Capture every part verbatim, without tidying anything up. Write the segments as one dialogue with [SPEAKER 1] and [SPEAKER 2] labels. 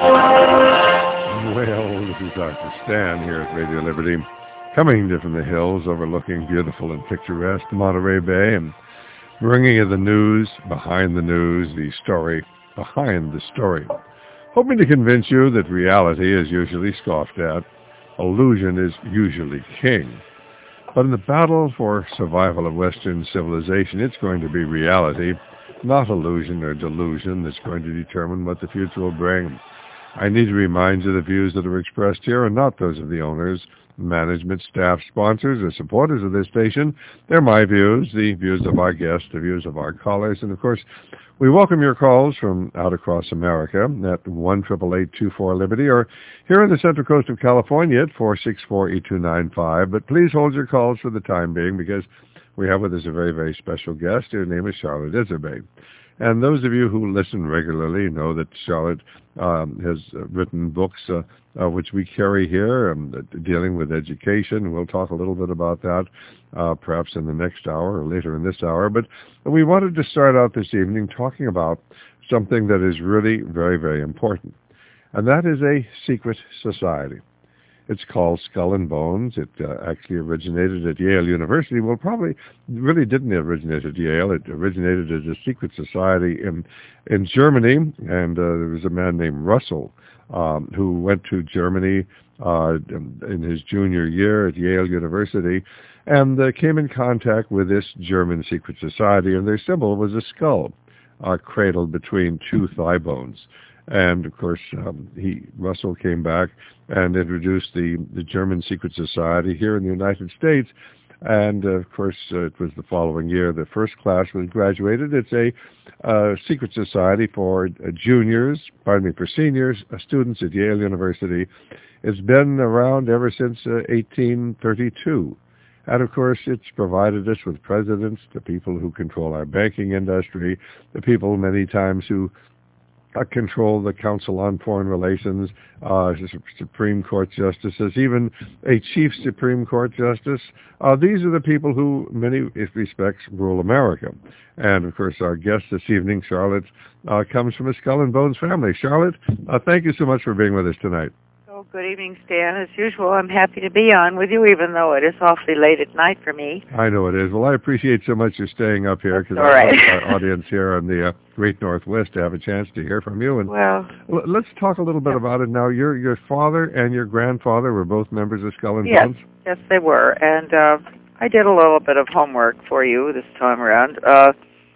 [SPEAKER 1] Well, this is Doctor Stan here at Radio Liberty, coming to from the hills overlooking beautiful and picturesque Monterey Bay and bringing you the news behind the news, the story behind the story. Hoping to convince you that reality is usually scoffed at, illusion is usually king. But in the battle for survival of Western civilization, it's going to be reality, not illusion or delusion, that's going to determine what the future will bring. I need to remind you the views that are expressed here are not those of the owners, management, staff, sponsors, or supporters of this station. They're my views, the views of our guests, the views of our callers. And, of course, we welcome your calls from out across America at one eight eight eight, two four, Liberty, or here on the Central Coast of California at four six four, eight two nine five. But please hold your calls for the time being because we have with us a very, very special guest. Her name is Charlotte Iserbyt. And those of you who listen regularly know that Charlotte um, has uh, written books uh, uh, which we carry here um, dealing with education. We'll talk a little bit about that uh, perhaps in the next hour or later in this hour. But we wanted to start out this evening talking about something that is really very, very important, and that is a secret society. It's called Skull and Bones. It uh, actually originated at Yale University. Well, probably really didn't originate at Yale. It originated as a secret society in in Germany, and uh, there was a man named Russell um, who went to Germany uh, in his junior year at Yale University and uh, came in contact with this German secret society, and their symbol was a skull uh, cradled between two thigh bones. And, of course, um, he Russell came back and introduced the, the German Secret Society here in the United States. And, uh, of course, uh, it was the following year the first class was graduated. It's a uh, secret society for uh, juniors, pardon me, for seniors, uh, students at Yale University. It's been around ever since uh, eighteen thirty-two. And, of course, it's provided us with presidents, the people who control our banking industry, the people many times who Uh, control the Council on Foreign Relations, uh, Supreme Court justices, even a Chief Supreme Court Justice. Uh, these are the people who, in many respects, rule America. And, of course, our guest this evening, Charlotte, uh, comes from a Skull and Bones family. Charlotte, uh, thank you so much for being with us tonight.
[SPEAKER 2] Oh, good evening, Stan. As usual, I'm happy to be on with you, even though it is awfully late at night for me.
[SPEAKER 1] I know it is. Well, I appreciate so much your staying up here because I
[SPEAKER 2] right.
[SPEAKER 1] want our audience here on the uh, Great Northwest to have a chance to hear from you. And
[SPEAKER 2] well,
[SPEAKER 1] l- let's talk a little bit yeah. about it now. Your your father and your grandfather were both members of Skull and
[SPEAKER 2] yes.
[SPEAKER 1] Bones?
[SPEAKER 2] Yes, they were. And uh, I did a little bit of homework for you this time around, uh,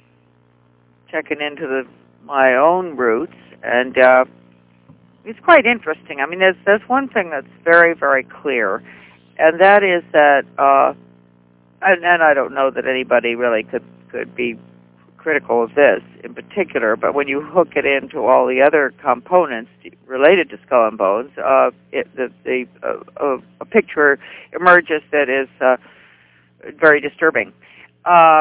[SPEAKER 2] checking into the my own roots, and uh, it's quite interesting. I mean, there's there's one thing that's very, very clear, and that is that, uh, and, and I don't know that anybody really could, could be critical of this in particular, but when you hook it into all the other components related to Skull and Bones, uh, it, the, the uh, a picture emerges that is uh, very disturbing. Uh,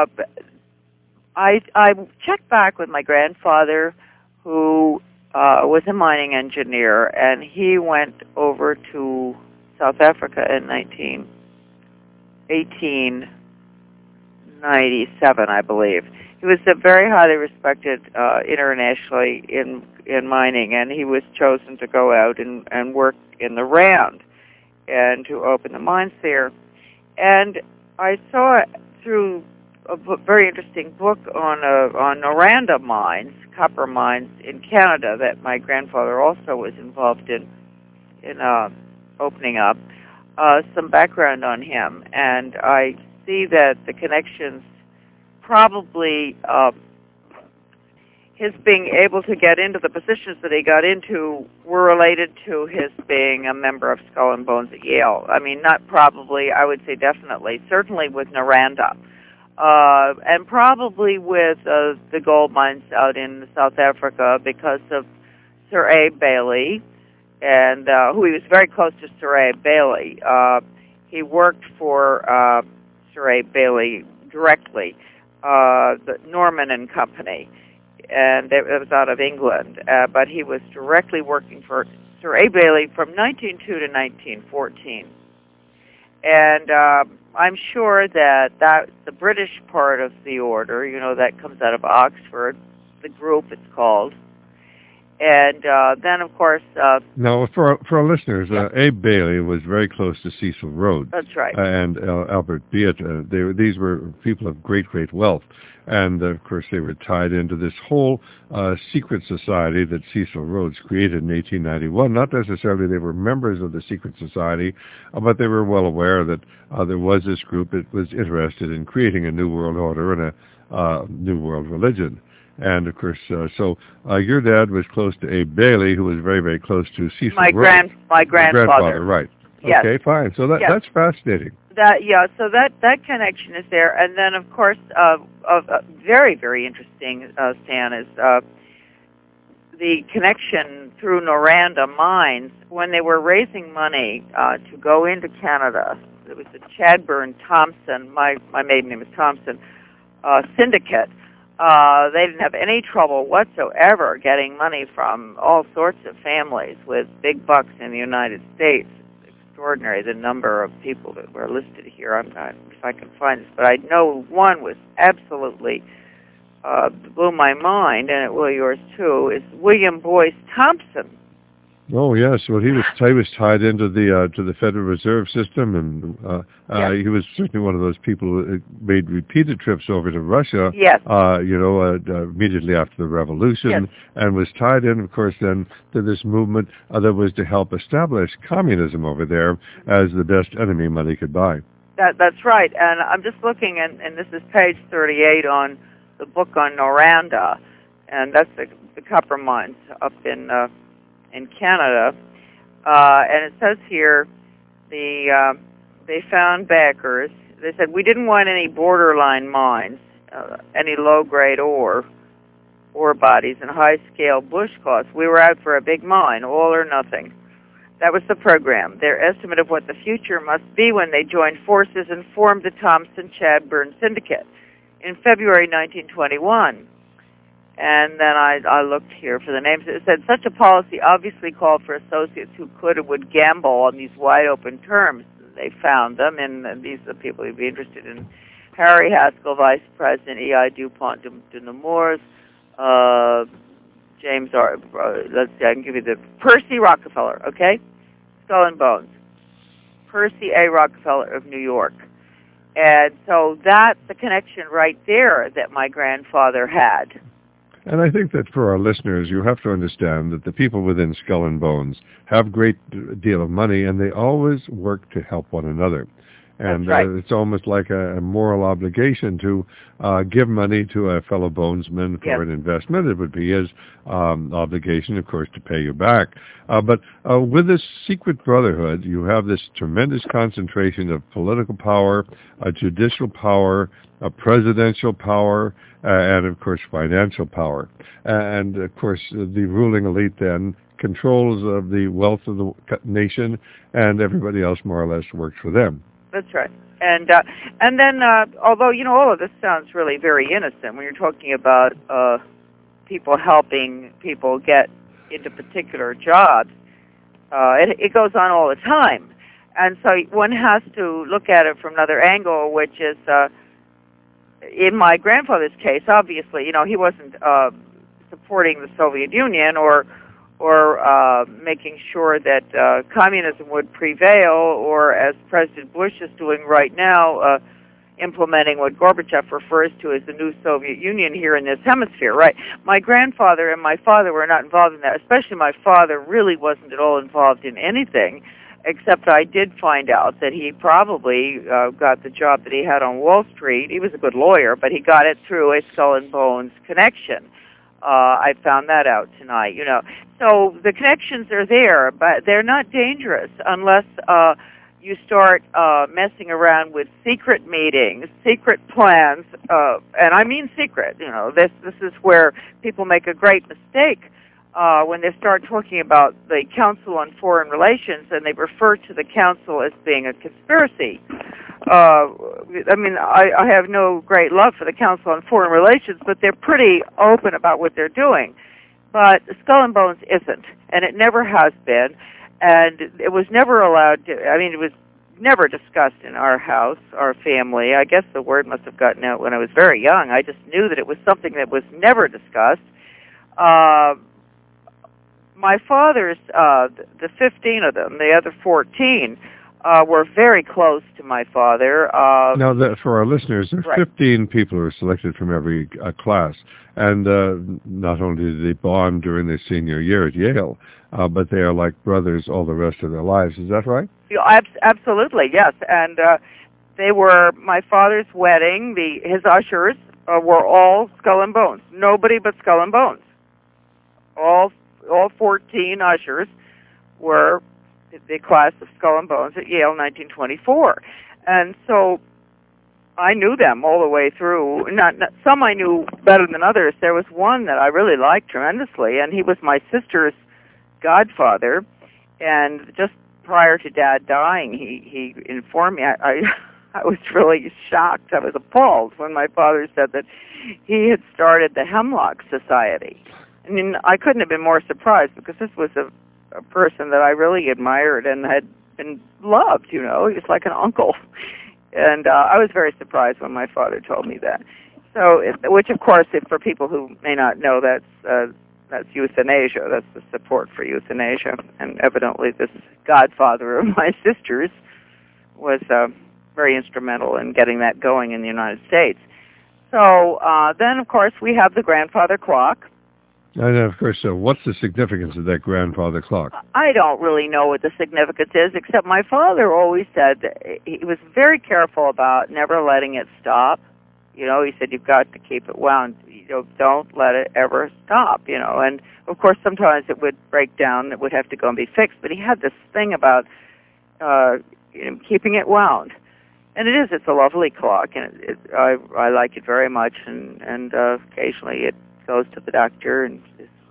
[SPEAKER 2] I I checked back with my grandfather, who Uh, was a mining engineer, and he went over to South Africa in eighteen ninety-seven, I believe. He was a very highly respected uh, internationally in in mining, and he was chosen to go out and, and work in the Rand and to open the mines there. And I saw through a book, very interesting book on uh, on Noranda mines, copper mines in Canada, that my grandfather also was involved in in uh, opening up, uh, some background on him, and I see that the connections probably uh, his being able to get into the positions that he got into were related to his being a member of Skull and Bones at Yale. I mean, not probably, I would say definitely, certainly with Noranda. Uh, and probably with uh, the gold mines out in South Africa because of Sir Abe Bailey, and uh, who he was very close to Sir Abe Bailey. Uh, he worked for uh, Sir Abe Bailey directly, uh, the Norman and Company, and it was out of England. Uh, but he was directly working for Sir Abe Bailey from nineteen oh two to nineteen fourteen. And uh, I'm sure that, that the British part of the order, you know, that comes out of Oxford, the group it's called, And uh, then, of course... Uh,
[SPEAKER 1] now, for our, for our listeners,
[SPEAKER 2] yeah.
[SPEAKER 1] uh, Abe Bailey was very close to Cecil Rhodes.
[SPEAKER 2] That's right.
[SPEAKER 1] Uh, and uh, Albert Biet. Uh, they were, these were people of great, great wealth. And, uh, of course, they were tied into this whole uh, secret society that Cecil Rhodes created in eighteen ninety-one. Not necessarily they were members of the secret society, uh, but they were well aware that uh, there was this group that was interested in creating a new world order and a uh, new world religion. And, of course, uh, so uh, your dad was close to Abe Bailey, who was very, very close to Cecil
[SPEAKER 2] my
[SPEAKER 1] Rhodes.
[SPEAKER 2] Grand, my grandfather.
[SPEAKER 1] My grandfather, right.
[SPEAKER 2] Yes.
[SPEAKER 1] Okay, fine. So that,
[SPEAKER 2] yes.
[SPEAKER 1] that's fascinating.
[SPEAKER 2] That yeah, so that, that connection is there. And then, of course, uh, of, uh, very, very interesting, uh, Stan, is uh, the connection through Noranda Mines when they were raising money uh, to go into Canada. It was the Chadburn Thompson, my, my maiden name is Thompson, uh, syndicate. Uh, they didn't have any trouble whatsoever getting money from all sorts of families with big bucks in the United States. It's extraordinary, the number of people that were listed here. I'm not if I can find this, but I know one was absolutely uh, blew my mind, and it will yours too, is William Boyce Thompson.
[SPEAKER 1] Oh yes, well he was he was tied into the uh, to the Federal Reserve System, and uh, uh,
[SPEAKER 2] yes.
[SPEAKER 1] he was certainly one of those people who made repeated trips over to Russia.
[SPEAKER 2] Yes.
[SPEAKER 1] Uh, you know, uh, uh, immediately after the revolution,
[SPEAKER 2] yes.
[SPEAKER 1] and was tied in, of course, then to this movement uh, that was to help establish communism over there as the best enemy money could buy.
[SPEAKER 2] That that's right, and I'm just looking, and, and this is page thirty-eight on the book on Noranda, and that's the, the copper mines up in. Uh, in Canada, uh, and it says here the uh, they found backers. They said, we didn't want any borderline mines, uh, any low-grade ore, ore bodies, and high-scale bush costs. We were out for a big mine, all or nothing. That was the program. Their estimate of what the future must be when they joined forces and formed the Thompson-Chadburn Syndicate in February nineteen twenty-one. And then I, I looked here for the names. It said, such a policy obviously called for associates who could and would gamble on these wide-open terms. They found them, and, and these are the people who'd be interested in. Harry Haskell, Vice President, E I DuPont de, de Nemours, uh, James R. Uh, let's see, I can give you the Percy Rockefeller, okay? Skull and Bones. Percy A. Rockefeller of New York. And so that's the connection right there that my grandfather had.
[SPEAKER 1] And I think that for our listeners, you have to understand that the people within Skull and Bones have a great deal of money, and they always work to help one another. And
[SPEAKER 2] right.
[SPEAKER 1] uh, it's almost like a, a moral obligation to uh, give money to a fellow bonesman for
[SPEAKER 2] yes.
[SPEAKER 1] an investment. It would be his um, obligation, of course, to pay you back. Uh, but uh, with this secret brotherhood, you have this tremendous concentration of political power, uh, judicial power, uh, presidential power, uh, and, of course, financial power. And, of course, the ruling elite then controls of the wealth of the nation, and everybody else more or less works for them.
[SPEAKER 2] That's right. And uh, and then, uh, although, you know, all of this sounds really very innocent when you're talking about uh, people helping people get into particular jobs, uh, it, it goes on all the time. And so one has to look at it from another angle, which is, uh, in my grandfather's case, obviously, you know, he wasn't uh, supporting the Soviet Union or or uh, making sure that uh, communism would prevail, or as President Bush is doing right now, uh, implementing what Gorbachev refers to as the new Soviet Union here in this hemisphere, right? My grandfather and my father were not involved in that, especially my father really wasn't at all involved in anything, except I did find out that he probably uh, got the job that he had on Wall Street. He was a good lawyer, but he got it through a Skull and Bones connection. Uh, I found that out tonight, you know. So the connections are there, but they're not dangerous unless uh, you start uh, messing around with secret meetings, secret plans, uh, and I mean secret. You know, this this is where people make a great mistake uh, when they start talking about the Council on Foreign Relations, and they refer to the Council as being a conspiracy. Uh, I mean, I, I have no great love for the Council on Foreign Relations, but they're pretty open about what they're doing. But Skull and Bones isn't, and it never has been, and it was never allowed to, I mean, it was never discussed in our house, our family. I guess the word must have gotten out when I was very young. I just knew that it was something that was never discussed. Uh, my father's, uh, the fifteen of them, the other fourteen, uh, were very close to my father. Uh,
[SPEAKER 1] now, that, for our listeners, there are
[SPEAKER 2] right.
[SPEAKER 1] fifteen people who are selected from every uh, class. And uh, not only do they bond during their senior year at Yale, uh, but they are like brothers all the rest of their lives. Is that right?
[SPEAKER 2] Yeah, absolutely, yes. And uh, they were my father's wedding. The his ushers uh, were all Skull and Bones. Nobody but Skull and Bones. All all fourteen ushers were the class of Skull and Bones at Yale, nineteen twenty-four. And so I knew them all the way through. Not, not some I knew better than others. There was one that I really liked tremendously, and he was my sister's godfather. And just prior to Dad dying, he he informed me. I, I I was really shocked. I was appalled when my father said that he had started the Hemlock Society. I mean, I couldn't have been more surprised because this was a, a person that I really admired and had been loved. You know, he was like an uncle. And uh, I was very surprised when my father told me that. So, it, which of course, if, for people who may not know, that's uh, that's euthanasia. That's the support for euthanasia. And evidently, this godfather of my sister's was uh, very instrumental in getting that going in the United States. So uh, then, of course, we have the grandfather clock.
[SPEAKER 1] And of course, so what's the significance of that grandfather clock?
[SPEAKER 2] I don't really know what the significance is, except my father always said that he was very careful about never letting it stop. You know, he said, you've got to keep it wound. You know, don't let it ever stop, you know. And, of course, sometimes it would break down. It would have to go and be fixed. But he had this thing about uh, you know, keeping it wound. And it is. It's a lovely clock, and it, it, I, I like it very much. And, and uh, occasionally it goes to the doctor and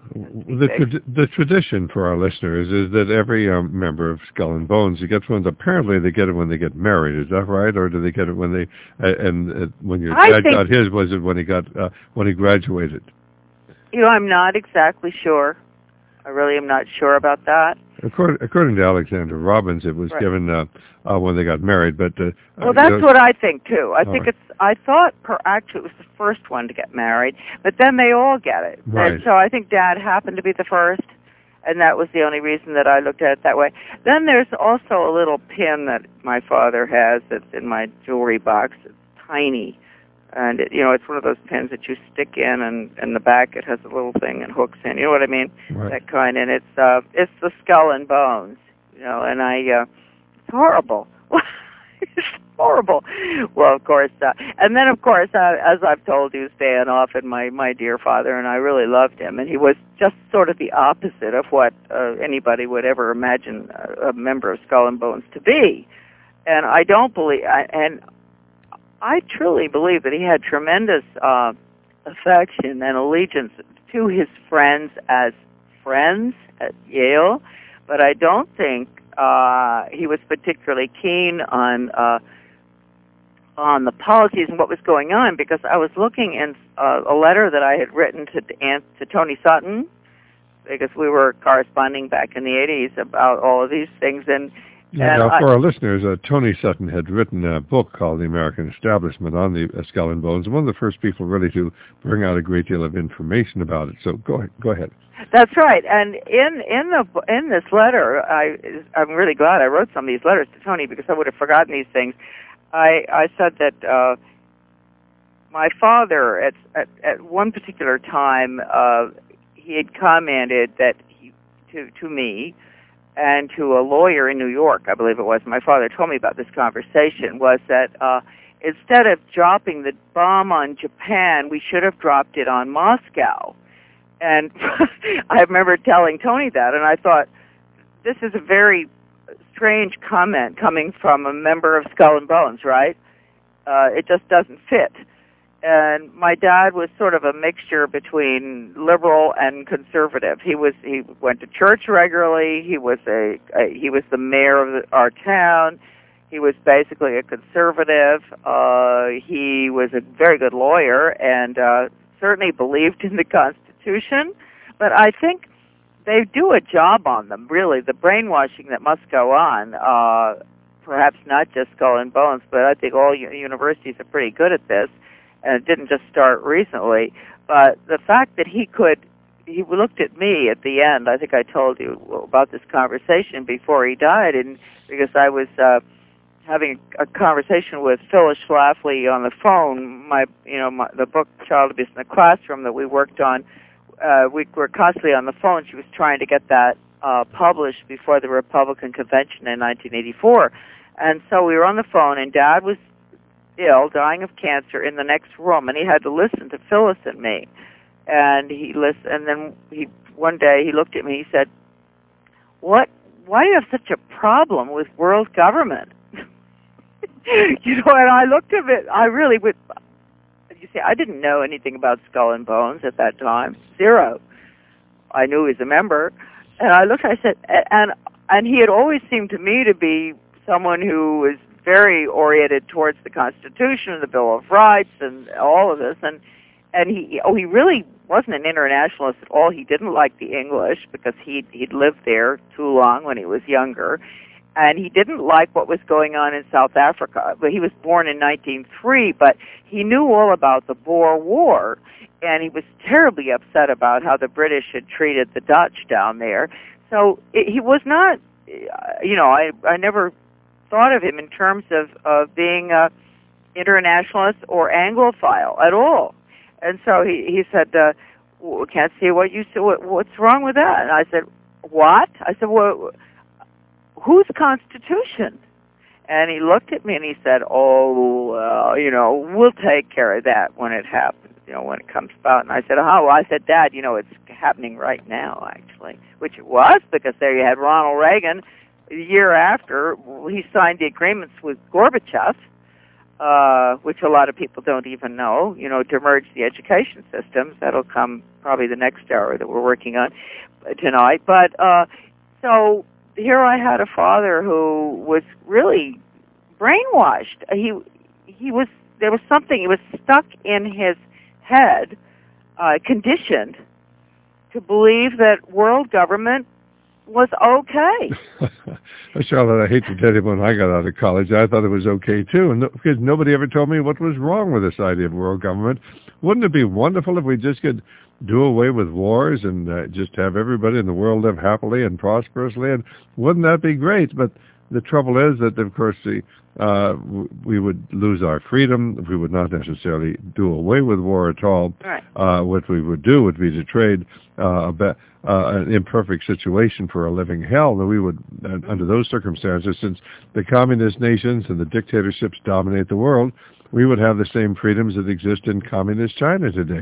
[SPEAKER 1] the tra- the tradition for our listeners is that every um, member of Skull and Bones gets one. Apparently, they get it when they get married. Is that right, or do they get it when they? Uh, and uh, when your
[SPEAKER 2] I
[SPEAKER 1] dad
[SPEAKER 2] think,
[SPEAKER 1] got his, was it when he got uh, when he graduated?
[SPEAKER 2] You know, I'm not exactly sure. I really am not sure about that.
[SPEAKER 1] According, according to Alexander Robbins, it was
[SPEAKER 2] right.
[SPEAKER 1] given uh, uh, when they got married. But uh,
[SPEAKER 2] well, that's
[SPEAKER 1] you know,
[SPEAKER 2] what I think too. I think
[SPEAKER 1] right.
[SPEAKER 2] it's. I thought per actually it was the first one to get married, but then they all get it.
[SPEAKER 1] Right.
[SPEAKER 2] And so I think Dad happened to be the first, and that was the only reason that I looked at it that way. Then there's also a little pin that my father has that's in my jewelry box. It's tiny. And, it, you know, it's one of those pins that you stick in, and in the back it has a little thing and hooks in. You know what I mean?
[SPEAKER 1] Right.
[SPEAKER 2] That kind. And it's uh, it's the Skull and Bones, you know, and I, uh, it's horrible. It's horrible. Well, of course, uh, and then, of course, uh, as I've told you, Stan, often my, my dear father, and I really loved him, and he was just sort of the opposite of what uh, anybody would ever imagine a, a member of Skull and Bones to be. And I don't believe, I, and I truly believe that he had tremendous uh, affection and allegiance to his friends as friends at Yale, but I don't think uh, he was particularly keen on uh, on the policies and what was going on, because I was looking in uh, a letter that I had written to Aunt, to Tony Sutton, because we were corresponding back in the eighties about all of these things, and
[SPEAKER 1] Yeah, now, for I, our listeners, uh, Tony Sutton had written a book called The American Establishment on the uh, Skull and Bones, and one of the first people really to bring out a great deal of information about it. So go ahead. Go ahead.
[SPEAKER 2] That's right. And in in the in this letter, I I'm really glad I wrote some of these letters to Tony, because I would have forgotten these things. I I said that uh, my father at, at at one particular time uh, he had commented that he, to to me. And to a lawyer in New York, I believe it was, my father told me about this conversation, was that uh, instead of dropping the bomb on Japan, we should have dropped it on Moscow. And I remember telling Tony that, and I thought, this is a very strange comment coming from a member of Skull and Bones, right? Uh, it just doesn't fit. And my dad was sort of a mixture between liberal and conservative. He was he went to church regularly. He was a, a he was the mayor of the, our town. He was basically a conservative. Uh, he was a very good lawyer and uh, certainly believed in the Constitution. But I think they do a job on them, really. The brainwashing that must go on. Uh, perhaps not just Skull and Bones, but I think all universities are pretty good at this. And it didn't just start recently, but the fact that he could he looked at me at the end. I think I told you about this conversation before he died, and because I was uh, having a conversation with Phyllis Schlafly on the phone. My, you know, my, the book Child Abuse in the Classroom that we worked on. Uh, we were constantly on the phone. She was trying to get that uh, published before the Republican convention in nineteen eighty-four, and so we were on the phone, and Dad was ill, dying of cancer, in the next room, and he had to listen to Phyllis and me. And he listened, and then he one day he looked at me. He said, "What? Why do you have such a problem with world government?" You know, and I looked at it. I really would. You see, I didn't know anything about Skull and Bones at that time. Zero. I knew he was a member, and I looked. I said, and and he had always seemed to me to be someone who was very oriented towards the Constitution and the Bill of Rights and all of this, and and he oh he really wasn't an internationalist at all. He didn't like the English because he he'd lived there too long when he was younger, and he didn't like what was going on in South Africa. But he was born in nineteen oh three, but he knew all about the Boer War, and he was terribly upset about how the British had treated the Dutch down there. So it, he was not, you know, I I never thought of him in terms of, of being a internationalist or Anglophile at all. And so he, he said, uh, well, can't see what you said. What, what's wrong with that? And I said, what? I said, well, whose Constitution? And he looked at me and he said, oh, uh, you know, we'll take care of that when it happens, you know, when it comes about. And I said, oh, well, I said, Dad, you know, it's happening right now, actually, which it was, because there you had Ronald Reagan. A year after, he signed the agreements with Gorbachev, uh, which a lot of people don't even know, you know, to merge the education systems. That'll come probably the next hour that we're working on tonight. But uh, so here I had a father who was really brainwashed. He he was there was something, he was stuck in his head, uh, conditioned to believe that world government was okay.
[SPEAKER 1] Charlotte, I hate to tell you, when I got out of college, I thought it was okay too, and no, because nobody ever told me what was wrong with this idea of world government. Wouldn't it be wonderful if we just could do away with wars and uh, just have everybody in the world live happily and prosperously? And wouldn't that be great? But the trouble is that, of course, the, uh, we would lose our freedom if we would not necessarily do away with war at all.
[SPEAKER 2] Right.
[SPEAKER 1] Uh, what we would do would be to trade uh, a be- uh, an imperfect situation for a living hell. That we would, uh, under those circumstances, since the communist nations and the dictatorships dominate the world, we would have the same freedoms that exist in communist China today.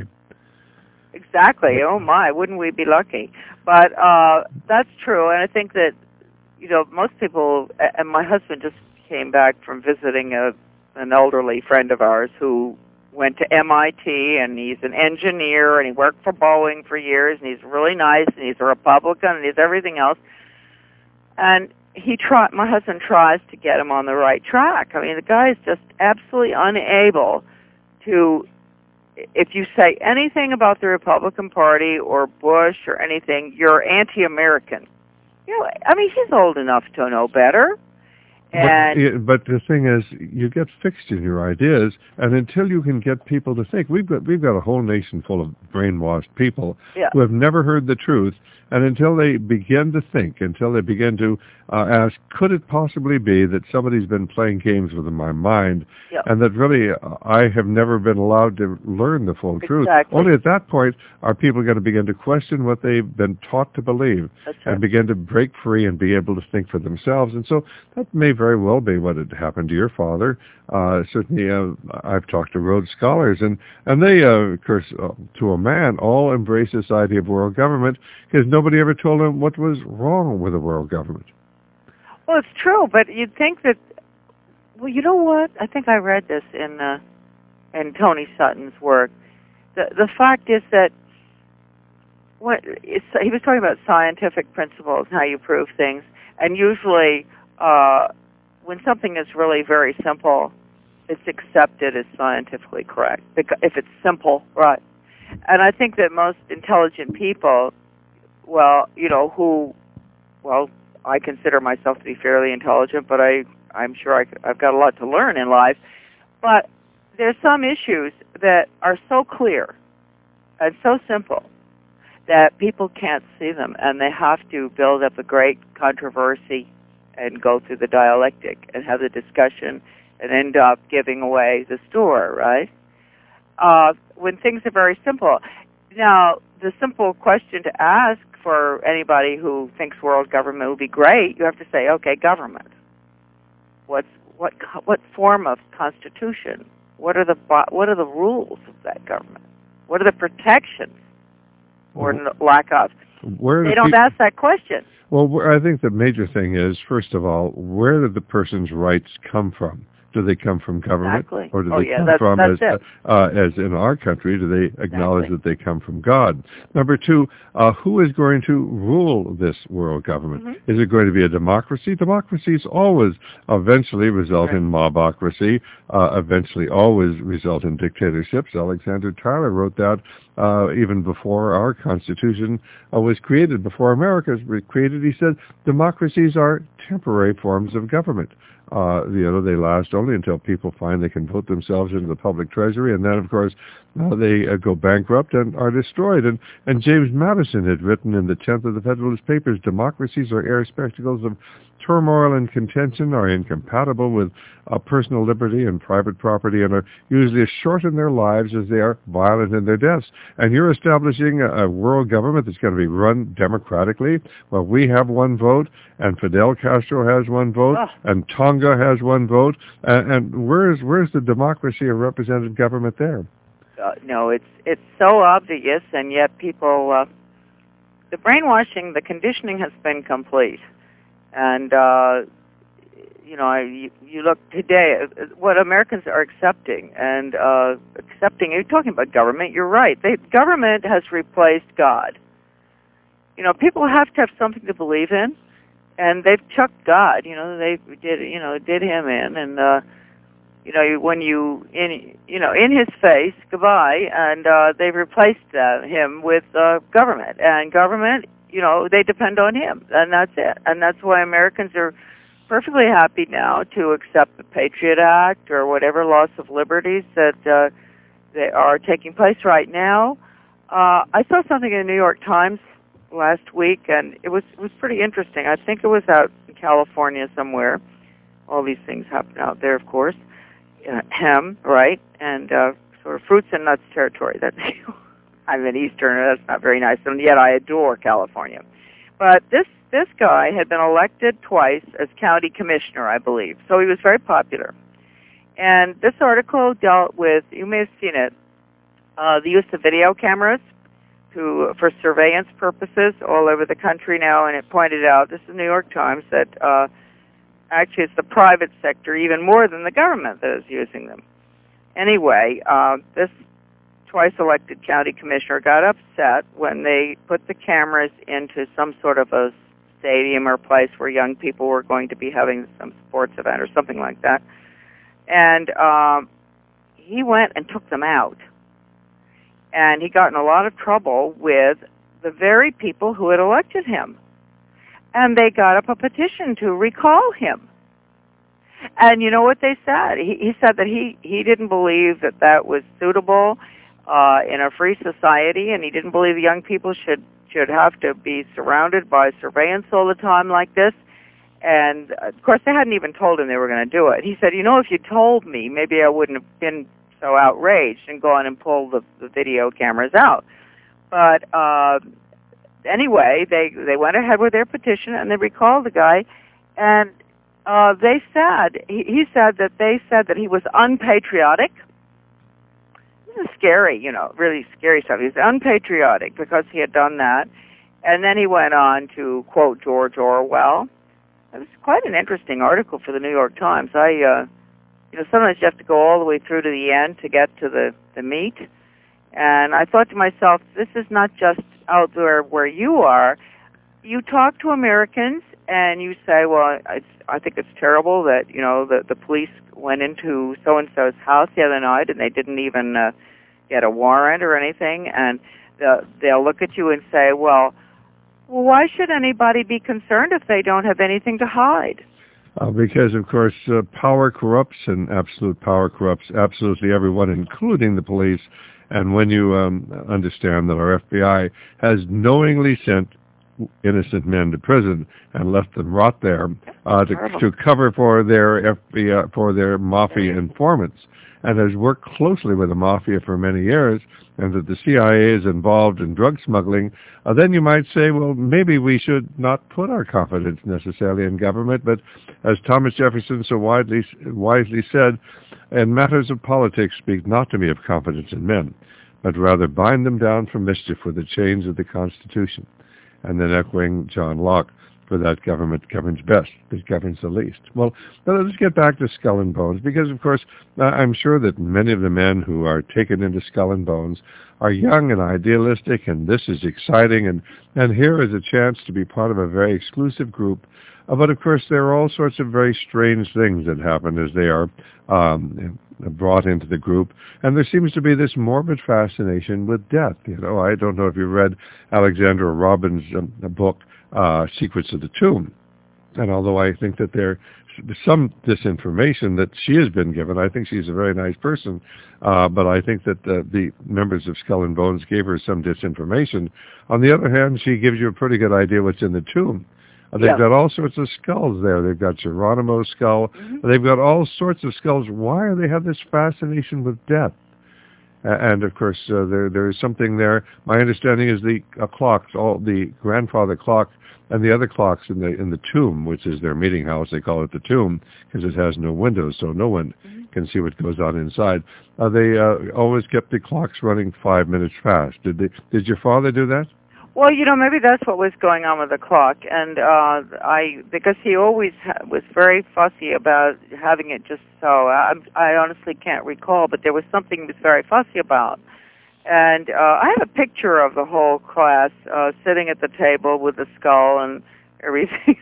[SPEAKER 2] Exactly. Oh my, wouldn't we be lucky? But uh, that's true, and I think that, you know, most people, and my husband just came back from visiting a an elderly friend of ours who went to M I T, and he's an engineer, and he worked for Boeing for years, and he's really nice, and he's a Republican, and he's everything else. And he try, my husband tries to get him on the right track. I mean, the guy is just absolutely unable to, if you say anything about the Republican Party or Bush or anything, you're anti-American. You know, I mean, he's old enough to know better. And
[SPEAKER 1] but, but the thing is, you get fixed in your ideas, and until you can get people to think, we've got we've got a whole nation full of brainwashed people
[SPEAKER 2] yeah.
[SPEAKER 1] who have never heard the truth, and until they begin to think, until they begin to uh, ask, could it possibly be that somebody's been playing games with my mind,
[SPEAKER 2] yeah.
[SPEAKER 1] and that really uh, I have never been allowed to learn the full
[SPEAKER 2] exactly.
[SPEAKER 1] truth. Only at that point are people going to begin to question what they've been taught to believe,
[SPEAKER 2] That's right.
[SPEAKER 1] and begin to break free and be able to think for themselves. And so that may very well be what had happened to your father. Uh, certainly, uh, I've talked to Rhodes Scholars, and, and they, uh, of course, uh, to a man, all embrace this idea of world government, because nobody ever told them what was wrong with the world government.
[SPEAKER 2] Well, it's true, but you'd think that, well, you know what? I think I read this in uh, in Tony Sutton's work. The the fact is that what it's, he was talking about scientific principles and how you prove things, and usually uh, when something is really very simple, it's accepted as scientifically correct if it's simple, right? And I think that most intelligent people, well, you know, who, well, I consider myself to be fairly intelligent, but I, I'm sure I, I've got a lot to learn in life. But there's some issues that are so clear and so simple that people can't see them, and they have to build up a great controversy and go through the dialectic and have the discussion and end up giving away the store, right? Uh, when things are very simple. Now, the simple question to ask for anybody who thinks world government would be great, you have to say, okay, government. What's what what form of constitution? What are the what are the rules of that government? What are the protections or mm-hmm. lack of?
[SPEAKER 1] Where
[SPEAKER 2] they
[SPEAKER 1] the
[SPEAKER 2] don't
[SPEAKER 1] pe-
[SPEAKER 2] ask that question.
[SPEAKER 1] Well, I think the major thing is, first of all, where did the person's rights come from? Do they come from government,
[SPEAKER 2] exactly.
[SPEAKER 1] or do
[SPEAKER 2] oh,
[SPEAKER 1] they
[SPEAKER 2] yeah,
[SPEAKER 1] come
[SPEAKER 2] that's,
[SPEAKER 1] from,
[SPEAKER 2] that's
[SPEAKER 1] as uh, uh, as in our country, do they acknowledge
[SPEAKER 2] exactly.
[SPEAKER 1] that they come from God? Number two, uh, who is going to rule this world government? Mm-hmm. Is it going to be a democracy? Democracies always eventually result right. in mobocracy, uh, eventually always result in dictatorships. Alexander Tyler wrote that uh, even before our Constitution uh, was created, before America was created. He said democracies are temporary forms of government. Uh, you know, they last only until people find they can vote themselves into the public treasury, and then, of course, uh, they uh, go bankrupt and are destroyed. And, and James Madison had written in the tenth of the Federalist Papers, democracies are air spectacles of turmoil and contention, are incompatible with uh, personal liberty and private property, and are usually as short in their lives as they are violent in their deaths. And you're establishing a, a world government that's going to be run democratically. Well, we have one vote, and Fidel Castro has one vote, oh. and Tonga has one vote, and, and where's where's the democracy of representative government there?
[SPEAKER 2] Uh, no, it's it's so obvious, and yet people, uh, the brainwashing, the conditioning has been complete. And, uh, you know, you, you look today, what Americans are accepting, and uh, accepting, you're talking about government, you're right. They, government has replaced God. You know, people have to have something to believe in, and they've chucked God, you know, they did, you know, did him in, and, uh, you know, when you, in, you know, in his face, goodbye, and uh, they've replaced uh, him with uh, government, and government, you know, they depend on him, and that's it. And that's why Americans are perfectly happy now to accept the Patriot Act or whatever loss of liberties that uh, they are taking place right now. Uh, I saw something in the New York Times last week, and it was it was pretty interesting. I think it was out in California somewhere. All these things happen out there, of course. Uh, hem, right, and uh, sort of fruits and nuts territory. That's I'm an Easterner, that's not very nice, and yet I adore California. But this this guy had been elected twice as county commissioner, I believe, so he was very popular. And this article dealt with, you may have seen it, uh, the use of video cameras to, for surveillance purposes all over the country now, and it pointed out, this is the New York Times, that uh, actually it's the private sector, even more than the government, that is using them. Anyway, uh, this twice-elected county commissioner got upset when they put the cameras into some sort of a stadium or place where young people were going to be having some sports event or something like that. And um, he went and took them out. And he got in a lot of trouble with the very people who had elected him. And they got up a petition to recall him. And you know what they said? He, he said that he, he didn't believe that that was suitable Uh, in a free society, and he didn't believe young people should should have to be surrounded by surveillance all the time like this. And, uh, of course, they hadn't even told him they were going to do it. He said, you know, if you told me, maybe I wouldn't have been so outraged and gone and pulled the, the video cameras out. But uh, anyway, they, they went ahead with their petition, and they recalled the guy, and uh, they said, he, he said that they said that he was unpatriotic. This is scary, you know, really scary stuff. He was unpatriotic because he had done that. And then he went on to quote George Orwell. It was quite an interesting article for the New York Times. I, uh, you know, sometimes you have to go all the way through to the end to get to the, the meat. And I thought to myself, this is not just out there where you are. You talk to Americans and you say, well, it's, I think it's terrible that, you know, the, the police went into so-and-so's house the other night and they didn't even uh, get a warrant or anything. And the, they'll look at you and say, well, well, why should anybody be concerned if they don't have anything to hide?
[SPEAKER 1] Uh, because, of course, uh, power corrupts, and absolute power corrupts absolutely everyone, including the police. And when you um, understand that our F B I has knowingly sent innocent men to prison and left them rot there uh, to, to cover for their F B I, for their mafia informants, and has worked closely with the mafia for many years, and that the C I A is involved in drug smuggling, uh, then you might say, well, maybe we should not put our confidence necessarily in government, but as Thomas Jefferson so widely, wisely said, in matters of politics speak not to me of confidence in men, but rather bind them down for mischief with the chains of the Constitution. And then echoing John Locke, for that government governs best, that governs the least. Well, now let's get back to Skull and Bones, because, of course, I'm sure that many of the men who are taken into Skull and Bones are young and idealistic, and this is exciting, and, and here is a chance to be part of a very exclusive group. Uh, but, of course, there are all sorts of very strange things that happen as they are um, brought into the group. And there seems to be this morbid fascination with death. You know, I don't know if you read Alexandra Robbins' um, book, uh, Secrets of the Tomb. And although I think that there's some disinformation that she has been given, I think she's a very nice person, uh, but I think that uh, the members of Skull and Bones gave her some disinformation. On the other hand, she gives you a pretty good idea what's in the tomb. Uh, they've yeah. got all sorts of skulls there. They've got Geronimo's skull. Mm-hmm. They've got all sorts of skulls. Why do they have this fascination with death? Uh, and, of course, uh, there there is something there. My understanding is the uh, clocks, all the grandfather clock and the other clocks in the in the tomb, which is their meeting house. They call it the tomb because it has no windows, so no one mm-hmm. can see what goes on inside. Uh, they uh, always kept the clocks running five minutes fast. Did they? Did your father do that?
[SPEAKER 2] Well, you know, maybe that's what was going on with the clock, and uh, I because he always ha- was very fussy about having it just so. I, I honestly can't recall, but there was something he was very fussy about. And uh, I have a picture of the whole class uh, sitting at the table with the skull and everything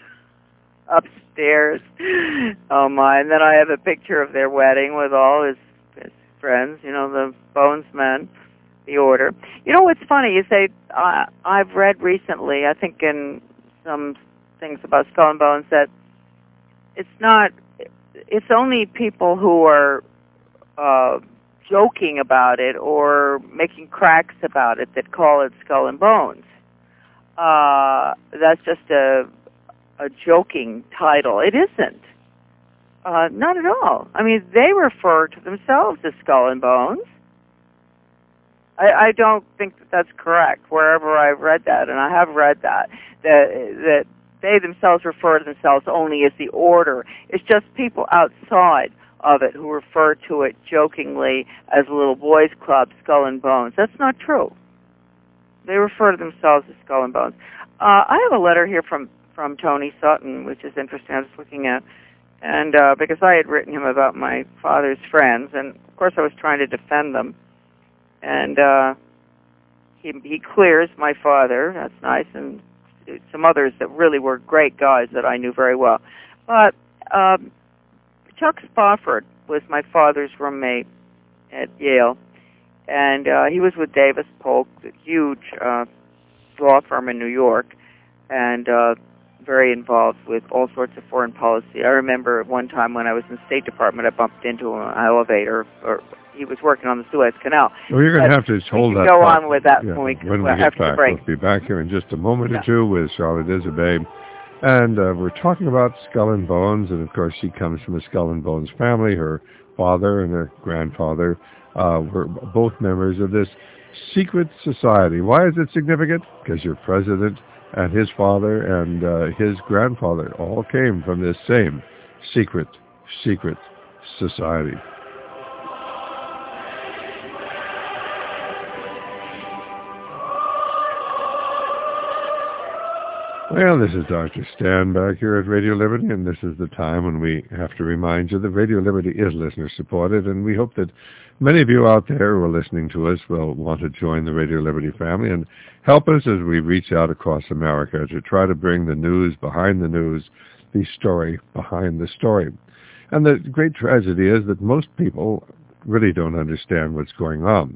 [SPEAKER 2] upstairs. Oh my! And then I have a picture of their wedding with all his, his friends, you know, the Bones men. The order. You know what's funny is they. Uh, I've read recently, I think in some things about Skull and Bones, that it's not. It's only people who are uh, joking about it or making cracks about it that call it Skull and Bones. Uh, that's just a a joking title. It isn't. Uh, not at all. I mean, they refer to themselves as Skull and Bones. I, I don't think that that's correct, wherever I've read that, and I have read that, that, that they themselves refer to themselves only as the order. It's just people outside of it who refer to it jokingly as a little boys' club, Skull and Bones. That's not true. They refer to themselves as Skull and Bones. Uh, I have a letter here from, from Tony Sutton, which is interesting. I was looking at, and uh, because I had written him about my father's friends, and of course I was trying to defend them. And uh, he he clears my father. That's nice, and some others that really were great guys that I knew very well. But um, Chuck Spofford was my father's roommate at Yale, and uh, he was with Davis Polk, a huge uh, law firm in New York, and uh, very involved with all sorts of foreign policy. I remember one time when I was in the State Department, I bumped into an elevator, or he was working on the Suez Canal.
[SPEAKER 1] Well, you're going to have to hold that.
[SPEAKER 2] Go
[SPEAKER 1] part.
[SPEAKER 2] on with that
[SPEAKER 1] yeah,
[SPEAKER 2] when we,
[SPEAKER 1] when we
[SPEAKER 2] well,
[SPEAKER 1] get back.
[SPEAKER 2] break.
[SPEAKER 1] We'll be back here in just a moment
[SPEAKER 2] yeah.
[SPEAKER 1] or two with Charlotte Isabey. And uh, we're talking about Skull and Bones, and of course she comes from a Skull and Bones family. Her father and her grandfather uh, were both members of this secret society. Why is it significant? Because your president and his father and uh, his grandfather all came from this same secret, secret society. Well, this is Doctor Stan back here at Radio Liberty, and this is the time when we have to remind you that Radio Liberty is listener-supported, and we hope that many of you out there who are listening to us will want to join the Radio Liberty family and help us as we reach out across America to try to bring the news behind the news, the story behind the story. And the great tragedy is that most people really don't understand what's going on.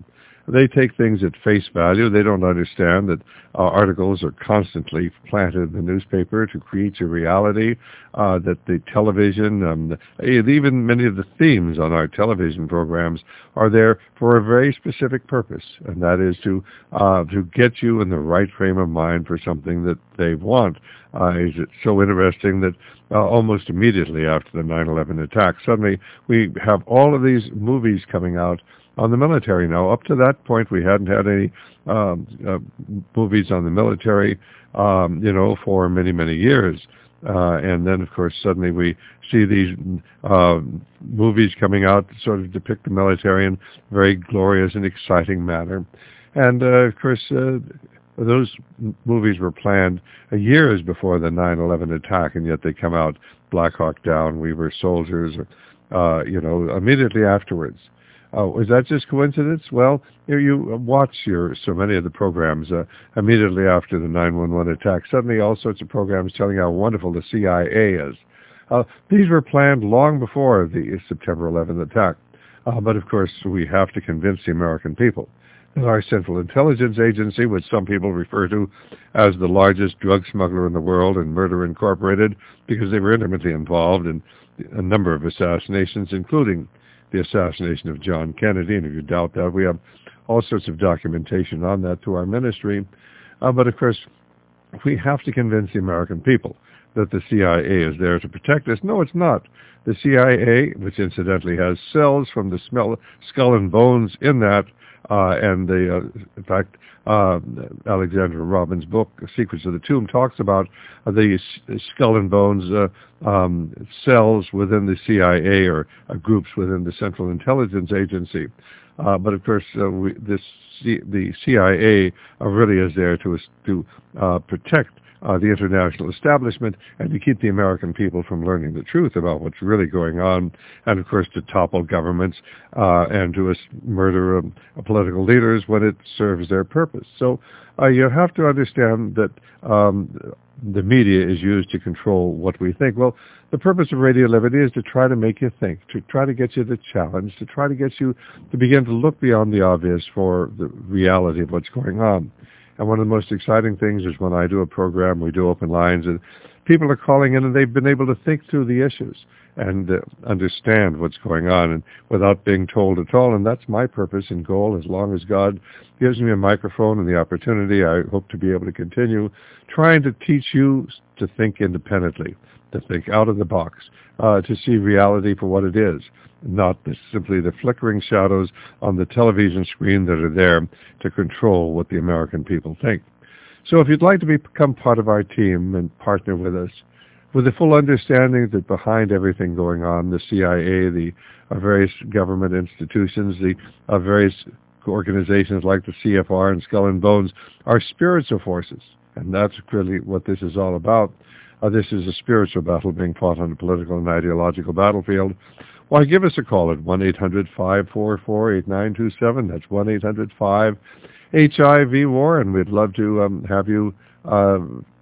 [SPEAKER 1] they take things at face value. They don't understand that uh, articles are constantly planted in the newspaper to create a reality, uh, that the television, um, even many of the themes on our television programs are there for a very specific purpose, and that is to uh, to get you in the right frame of mind for something that they want. Uh, is it so interesting that uh, almost immediately after the nine eleven attack, suddenly we have all of these movies coming out on the military now. Up to that point, we hadn't had any um, uh, movies on the military, um, you know, for many, many years. Uh, and then, of course, suddenly we see these uh, movies coming out that sort of depict the military in a very glorious and exciting manner. And, uh, of course, uh, those movies were planned years before the nine eleven attack, and yet they come out, Black Hawk Down, We Were Soldiers, uh, you know, immediately afterwards. Uh, is that just coincidence? Well, you, you watch your so many of the programs uh, immediately after the nine one one attack. Suddenly, all sorts of programs telling how wonderful the C I A is. Uh, these were planned long before the September eleventh attack. Uh, but, of course, we have to convince the American people that our Central Intelligence Agency, which some people refer to as the largest drug smuggler in the world and Murder Incorporated, because they were intimately involved in a number of assassinations, including the assassination of John Kennedy, and if you doubt that, we have all sorts of documentation on that to our ministry. Uh, but, of course, we have to convince the American people that the C I A is there to protect us. No, it's not. The C I A, which incidentally has cells from the smell, skull and bones in that, uh, and the, uh, in fact, uh, Alexandra Robbins' book, Secrets of the Tomb, talks about uh, the s- skull and bones uh, um, cells within the C I A or uh, groups within the Central Intelligence Agency. Uh, but of course, uh, we, this C- the C I A uh, really is there to to uh, protect Uh, the international establishment and to keep the American people from learning the truth about what's really going on, and of course to topple governments uh, and to uh, murder um, political leaders when it serves their purpose. So uh, you have to understand that um, the media is used to control what we think. Well, the purpose of Radio Liberty is to try to make you think, to try to get you to challenge, to try to get you to begin to look beyond the obvious for the reality of what's going on. And one of the most exciting things is when I do a program, we do open lines, and people are calling in and they've been able to think through the issues and uh, understand what's going on and without being told at all. And that's my purpose and goal. As long as God gives me a microphone and the opportunity, I hope to be able to continue trying to teach you to think independently, to think out of the box, uh, to see reality for what it is, not the, simply the flickering shadows on the television screen that are there to control what the American people think. So if you'd like to become part of our team and partner with us, with the full understanding that behind everything going on, the C I A, the uh, various government institutions, the uh, various organizations like the C F R and Skull and Bones are spiritual forces, and that's really what this is all about. Uh, this is a spiritual battle being fought on a political and ideological battlefield. Why, give us a call at one eight hundred, five four four, eight nine two seven. That's one eight hundred, five H I V war, and we'd love to um, have you uh,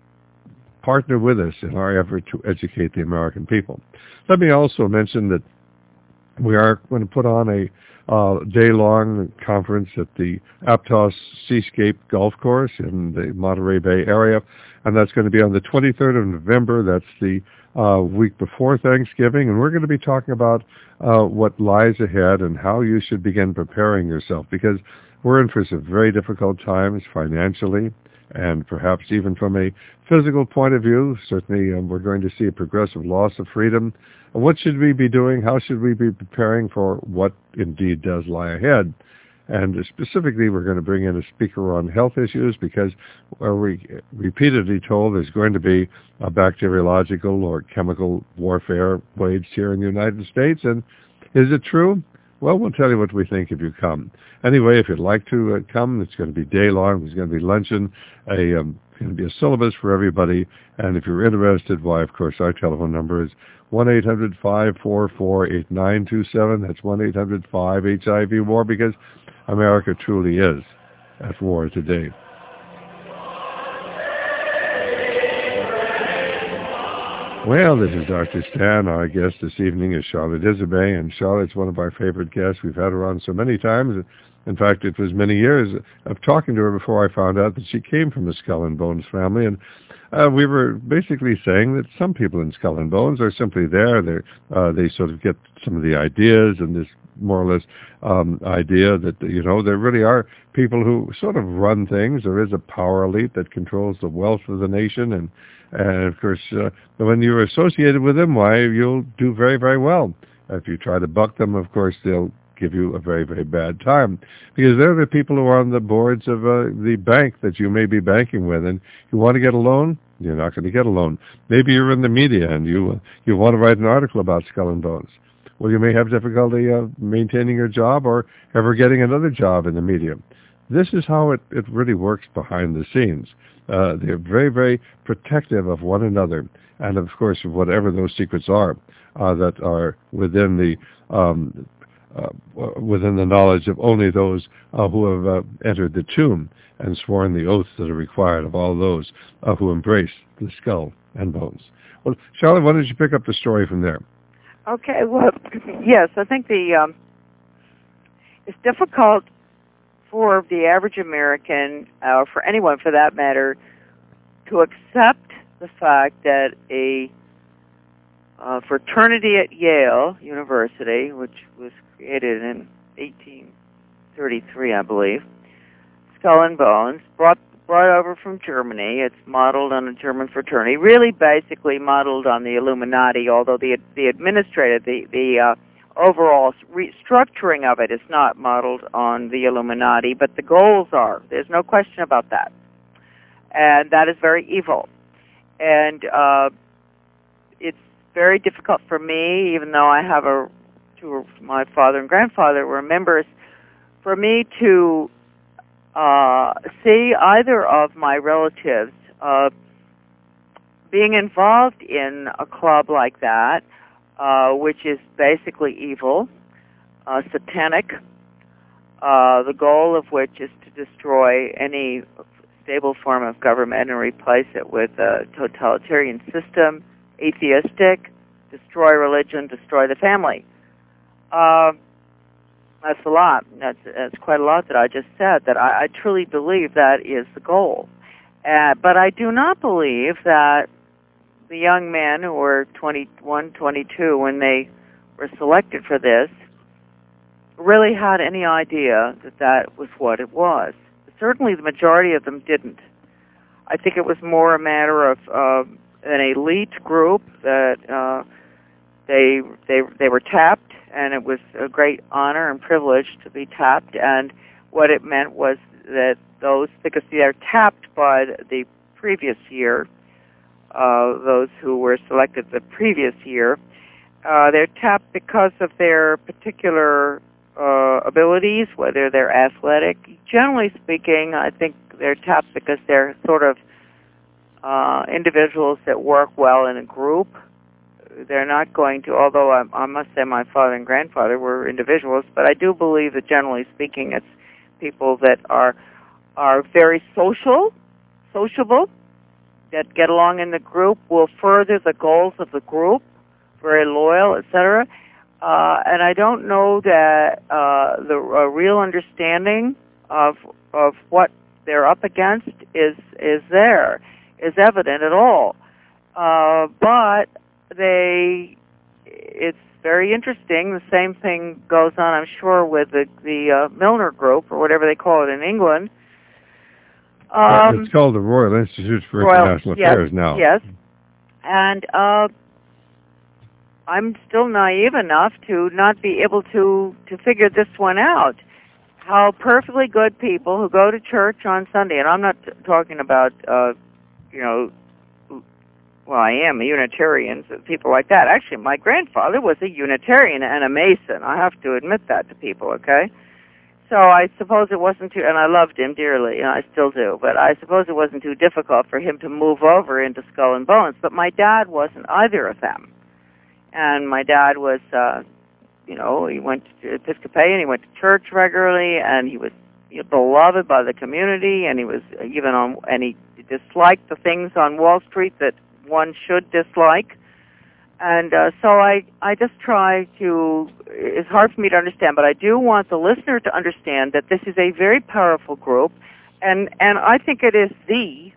[SPEAKER 1] partner with us in our effort to educate the American people. Let me also mention that we are going to put on a uh, day-long conference at the Aptos Seascape Golf Course in the Monterey Bay area, and that's going to be on the twenty-third of November. That's the uh, week before Thanksgiving, and we're going to be talking about uh, what lies ahead and how you should begin preparing yourself, because we're in for some very difficult times financially and perhaps even from a physical point of view. Certainly um, we're going to see a progressive loss of freedom. What should we be doing? How should we be preparing for what indeed does lie ahead? And specifically, we're going to bring in a speaker on health issues, because we're repeatedly told there's going to be a bacteriological or chemical warfare waged here in the United States. And is it true? Well, we'll tell you what we think if you come. Anyway, if you'd like to uh, come, it's going to be day long. There's going to be luncheon, a um, going to be a syllabus for everybody. And if you're interested, why, of course, our telephone number is one eight hundred, five four four, eight nine two seven. That's one eight hundred, five H I V war, because America truly is at war today. Well, this is Doctor Stan. Our guest this evening is Charlotte Isabey, and Charlotte's one of our favorite guests. We've had her on so many times. In fact, it was many years of talking to her before I found out that she came from a Skull and Bones family, and uh, we were basically saying that some people in Skull and Bones are simply there. They uh, they sort of get some of the ideas and this more or less um, idea that, you know, there really are people who sort of run things. There is a power elite that controls the wealth of the nation, and, and of course, uh, when you're associated with them, why, you'll do very, very well. If you try to buck them, of course, they'll give you a very, very bad time, because they're the people who are on the boards of uh, the bank that you may be banking with, and you want to get a loan, you're not going to get a loan. Maybe you're in the media and you you want to write an article about Skull and Bones. Well, you may have difficulty uh, maintaining your job or ever getting another job in the media. This is how it, it really works behind the scenes. Uh, they're very, very protective of one another, and of course, whatever those secrets are uh, that are within the um, uh, within the knowledge of only those uh, who have uh, entered the tomb and sworn the oaths that are required of all those uh, who embrace the Skull and Bones. Well, Charlotte, why don't you pick up the story from there?
[SPEAKER 2] Okay, well, yes, I think the um, it's difficult for the average American, or uh, for anyone for that matter, to accept the fact that a uh, fraternity at Yale University, which was created in eighteen thirty-three, I believe, Skull and Bones, brought brought over from Germany. It's modeled on a German fraternity, really basically modeled on the Illuminati, although the the administrative, the, the uh, overall restructuring of it is not modeled on the Illuminati, but the goals are. There's no question about that. And that is very evil. And uh, it's very difficult for me, even though I have a two of my father and grandfather were members, for me to Uh, see either of my relatives uh, being involved in a club like that, uh, which is basically evil, uh, satanic, uh, the goal of which is to destroy any stable form of government and replace it with a totalitarian system, atheistic, destroy religion, destroy the family. Uh, That's a lot. That's, that's quite a lot that I just said, that I, I truly believe that is the goal. Uh, but I do not believe that the young men who were twenty-one, twenty-two, when they were selected for this, really had any idea that that was what it was. Certainly the majority of them didn't. I think it was more a matter of uh, an elite group that uh, they they they were tapped, and it was a great honor and privilege to be tapped. And what it meant was that those, because they're tapped by the previous year, uh, those who were selected the previous year, uh, they're tapped because of their particular uh, abilities, whether they're athletic. Generally speaking, I think they're tapped because they're sort of uh, individuals that work well in a group. They're not going to, although I, I must say my father and grandfather were individuals, but I do believe that generally speaking it's people that are are very social, sociable, that get along in the group, will further the goals of the group, very loyal, et cetera. Uh, and I don't know that uh, the uh, real understanding of of what they're up against is is there, is evident at all. Uh, but They, it's very interesting. The same thing goes on, I'm sure, with the, the uh, Milner Group, or whatever they call it in England.
[SPEAKER 1] Um, it's called the Royal Institute for Royal, International Affairs
[SPEAKER 2] yes,
[SPEAKER 1] now.
[SPEAKER 2] Yes, and uh, I'm still naive enough to not be able to, to figure this one out. How perfectly good people who go to church on Sunday, and I'm not t- talking about, uh, you know, well, I am a Unitarian, so people like that. Actually, my grandfather was a Unitarian and a Mason. I have to admit that to people, okay? So I suppose it wasn't too, and I loved him dearly, and I still do, but I suppose it wasn't too difficult for him to move over into Skull and Bones. But my dad wasn't either of them. And my dad was, uh, you know, he went to Episcopalian, he went to church regularly, and he was beloved by the community, and he was even on, and he disliked the things on Wall Street that one should dislike, And uh, so I, I just try to, it's hard for me to understand, but I do want the listener to understand that this is a very powerful group, and, and I think it is the,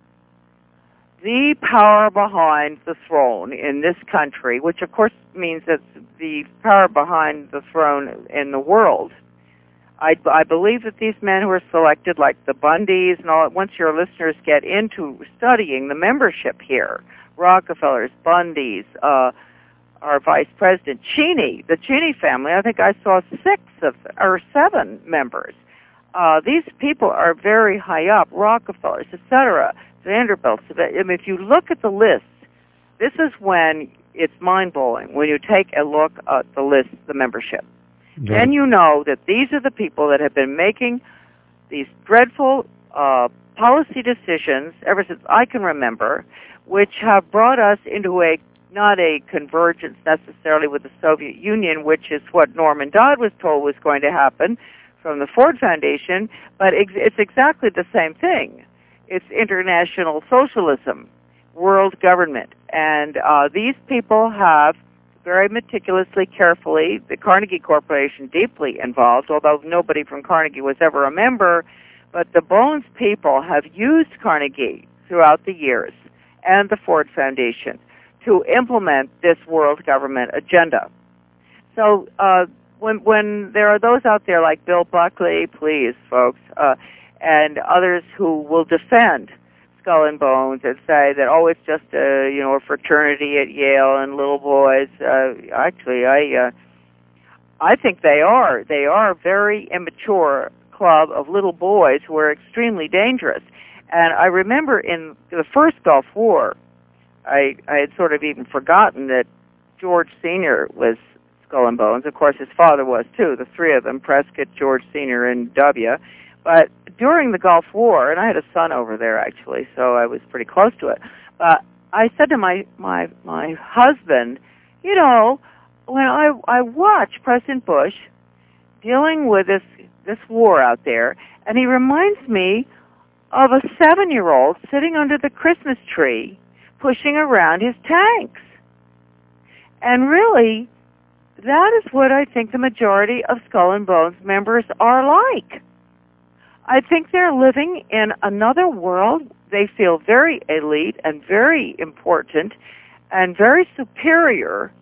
[SPEAKER 2] the power behind the throne in this country, which of course means that the power behind the throne in the world. I, I believe that these men who are selected, like the Bundys and all, once your listeners get into studying the membership here, Rockefellers, Bundys, uh, our Vice President, Cheney, the Cheney family, I think I saw six of, or seven members. Uh, these people are very high up, Rockefellers, et cetera, Vanderbilt. I mean, if you look at the list, this is when it's mind-blowing, when you take a look at the list, the membership.
[SPEAKER 1] Yeah.
[SPEAKER 2] Then you know that these are the people that have been making these dreadful uh, policy decisions ever since I can remember, which have brought us into a, not a convergence necessarily with the Soviet Union, which is what Norman Dodd was told was going to happen from the Ford Foundation, but it's exactly the same thing. It's international socialism, world government. And uh, these people have very meticulously, carefully, the Carnegie Corporation deeply involved, although nobody from Carnegie was ever a member, but the Bones people have used Carnegie throughout the years and the Ford Foundation to implement this world government agenda. So uh, when when there are those out there like Bill Buckley, please, folks, uh, and others who will defend Skull and Bones and say that, oh, it's just a, you know, a fraternity at Yale and little boys. Uh, actually, I uh, I think they are. They are a very immature club of little boys who are extremely dangerous. And I remember in the first Gulf War, I, I had sort of even forgotten that George Senior was Skull and Bones. Of course, his father was, too, the three of them, Prescott, George Senior, and W. But during the Gulf War, and I had a son over there, actually, so I was pretty close to it, but I said to my, my, my husband, you know, when I, I watch President Bush dealing with this, this war out there, and he reminds me of a seven-year-old sitting under the Christmas tree pushing around his tanks. And really, that is what I think the majority of Skull and Bones members are like. I think they're living in another world. They feel very elite and very important and very superior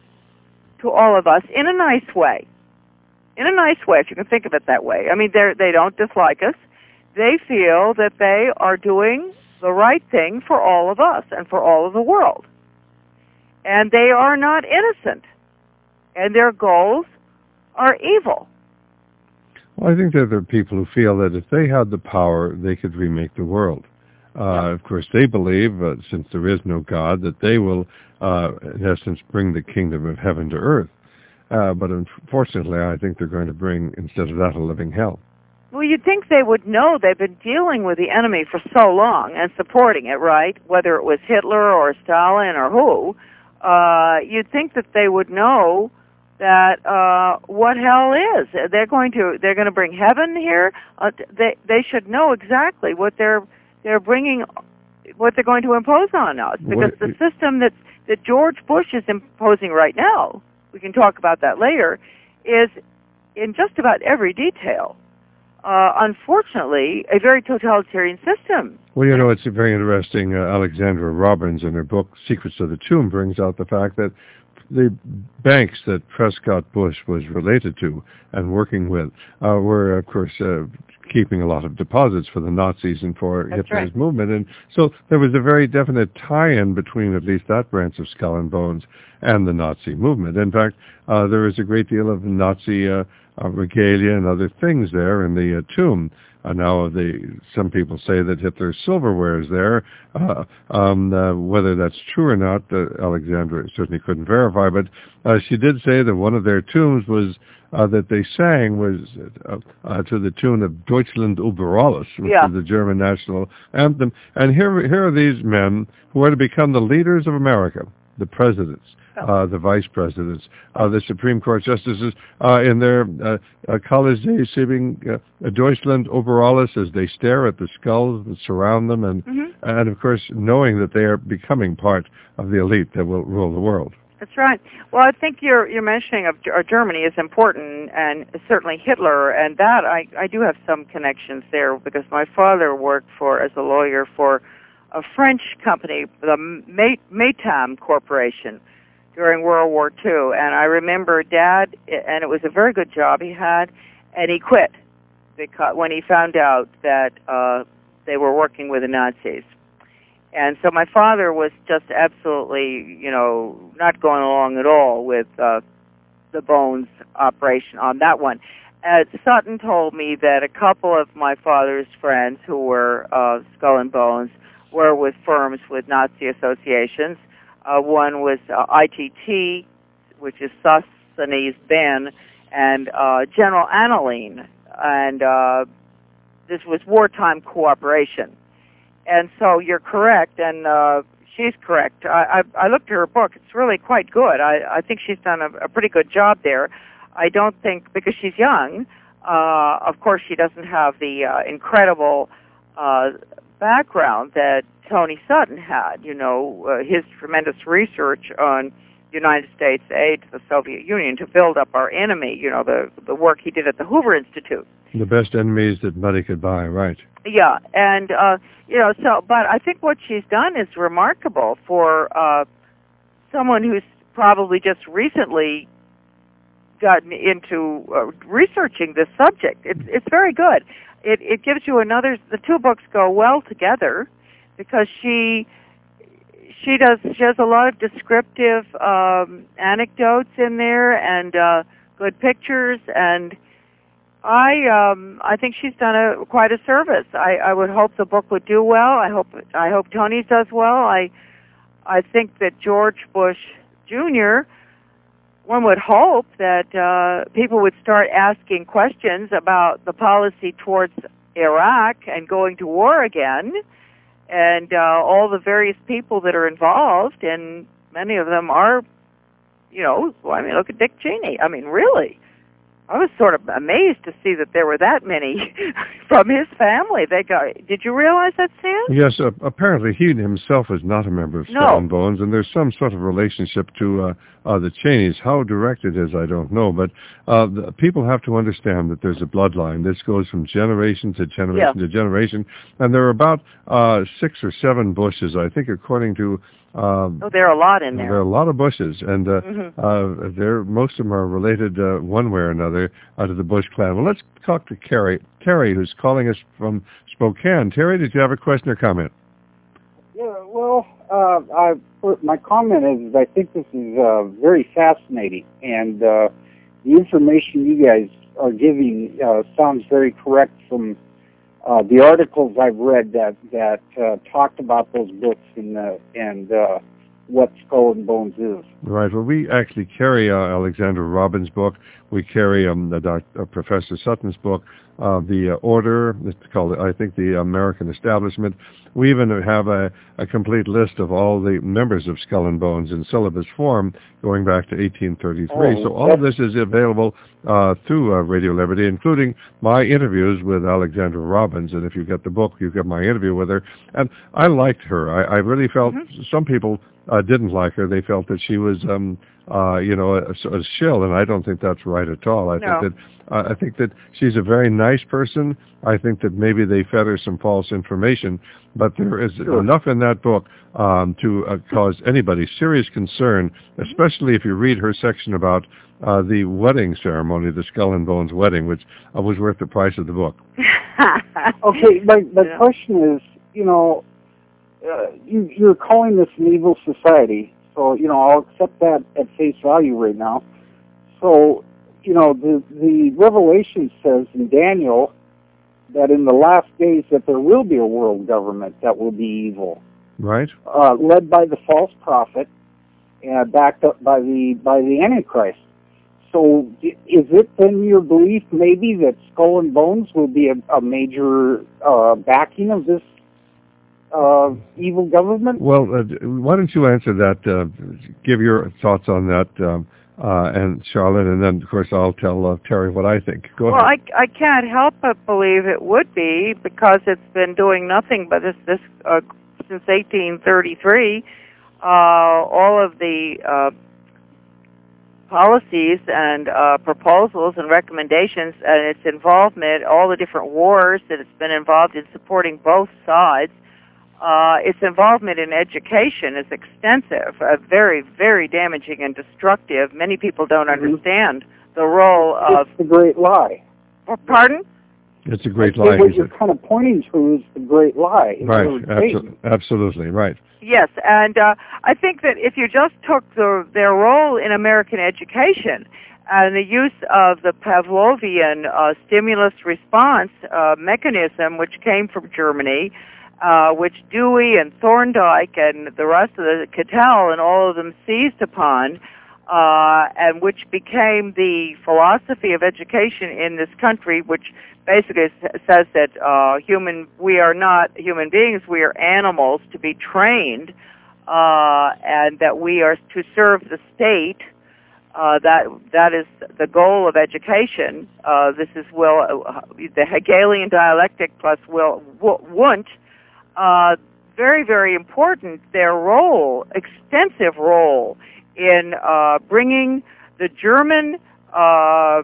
[SPEAKER 2] to all of us in a nice way. In a nice way, if you can think of it that way. I mean, they they don't dislike us. They feel that they are doing the right thing for all of us and for all of the world. And they are not innocent. And their goals are evil.
[SPEAKER 1] Well, I think that there are people who feel that if they had the power, they could remake the world. Uh, yeah. Of course, they believe, uh, since there is no God, that they will, uh, in essence, bring the kingdom of heaven to earth. Uh, but unfortunately, I think they're going to bring, instead of that, a living hell.
[SPEAKER 2] Well, you'd think they would know. They've been dealing with the enemy for so long and supporting it, right? Whether it was Hitler or Stalin or who, uh, you'd think that they would know that uh, what hell is. They're going to they're going to bring heaven here. Uh, they they should know exactly what they're they're bringing, what they're going to impose on us, because what, the system that that George Bush is imposing right now, we can talk about that later, is in just about every detail. Uh, unfortunately, a very totalitarian system.
[SPEAKER 1] Well, you know, it's very interesting. Uh, Alexandra Robbins, in her book Secrets of the Tomb, brings out the fact that the banks that Prescott Bush was related to and working with uh, were, of course, uh, keeping a lot of deposits for the Nazis and for
[SPEAKER 2] That's
[SPEAKER 1] Hitler's
[SPEAKER 2] right.
[SPEAKER 1] movement. And so there was a very definite tie-in between at least that branch of Skull and Bones and the Nazi movement. In fact, uh, there is a great deal of Nazi uh, uh, regalia and other things there in the uh, tomb. Uh, now, the, some people say that Hitler's silverware is there. Uh, um, uh, whether that's true or not, uh, Alexandra certainly couldn't verify, but uh, she did say that one of their tombs was uh, that they sang was uh, uh, to the tune of Deutschland über alles, which
[SPEAKER 2] yeah.
[SPEAKER 1] is the German national anthem. And here, here are these men who are to become the leaders of America. the presidents, uh, the vice presidents, uh, the Supreme Court justices uh, in their uh, uh, college days sitting uh, Deutschland over alles as they stare at the skulls that surround them, and mm-hmm. and of course knowing that they are becoming part of the elite that will rule the world.
[SPEAKER 2] That's right. Well, I think your your mentioning of Germany is important, and certainly Hitler, and that I, I do have some connections there because my father worked for as a lawyer for a French company, the Maytam Corporation, during World War Two, and I remember Dad, and it was a very good job he had, and he quit because when he found out that uh, they were working with the Nazis. And so my father was just absolutely, you know, not going along at all with uh, the Bones operation on that one. Uh, Sutton told me that a couple of my father's friends who were uh, Skull and Bones were with firms with Nazi associations. Uh, one was uh, I T T, which is Sosthenes Ben, and uh, General Aniline. And uh, this was wartime cooperation. And so you're correct, and uh, she's correct. I, I, I looked at her book. It's really quite good. I, I think she's done a, a pretty good job there. I don't think, because she's young, uh, of course she doesn't have the uh, incredible uh, background that Tony Sutton had, you know, uh, his tremendous research on United States aid to the Soviet Union to build up our enemy, you know, the, the work he did at the Hoover Institute.
[SPEAKER 1] The best enemies that money could buy, right.
[SPEAKER 2] Yeah, and, uh, you know, so, but I think what she's done is remarkable for uh, someone who's probably just recently gotten into uh, researching this subject. It's, it's very good. It, it gives you another, the two books go well together because she, she does, she has a lot of descriptive um, anecdotes in there and uh, good pictures, and I um, I think she's done a quite a service. I, I would hope the book would do well. I hope I hope Tony's does well. I I think that George Bush Junior One would hope that uh, people would start asking questions about the policy towards Iraq and going to war again, and uh, all the various people that are involved, and many of them are, you know, well, I mean, look at Dick Cheney. I mean, really. I was sort of amazed to see that there were that many from his family. They got. Did you realize that, Stan?
[SPEAKER 1] Yes. Uh, apparently, he himself is not a member of Skull
[SPEAKER 2] no.
[SPEAKER 1] and Bones, and there's some sort of relationship to uh, uh, the Cheneys. How direct it is, I don't know. But uh, the, people have to understand that there's a bloodline. This goes from generation to generation
[SPEAKER 2] yeah.
[SPEAKER 1] to generation, and there are about uh, six or seven Bushes, I think, according to. Um,
[SPEAKER 2] oh, there are a lot in there.
[SPEAKER 1] There are a lot of Bushes, and uh,
[SPEAKER 2] mm-hmm.
[SPEAKER 1] uh, they're, most of them are related uh, one way or another uh, to the Bush clan. Well, let's talk to Carrie. Terry, who's calling us from Spokane. Terry, did you have a question or comment?
[SPEAKER 3] Yeah, well, uh, I, my comment is I think this is uh, very fascinating, and uh, the information you guys are giving uh, sounds very correct from Uh, the articles I've read that that uh, talked about those books and uh, and uh, what Skull and Bones is.
[SPEAKER 1] Right. Well, we actually carry uh, Alexander Robbins' book. We carry um, the doc, uh, Professor Sutton's book, uh, the uh, Order. It's called, I think, the American Establishment. We even have a, a complete list of all the members of Skull and Bones in syllabus form going back to eighteen thirty-three. Oh, so all of this is available uh, through uh, Radio Liberty, including my interviews with Alexandra Robbins. And if you get the book, you get my interview with her. And I liked her. I, I really felt mm-hmm. some people uh, didn't like her. They felt that she was, um, uh, you know, a, a shill, and I don't think that's right at all. I
[SPEAKER 2] no.
[SPEAKER 1] think that uh, I think that she's a very nice person. I think that maybe they fed her some false information, but there is sure. enough in that book um, to uh, cause anybody serious concern, especially if you read her section about uh, the wedding ceremony, the Skull and Bones wedding, which uh, was worth the price of the book.
[SPEAKER 3] Okay, but the
[SPEAKER 2] yeah.
[SPEAKER 3] question is, you know, uh, you, you're calling this an evil society, so, you know, I'll accept that at face value right now. So, you know, the, the Revelation says in Daniel that in the last days that there will be a world government that will be evil.
[SPEAKER 1] Right.
[SPEAKER 3] Uh, led by the false prophet and backed up by the by the Antichrist. So is it then your belief maybe that Skull and Bones will be a, a major uh, backing of this uh, evil government?
[SPEAKER 1] Well, uh, why don't you answer that? Uh, give your thoughts on that, um, uh, and Charlotte, and then of course I'll tell uh, Terry what I think. Go
[SPEAKER 2] well,
[SPEAKER 1] ahead.
[SPEAKER 2] Well, I, I can't help but believe it would be, because it's been doing nothing but this this uh, since eighteen thirty-three. Uh, all of the uh, policies and uh, proposals and recommendations and its involvement, all the different wars that it's been involved in supporting both sides. Uh, its involvement in education is extensive, uh, very, very damaging and destructive. Many people don't understand the role of...
[SPEAKER 3] It's the great lie.
[SPEAKER 2] Oh, pardon?
[SPEAKER 1] It's a great
[SPEAKER 3] I
[SPEAKER 1] lie.
[SPEAKER 3] What you're kind of pointing to is the great lie.
[SPEAKER 1] Right, Absol- absolutely, right.
[SPEAKER 2] Yes, and uh, I think that if you just took the, their role in American education and the use of the Pavlovian uh, stimulus response uh, mechanism, which came from Germany, uh, which Dewey and Thorndike and the rest of the Cattell and all of them seized upon, uh, and which became the philosophy of education in this country, which basically says that uh, human we are not human beings, we are animals to be trained, uh, and that we are to serve the state. Uh, that that is the goal of education. Uh, this is Will uh, the Hegelian dialectic plus Will Wundt. Uh, very very important. Their role, extensive role in uh, bringing the German Uh,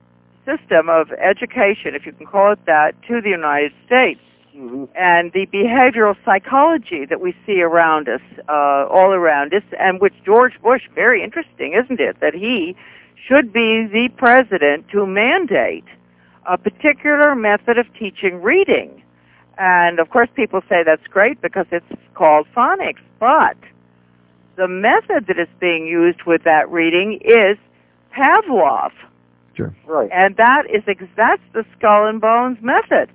[SPEAKER 2] system of education, if you can call it that, to the United States. Mm-hmm. And the behavioral psychology that we see around us, uh, all around us, and which George Bush, very interesting, isn't it, that he should be the president to mandate a particular method of teaching reading. And, of course, people say that's great because it's called phonics, but the method that is being used with that reading is Pavlov.
[SPEAKER 1] Sure.
[SPEAKER 3] Right.
[SPEAKER 2] And that is ex- that's the skull and bones method.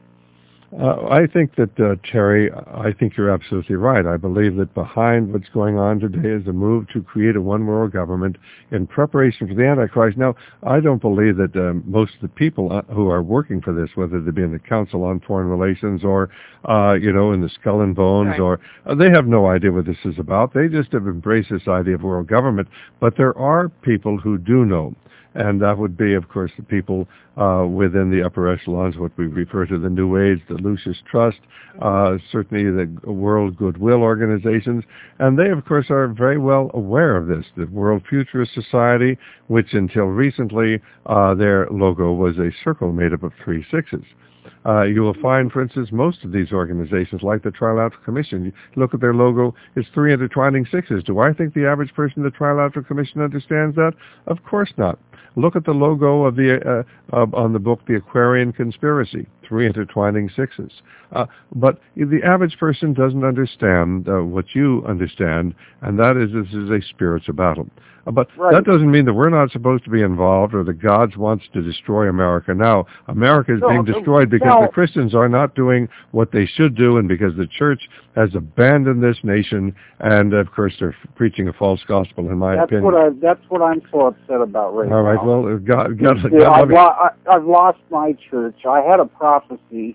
[SPEAKER 1] Uh, I think that, uh, Terry, I think you're absolutely right. I believe that behind what's going on today is a move to create a one-world government in preparation for the Antichrist. Now, I don't believe that um, most of the people uh, who are working for this, whether they be in the Council on Foreign Relations or, uh, you know, in the Skull and Bones,
[SPEAKER 2] right.
[SPEAKER 1] or uh, they have no idea what this is about. They just have embraced this idea of world government. But there are people who do know. And that would be, of course, the people uh, within the upper echelons, what we refer to the New Age, the Lucis Trust, uh, certainly the World Goodwill organizations. And they, of course, are very well aware of this. The World Futurist Society, which until recently, uh, their logo was a circle made up of three sixes. Uh, you will find, for instance, most of these organizations, like the Trilateral Commission, you look at their logo, it's three intertwining sixes. Do I think the average person in the Trilateral Commission understands that? Of course not. Look at the logo of the uh, uh, on the book, The Aquarian Conspiracy, three intertwining sixes. Uh, but the average person doesn't understand uh, what you understand, and that is this is a spiritual battle. Uh, but
[SPEAKER 3] right.
[SPEAKER 1] that doesn't mean that we're not supposed to be involved or that God wants to destroy America now. America is
[SPEAKER 3] no,
[SPEAKER 1] being destroyed because
[SPEAKER 3] no.
[SPEAKER 1] the Christians are not doing what they should do, and because the church has abandoned this nation, and of course they're preaching a false gospel, in my
[SPEAKER 3] that's
[SPEAKER 1] opinion.
[SPEAKER 3] What I, that's what I'm so upset about right now.
[SPEAKER 1] All right, well, God, God, God,
[SPEAKER 3] yeah, I've,
[SPEAKER 1] me.
[SPEAKER 3] lo- I, I've lost my church. I had a prophecy.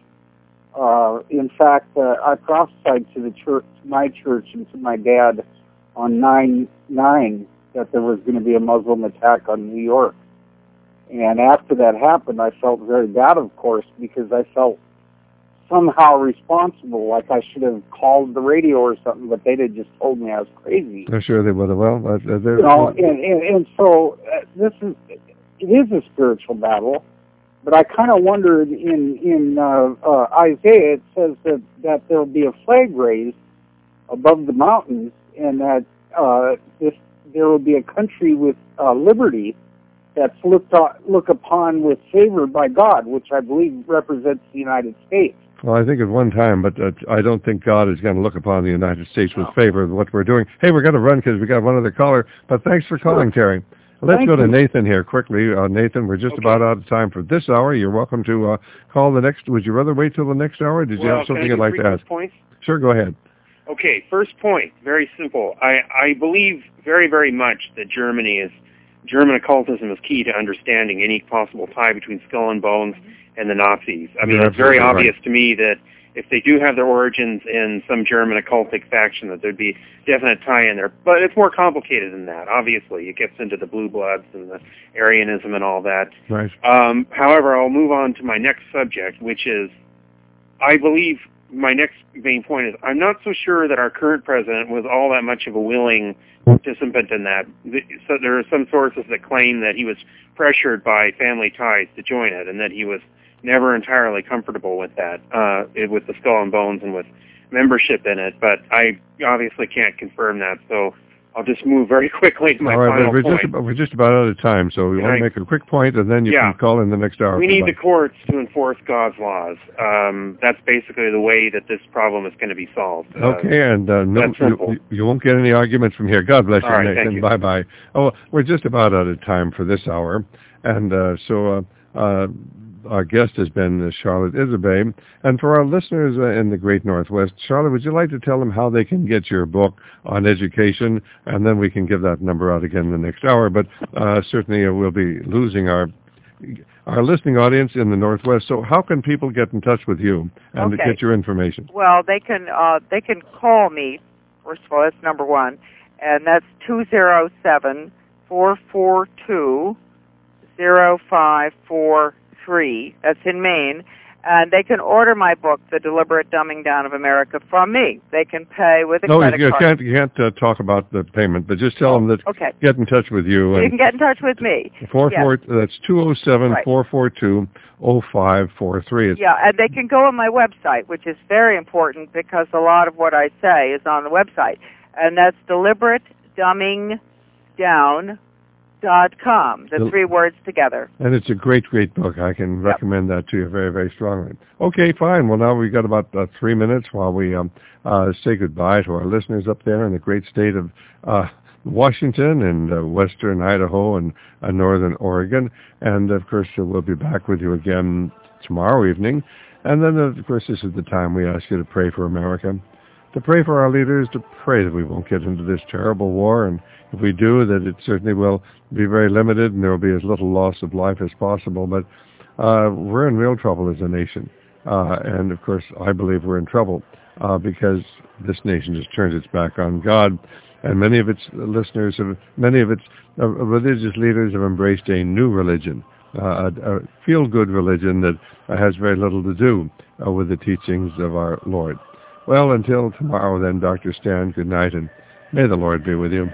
[SPEAKER 3] Uh, in fact, uh, I prophesied to the church, my church, and to my dad on nine nine that there was going to be a Muslim attack on New York. And after that happened, I felt very bad, of course, because I felt somehow responsible, like I should have called the radio or something, but they'd have just told me I was crazy.
[SPEAKER 1] I'm sure they would have. Well, uh,
[SPEAKER 3] you know, and, and, and so uh, this is, it is a spiritual battle, but I kind of wondered in, in uh, uh, Isaiah, it says that, that there will be a flag raised above the mountains, and that uh, this there will be a country with uh, liberty that's looked on, look upon with favor by God, which I believe represents the United States.
[SPEAKER 1] Well, I think at one time, but uh, I don't think God is going to look upon the United States with favor of what we're doing. Hey, we're going to run because we got one other caller, but thanks for calling, sure. Terry. Let's
[SPEAKER 3] Thank
[SPEAKER 1] go to
[SPEAKER 3] you.
[SPEAKER 1] Nathan here quickly. Uh, Nathan, we're just
[SPEAKER 4] okay.
[SPEAKER 1] about out of time for this hour. You're welcome to uh, call the next. Would you rather wait till the next hour? Or did you
[SPEAKER 4] well,
[SPEAKER 1] have something
[SPEAKER 4] can I
[SPEAKER 1] you'd like
[SPEAKER 4] three
[SPEAKER 1] to ask?
[SPEAKER 4] Points?
[SPEAKER 1] Sure, go ahead.
[SPEAKER 4] Okay, first point, very simple. I, I believe very, very much that Germany is, German occultism is key to understanding any possible tie between Skull and Bones and the Nazis. I mean,
[SPEAKER 1] You're
[SPEAKER 4] it's very
[SPEAKER 1] absolutely
[SPEAKER 4] obvious
[SPEAKER 1] right.
[SPEAKER 4] to me that if they do have their origins in some German occultic faction, that there'd be definite tie in there. But it's more complicated than that. Obviously, it gets into the blue bloods and the Aryanism and all that.
[SPEAKER 1] Right.
[SPEAKER 4] Um, however, I'll move on to my next subject, which is, I believe my next main point is, I'm not so sure that our current president was all that much of a willing participant in that. So there are some sources that claim that he was pressured by family ties to join it, and that he was never entirely comfortable with that, uh, with the Skull and Bones and with membership in it. But I obviously can't confirm that, so I'll just move very quickly to my
[SPEAKER 1] All right,
[SPEAKER 4] final
[SPEAKER 1] we're
[SPEAKER 4] point.
[SPEAKER 1] Just about, we're just about out of time, so we
[SPEAKER 4] Can
[SPEAKER 1] want
[SPEAKER 4] I-
[SPEAKER 1] to make a quick point, and then you
[SPEAKER 4] Yeah.
[SPEAKER 1] can call in the next hour.
[SPEAKER 4] We need
[SPEAKER 1] Goodbye.
[SPEAKER 4] the courts to enforce God's laws. Um, that's basically the way that this problem is going to be solved. Uh,
[SPEAKER 1] Okay, and uh, no,
[SPEAKER 4] that's simple.
[SPEAKER 1] you, you won't get any arguments from here. God bless you,
[SPEAKER 4] All right,
[SPEAKER 1] Nathan.
[SPEAKER 4] thank you.
[SPEAKER 1] Bye-bye. Oh, we're just about out of time for this hour, and uh, so uh, uh, our guest has been uh, Charlotte Iserbyt. And for our listeners uh, in the Great Northwest, Charlotte, would you like to tell them how they can get your book on education? And then we can give that number out again in the next hour. But uh, certainly uh, we'll be losing our our listening audience in the Northwest. So how can people get in touch with you and
[SPEAKER 2] Okay.
[SPEAKER 1] get your information?
[SPEAKER 2] Well, they can uh, they can call me. First of all, that's number one, and that's two zero seven four four two zero five four three. That's in Maine, and they can order my book, The Deliberate Dumbing Down of America, from me. They can pay with a
[SPEAKER 1] No,
[SPEAKER 2] credit
[SPEAKER 1] you
[SPEAKER 2] card.
[SPEAKER 1] can't, you can't uh, talk about the payment, but just tell
[SPEAKER 2] Oh,
[SPEAKER 1] them that
[SPEAKER 2] okay.
[SPEAKER 1] get in touch with you.
[SPEAKER 2] You
[SPEAKER 1] And
[SPEAKER 2] can get in touch with me.
[SPEAKER 1] four,
[SPEAKER 2] yes.
[SPEAKER 1] four, that's two oh seven, four four two, oh five four three. It's
[SPEAKER 2] Yeah, and they can go on my website, which is very important because a lot of what I say is on the website, and that's deliberate dumbing down dot com. The
[SPEAKER 1] Del-
[SPEAKER 2] three words together.
[SPEAKER 1] And it's a great, great book. I can recommend that to you very, very strongly. Okay, fine. Well, now we've got about uh, three minutes while we um, uh, say goodbye to our listeners up there in the great state of uh, Washington and uh, western Idaho and uh, northern Oregon. And, of course, uh, we'll be back with you again tomorrow evening. And then, of course, this is the time we ask you to pray for America, to pray for our leaders, to pray that we won't get into this terrible war, and if we do, that it certainly will be very limited and there will be as little loss of life as possible. But uh, we're in real trouble as a nation. Uh, and, of course, I believe we're in trouble uh, because this nation has turned its back on God. And many of its listeners, have, many of its uh, religious leaders have embraced a new religion, uh, a, a feel-good religion that uh, has very little to do uh, with the teachings of our Lord. Well, until tomorrow then, Doctor Stan, good night, and may the Lord be with you.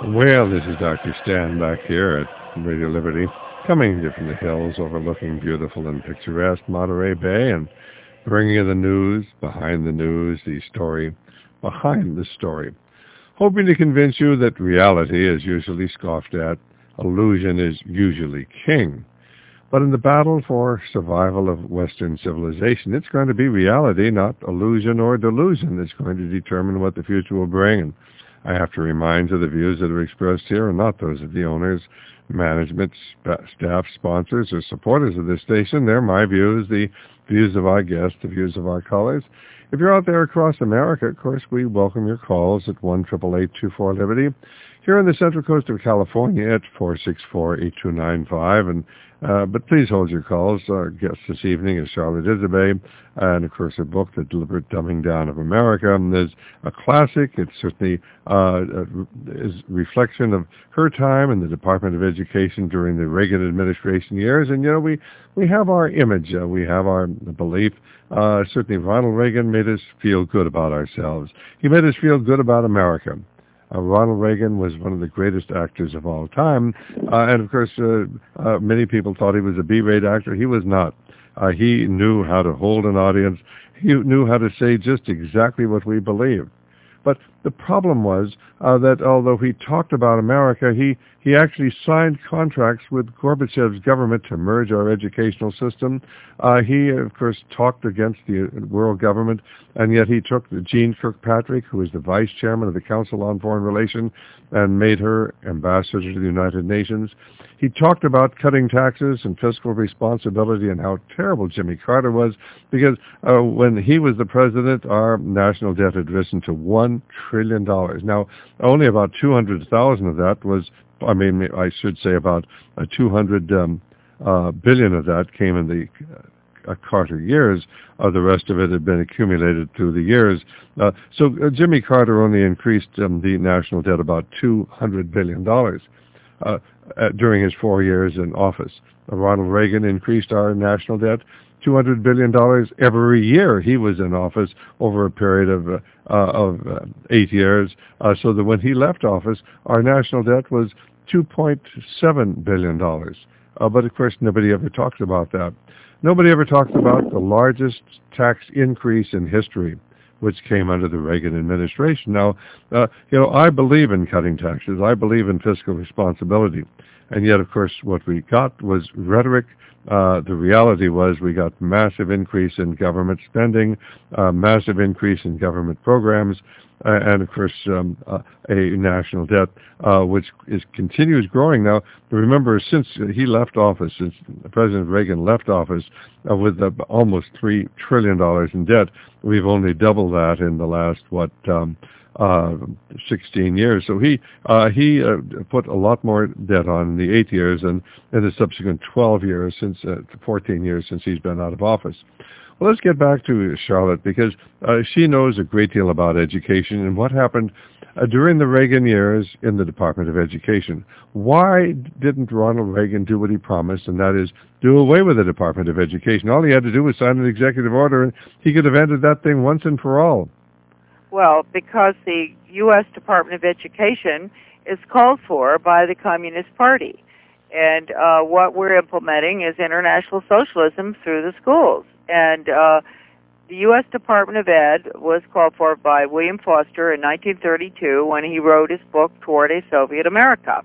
[SPEAKER 1] Well, this is Doctor Stan back here at Radio Liberty, coming to you from the hills overlooking beautiful and picturesque Monterey Bay and bringing you the news, behind the news, the story behind the story. Hoping to convince you that reality is usually scoffed at, illusion is usually king. But in the battle for survival of Western civilization, it's going to be reality, not illusion or delusion, that's going to determine what the future will bring. And I have to remind you the views that are expressed here are not those of the owners, management, sp- staff, sponsors, or supporters of this station. They're my views, the views of our guests, the views of our callers. If you're out there across America, of course, we welcome your calls at one eight eight eight, two four, Liberty. Here on the Central Coast of California at four six four, eight two nine five. And uh, but please hold your calls. Our guest this evening is Charlotte Isobel, and of course, her book, The Deliberate Dumbing Down of America, and is a classic. It's certainly uh, is reflection of her time in the Department of Education during the Reagan administration years. And you know, we we have our image, uh, we have our belief. Uh, certainly, Ronald Reagan made us feel good about ourselves. He made us feel good about America. Uh, Ronald Reagan was one of the greatest actors of all time, uh, and of course, uh, uh, many people thought he was a B-rate actor. He was not. Uh, he knew how to hold an audience. He knew how to say just exactly what we believed. But the problem was uh, that although he talked about America, he, he actually signed contracts with Gorbachev's government to merge our educational system. Uh, he, of course, talked against the world government, and yet he took Jeane Kirkpatrick, who was the vice chairman of the Council on Foreign Relations, and made her ambassador to the United Nations. He talked about cutting taxes and fiscal responsibility and how terrible Jimmy Carter was, because uh, when he was the president, our national debt had risen to one trillion dollars. Now, only about two hundred thousand of that was, I mean, I should say about uh, two hundred um, uh, billion of that came in the uh, Carter years. Uh, the rest of it had been accumulated through the years. Uh, so uh, Jimmy Carter only increased um, the national debt about two hundred billion dollars. Uh, uh, during his four years in office. Uh, Ronald Reagan increased our national debt two hundred billion dollars every year he was in office over a period of uh, uh, of uh, eight years, uh, so that when he left office, our national debt was two point seven billion dollars. Uh, but of course, nobody ever talks about that. Nobody ever talks about the largest tax increase in history, which came under the Reagan administration. Now, uh, you know, I believe in cutting taxes. I believe in fiscal responsibility. And yet, of course, what we got was rhetoric. Uh, the reality was we got massive increase in government spending, uh, massive increase in government programs, uh, and, of course, um, uh, a national debt, uh, which is continues growing. Now, remember, since he left office, since President Reagan left office, uh, with uh, almost three trillion dollars in debt, we've only doubled that in the last, what, um, uh, sixteen years. So he uh, he uh, put a lot more debt on in the eight years and in the subsequent twelve years, since uh, fourteen years since he's been out of office. Well, let's get back to Charlotte, because uh, she knows a great deal about education and what happened uh, during the Reagan years in the Department of Education. Why didn't Ronald Reagan do what he promised, and that is do away with the Department of Education? All he had to do was sign an executive order, and he could have ended that thing once and for all.
[SPEAKER 2] Well, because the U S Department of Education is called for by the Communist Party. And uh, what we're implementing is international socialism through the schools. And uh, the U S Department of Ed was called for by William Foster in nineteen thirty-two when he wrote his book, Toward a Soviet America.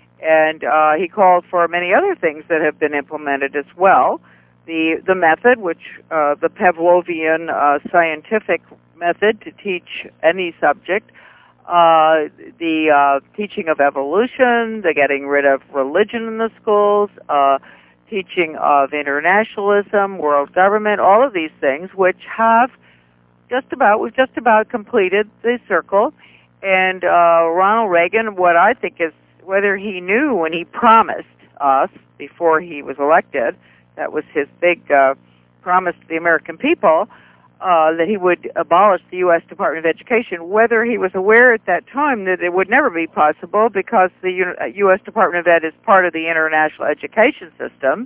[SPEAKER 2] And uh, he called for many other things that have been implemented as well. The, the method, which uh, the Pavlovian uh, scientific method to teach any subject, uh, the uh, teaching of evolution, the getting rid of religion in the schools, uh, teaching of internationalism, world government, all of these things, which have just about, we've just about completed the circle. And uh, Ronald Reagan, what I think is, whether he knew when he promised us before he was elected, that was his big uh, promise to the American people, Uh, that he would abolish the U S Department of Education, whether he was aware at that time that it would never be possible because the U S Department of Ed is part of the international education system,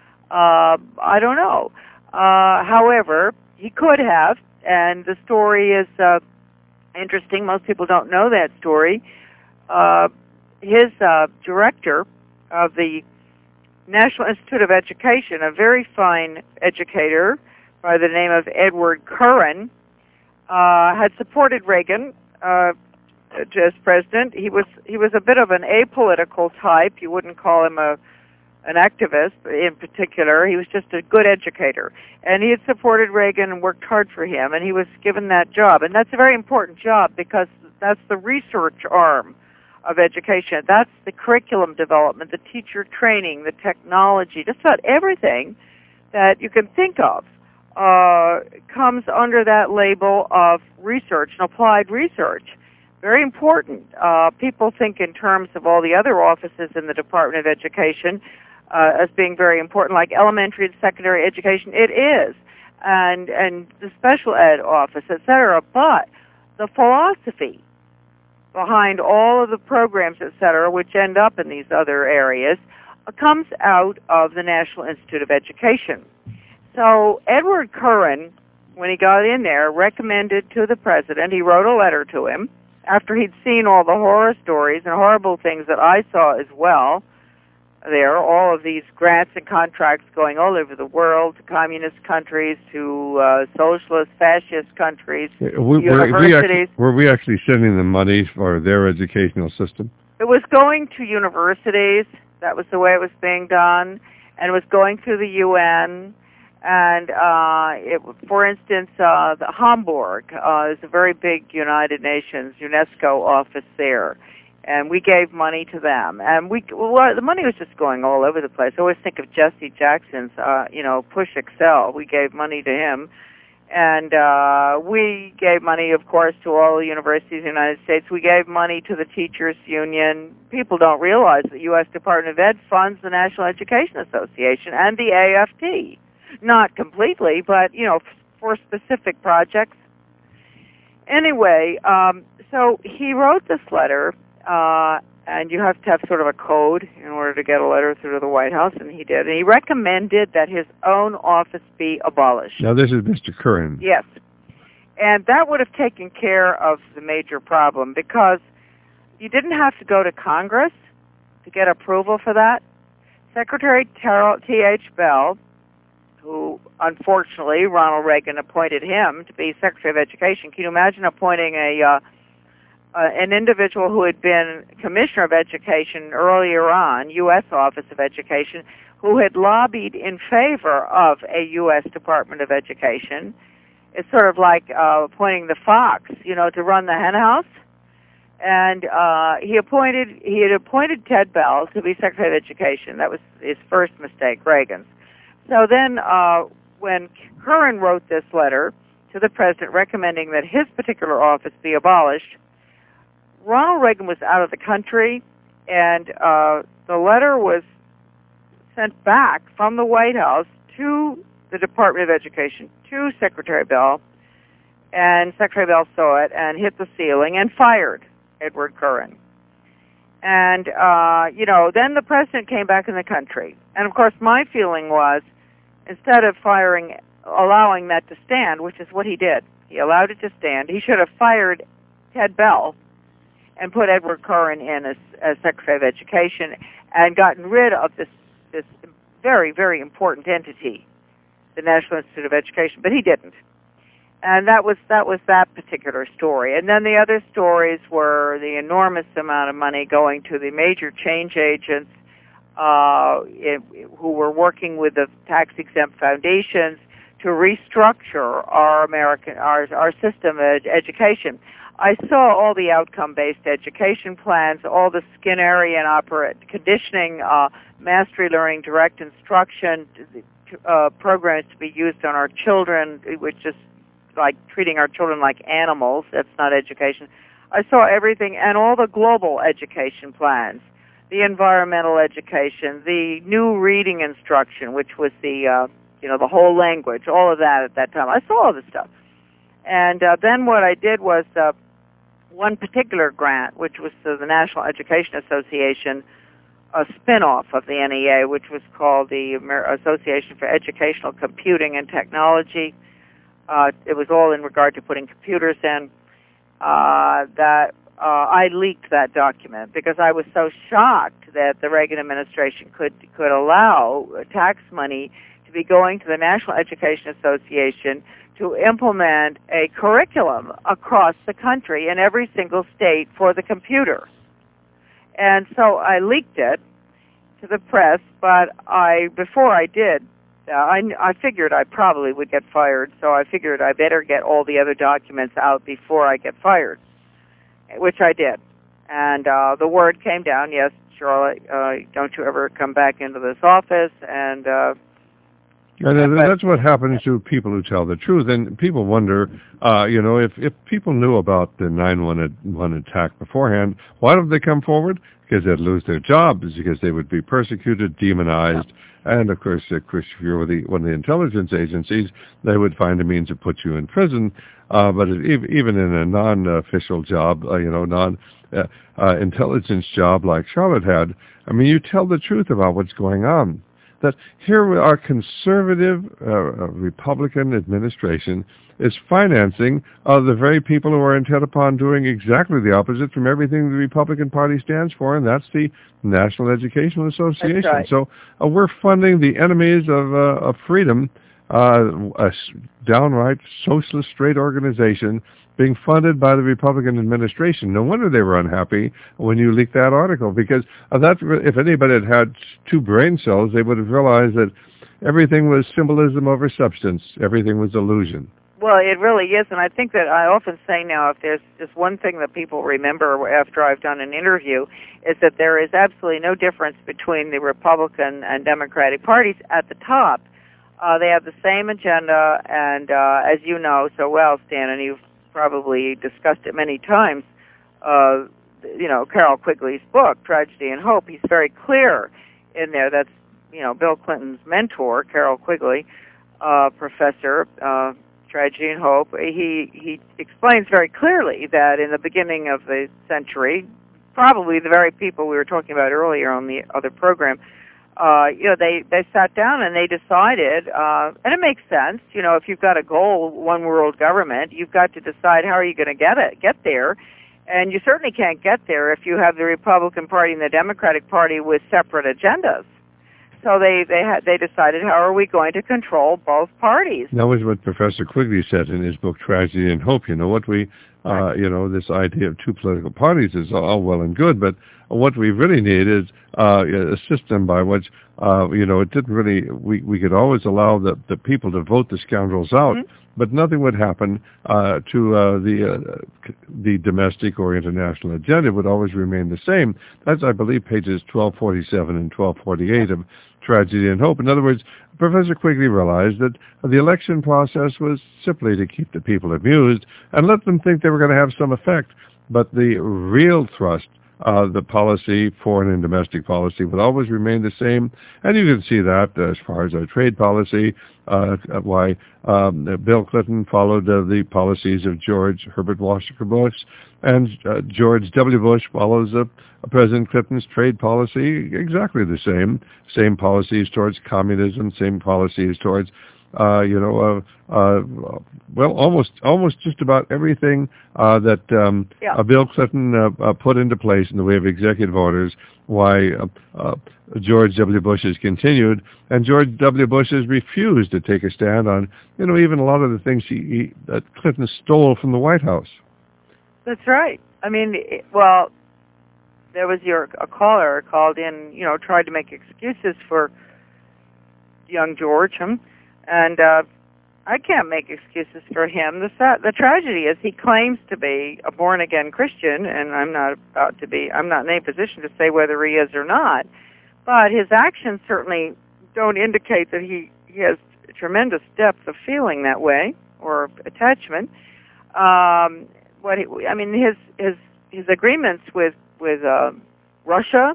[SPEAKER 2] uh, I don't know. Uh, however, he could have, and the story is uh, interesting. Most people don't know that story. Uh, his uh, director of the National Institute of Education, a very fine educator by the name of Edward Curran, uh, had supported Reagan uh, as president. He was he was a bit of an apolitical type. You wouldn't call him a an activist in particular. He was just a good educator. And he had supported Reagan and worked hard for him, and he was given that job. And that's a very important job because that's the research arm of education. That's the curriculum development, the teacher training, the technology, just about everything that you can think of uh, comes under that label of research and applied research. Very important. Uh, people think in terms of all the other offices in the Department of Education uh, as being very important, like elementary and secondary education. It is, and and the special ed office, et cetera. But the philosophy behind all of the programs, et cetera, which end up in these other areas, uh, comes out of the National Institute of Education. So Edward Curran, when he got in there, recommended to the president, he wrote a letter to him, after he'd seen all the horror stories and horrible things that I saw as well there, all of these grants and contracts going all over the world, to communist countries, to uh, socialist, fascist countries,
[SPEAKER 1] we,
[SPEAKER 2] universities.
[SPEAKER 1] Were we, actually, were we actually sending them money for their educational system?
[SPEAKER 2] It was going to universities. That was the way it was being done. And it was going through the U N. And, uh, it, for instance, uh, the Hamburg uh, is a very big United Nations UNESCO office there, and we gave money to them. And we, well, the money was just going all over the place. I always think of Jesse Jackson's, uh, you know, Push Excel. We gave money to him, and uh, we gave money, of course, to all the universities in the United States. We gave money to the Teachers Union. People don't realize the U S Department of Ed funds the National Education Association and the A F T. Not completely, but, you know, for specific projects. Anyway, um, so he wrote this letter, uh, and you have to have sort of a code in order to get a letter through to the White House, and he did. And he recommended that his own office be abolished.
[SPEAKER 1] Now, this is Mister Curran.
[SPEAKER 2] Yes. And that would have taken care of the major problem, because you didn't have to go to Congress to get approval for that. Secretary T H Bell, who, unfortunately, Ronald Reagan appointed him to be Secretary of Education. Can you imagine appointing a uh, uh, an individual who had been Commissioner of Education earlier on, U S Office of Education, who had lobbied in favor of a U S Department of Education? It's sort of like uh, appointing the fox, you know, to run the hen house. And uh, he appointed he had appointed Ted Bell to be Secretary of Education. That was his first mistake, Reagan's. So then uh, when Curran wrote this letter to the president recommending that his particular office be abolished, Ronald Reagan was out of the country, and uh, the letter was sent back from the White House to the Department of Education, to Secretary Bell, and Secretary Bell saw it and hit the ceiling and fired Edward Curran. And, uh, you know, then the president came back in the country. And, of course, my feeling was, instead of firing, allowing that to stand, which is what he did, he allowed it to stand, he should have fired Ted Bell and put Edward Curran in as, as Secretary of Education and gotten rid of this, this very, very important entity, the National Institute of Education. But he didn't. And that was that was that particular story. And then the other stories were the enormous amount of money going to the major change agents uh, it, who were working with the tax-exempt foundations to restructure our American our our system of education. I saw all the outcome-based education plans, all the Skinnerian operate conditioning, uh, mastery learning, direct instruction uh, programs to be used on our children, which is like treating our children like animals. That's not education. I saw everything, and all the global education plans, the environmental education, the new reading instruction, which was the, uh, you know, the whole language, all of that at that time. I saw all this stuff. And uh, then what I did was uh, one particular grant, which was to the National Education Association, a spin-off of the N E A, which was called the Amer- Association for Educational Computing and Technology. Uh, it was all in regard to putting computers in. Uh, that uh, I leaked that document because I was so shocked that the Reagan administration could could allow tax money to be going to the National Education Association to implement a curriculum across the country in every single state for the computer. And so I leaked it to the press, but I before I did, uh, I, I figured I probably would get fired, so I figured I better get all the other documents out before I get fired, which I did. And uh, the word came down, yes, Charlotte, uh, don't you ever come back into this office, and... Uh,
[SPEAKER 1] And that's what happens to people who tell the truth. And people wonder, uh, you know, if, if people knew about the nine one one attack beforehand, why don't they come forward? Because they'd lose their jobs, because they would be persecuted, demonized. And, of course, uh, Chris, if you're with the, one of the intelligence agencies, they would find a means to put you in prison. Uh, but it, even in a non-official job, uh, you know, non-intelligence uh, uh, job like Charlotte had, I mean, you tell the truth about what's going on. That here our conservative uh, Republican administration is financing uh, the very people who are intent upon doing exactly the opposite from everything the Republican Party stands for, and that's the National Educational Association.
[SPEAKER 2] That's right.
[SPEAKER 1] So uh, we're funding the enemies of, uh, of freedom, uh, a downright socialist straight organization being funded by the Republican administration. No wonder they were unhappy when you leaked that article, because that, if anybody had had two brain cells, they would have realized that everything was symbolism over substance. Everything was illusion.
[SPEAKER 2] Well, it really is, and I think that I often say now, if there's just one thing that people remember after I've done an interview, is that there is absolutely no difference between the Republican and Democratic parties at the top. Uh, they have the same agenda, and uh, as you know so well, Stan, and you've probably discussed it many times, uh, you know, Carroll Quigley's book, Tragedy and Hope, he's very clear in there. That's, you know, Bill Clinton's mentor, Carroll Quigley, uh, professor, uh, Tragedy and Hope. He, he explains very clearly that in the beginning of the century, probably the very people we were talking about earlier on the other program, Uh, you know, they, they sat down and they decided, uh, and it makes sense, you know, if you've got a goal, one world government, you've got to decide how are you going to get it, get there, and you certainly can't get there if you have the Republican Party and the Democratic Party with separate agendas. So they they had they decided, how are we going to control both parties?
[SPEAKER 1] That was what Professor Quigley said in his book Tragedy and Hope. You know what we, uh, you know, this idea of two political parties is all well and good, but what we really need is uh, a system by which, uh, you know, it didn't really. We we could always allow the the people to vote the scoundrels out, mm-hmm. but nothing would happen uh, to uh, the uh, the domestic or international agenda. It would always remain the same. That's, I believe, pages twelve forty-seven and twelve forty-eight of Tragedy and Hope. In other words, Professor Quigley realized that the election process was simply to keep the people amused and let them think they were going to have some effect. But the real thrust, uh, the policy, foreign and domestic policy, would always remain the same. And you can see that as far as our trade policy, uh, why um, Bill Clinton followed uh, the policies of George Herbert Washington Bush, and uh, George W. Bush follows uh, President Clinton's trade policy exactly the same. Same policies towards communism, same policies towards, uh, you know, uh, uh, well, almost almost just about everything uh, that um,
[SPEAKER 2] yeah.
[SPEAKER 1] uh, Bill Clinton uh, uh, put into place in the way of executive orders, why uh, uh, George W. Bush has continued, and George W. Bush has refused to take a stand on, you know, even a lot of the things he, he, that Clinton stole from the White House.
[SPEAKER 2] That's right. I mean, it, well, there was your a caller called in, you know, tried to make excuses for young George, him, and uh, I can't make excuses for him. The the tragedy is he claims to be a born again Christian, and I'm not about to be. I'm not in any position to say whether he is or not. But his actions certainly don't indicate that he, he has tremendous depth of feeling that way or attachment. Um, what he, I mean, his his his agreements with with uh, Russia,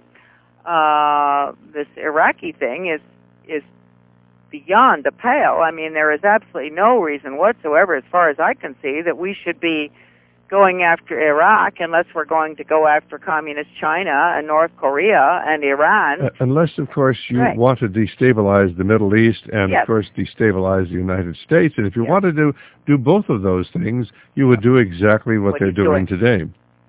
[SPEAKER 2] uh, this Iraqi thing is is beyond the pale. I mean, there is absolutely no reason whatsoever, as far as I can see, that we should be going after Iraq unless we're going to go after communist China and North Korea and Iran.
[SPEAKER 1] Uh, unless, of course, you
[SPEAKER 2] right.
[SPEAKER 1] want to destabilize the Middle East and,
[SPEAKER 2] yes.
[SPEAKER 1] of course, destabilize the United States. And if you
[SPEAKER 2] yes.
[SPEAKER 1] wanted to do both of those things, you would do exactly what,
[SPEAKER 2] what
[SPEAKER 1] they're doing,
[SPEAKER 2] doing
[SPEAKER 1] today.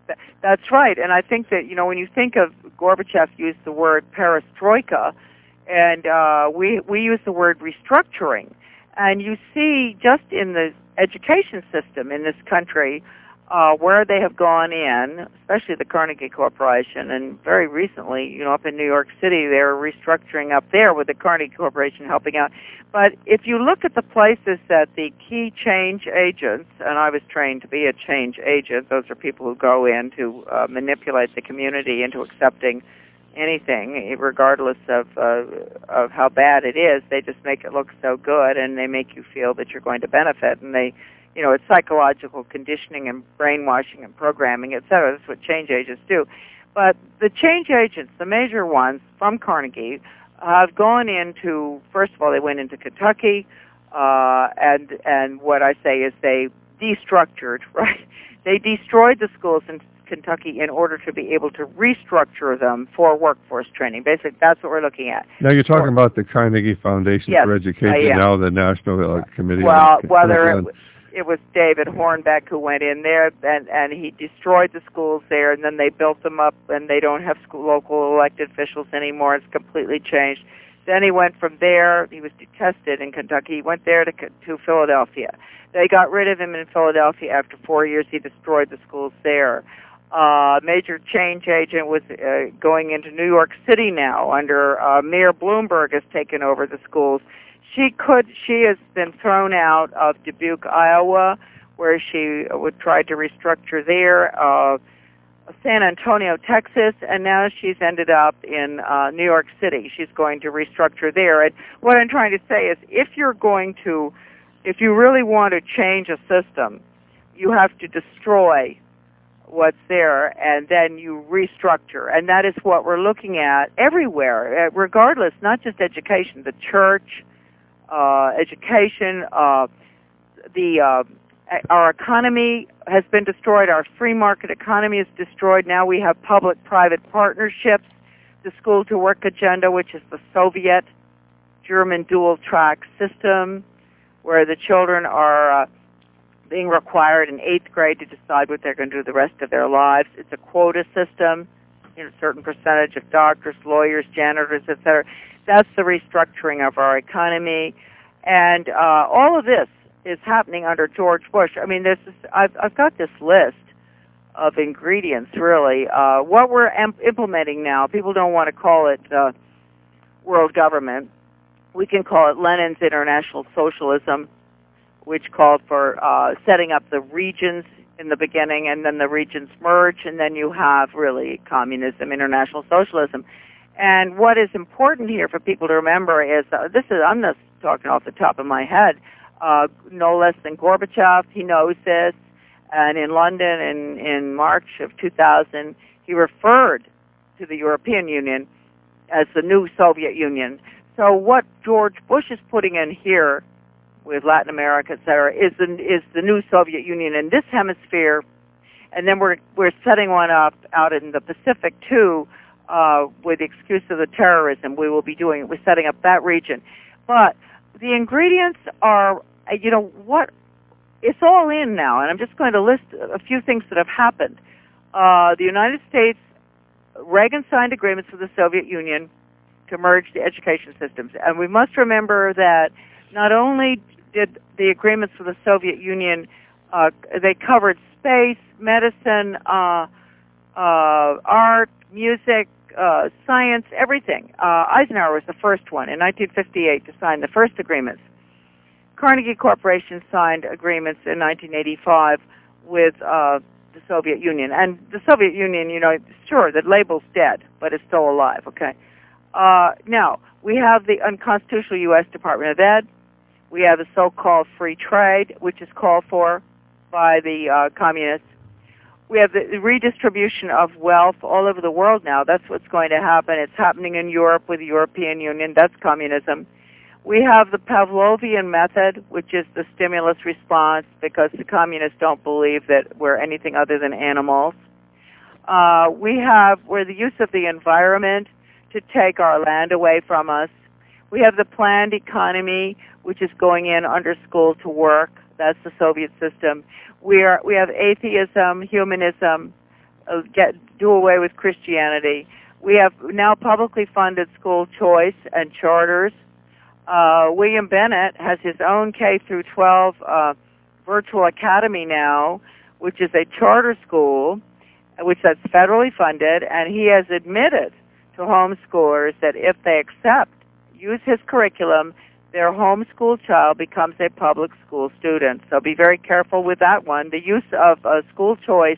[SPEAKER 2] That's right. And I think that, you know, when you think of Gorbachev used the word perestroika, and uh, we we use the word restructuring. And you see just in the education system in this country uh, where they have gone in, especially the Carnegie Corporation, and very recently, you know, up in New York City, they're restructuring up there with the Carnegie Corporation helping out. But if you look at the places that the key change agents, and I was trained to be a change agent, those are people who go in to uh, manipulate the community into accepting anything, regardless of uh, of how bad it is. They just make it look so good, and they make you feel that you're going to benefit. And they, you know, it's psychological conditioning and brainwashing and programming, et cetera. That's what change agents do. But the change agents, the major ones from Carnegie, have gone into, first of all, they went into Kentucky, uh, and and what I say is they destructured, right? They destroyed the schools in Kentucky in order to be able to restructure them for workforce training. Basically, that's what we're looking at.
[SPEAKER 1] Now, you're talking about the Carnegie Foundation
[SPEAKER 2] yes,
[SPEAKER 1] for Education, now the National uh, Committee.
[SPEAKER 2] Well,
[SPEAKER 1] on
[SPEAKER 2] whether it, it was David Hornbeck who went in there, and, and he destroyed the schools there, and then they built them up, and they don't have school, local elected officials anymore. It's completely changed. Then he went from there. He was detested in Kentucky. He went there to to Philadelphia. They got rid of him in Philadelphia after four years. He destroyed the schools there. Uh, major change agent was uh, going into New York City now under uh, Mayor Bloomberg has taken over the schools. She could, she has been thrown out of Dubuque, Iowa, where she would try to restructure there, uh, San Antonio, Texas, and now she's ended up in uh, New York City. She's going to restructure there. And what I'm trying to say is if you're going to, if you really want to change a system, you have to destroy what's there, and then you restructure. And that is what we're looking at everywhere, regardless, not just education, the church, uh, education, uh, the uh, our economy has been destroyed. Our free market economy is destroyed. Now we have public-private partnerships, the school-to-work agenda, which is the Soviet German dual-track system, where the children are uh, being required in eighth grade to decide what they're going to do the rest of their lives. It's a quota system, you know, a certain percentage of doctors, lawyers, janitors, et cetera. That's the restructuring of our economy. And uh, all of this is happening under George Bush. I mean, this is, I've, I've got this list of ingredients, really. Uh, what we're imp- implementing now, people don't want to call it uh, world government. We can call it Lenin's International Socialism, which called for uh, setting up the regions in the beginning, and then the regions merge, and then you have really communism, international socialism. And what is important here for people to remember is, uh, this is, I'm just talking off the top of my head, uh, no less than Gorbachev, he knows this, and in London in, in March of two thousand, he referred to the European Union as the new Soviet Union. So what George Bush is putting in here with Latin America, et cetera, is the, is the new Soviet Union in this hemisphere, and then we're we're setting one up out in the Pacific too, uh, with the excuse of the terrorism. We will be doing, we're setting up that region, but the ingredients are, you know, what it's all in now, and I'm just going to list a few things that have happened. Uh, the United States, Reagan signed agreements with the Soviet Union to merge the education systems, and we must remember that not only did the agreements with the Soviet Union, uh, they covered space, medicine, uh, uh, art, music, uh, science, everything. Uh, Eisenhower was the first one in nineteen fifty-eight to sign the first agreements. Carnegie Corporation signed agreements in nineteen eighty-five with uh, the Soviet Union. And the Soviet Union, you know, sure, the label's dead, but it's still alive, okay? Uh, now, we have the unconstitutional U S Department of Ed. We have the so-called free trade, which is called for by the uh, communists. We have the redistribution of wealth all over the world now. That's what's going to happen. It's happening in Europe with the European Union. That's communism. We have the Pavlovian method, which is the stimulus response, because the communists don't believe that we're anything other than animals. Uh, we have where the use of the environment to take our land away from us. We have the planned economy, which is going in under school to work. That's the Soviet system. We are we have atheism, humanism, uh, get do away with Christianity. We have now publicly funded school choice and charters. Uh, William Bennett has his own K through twelve uh, virtual academy now, which is a charter school, which that's federally funded, and he has admitted to homeschoolers that if they accept, use his curriculum, their homeschool child becomes a public school student. So be very careful with that one. The use of uh, school choice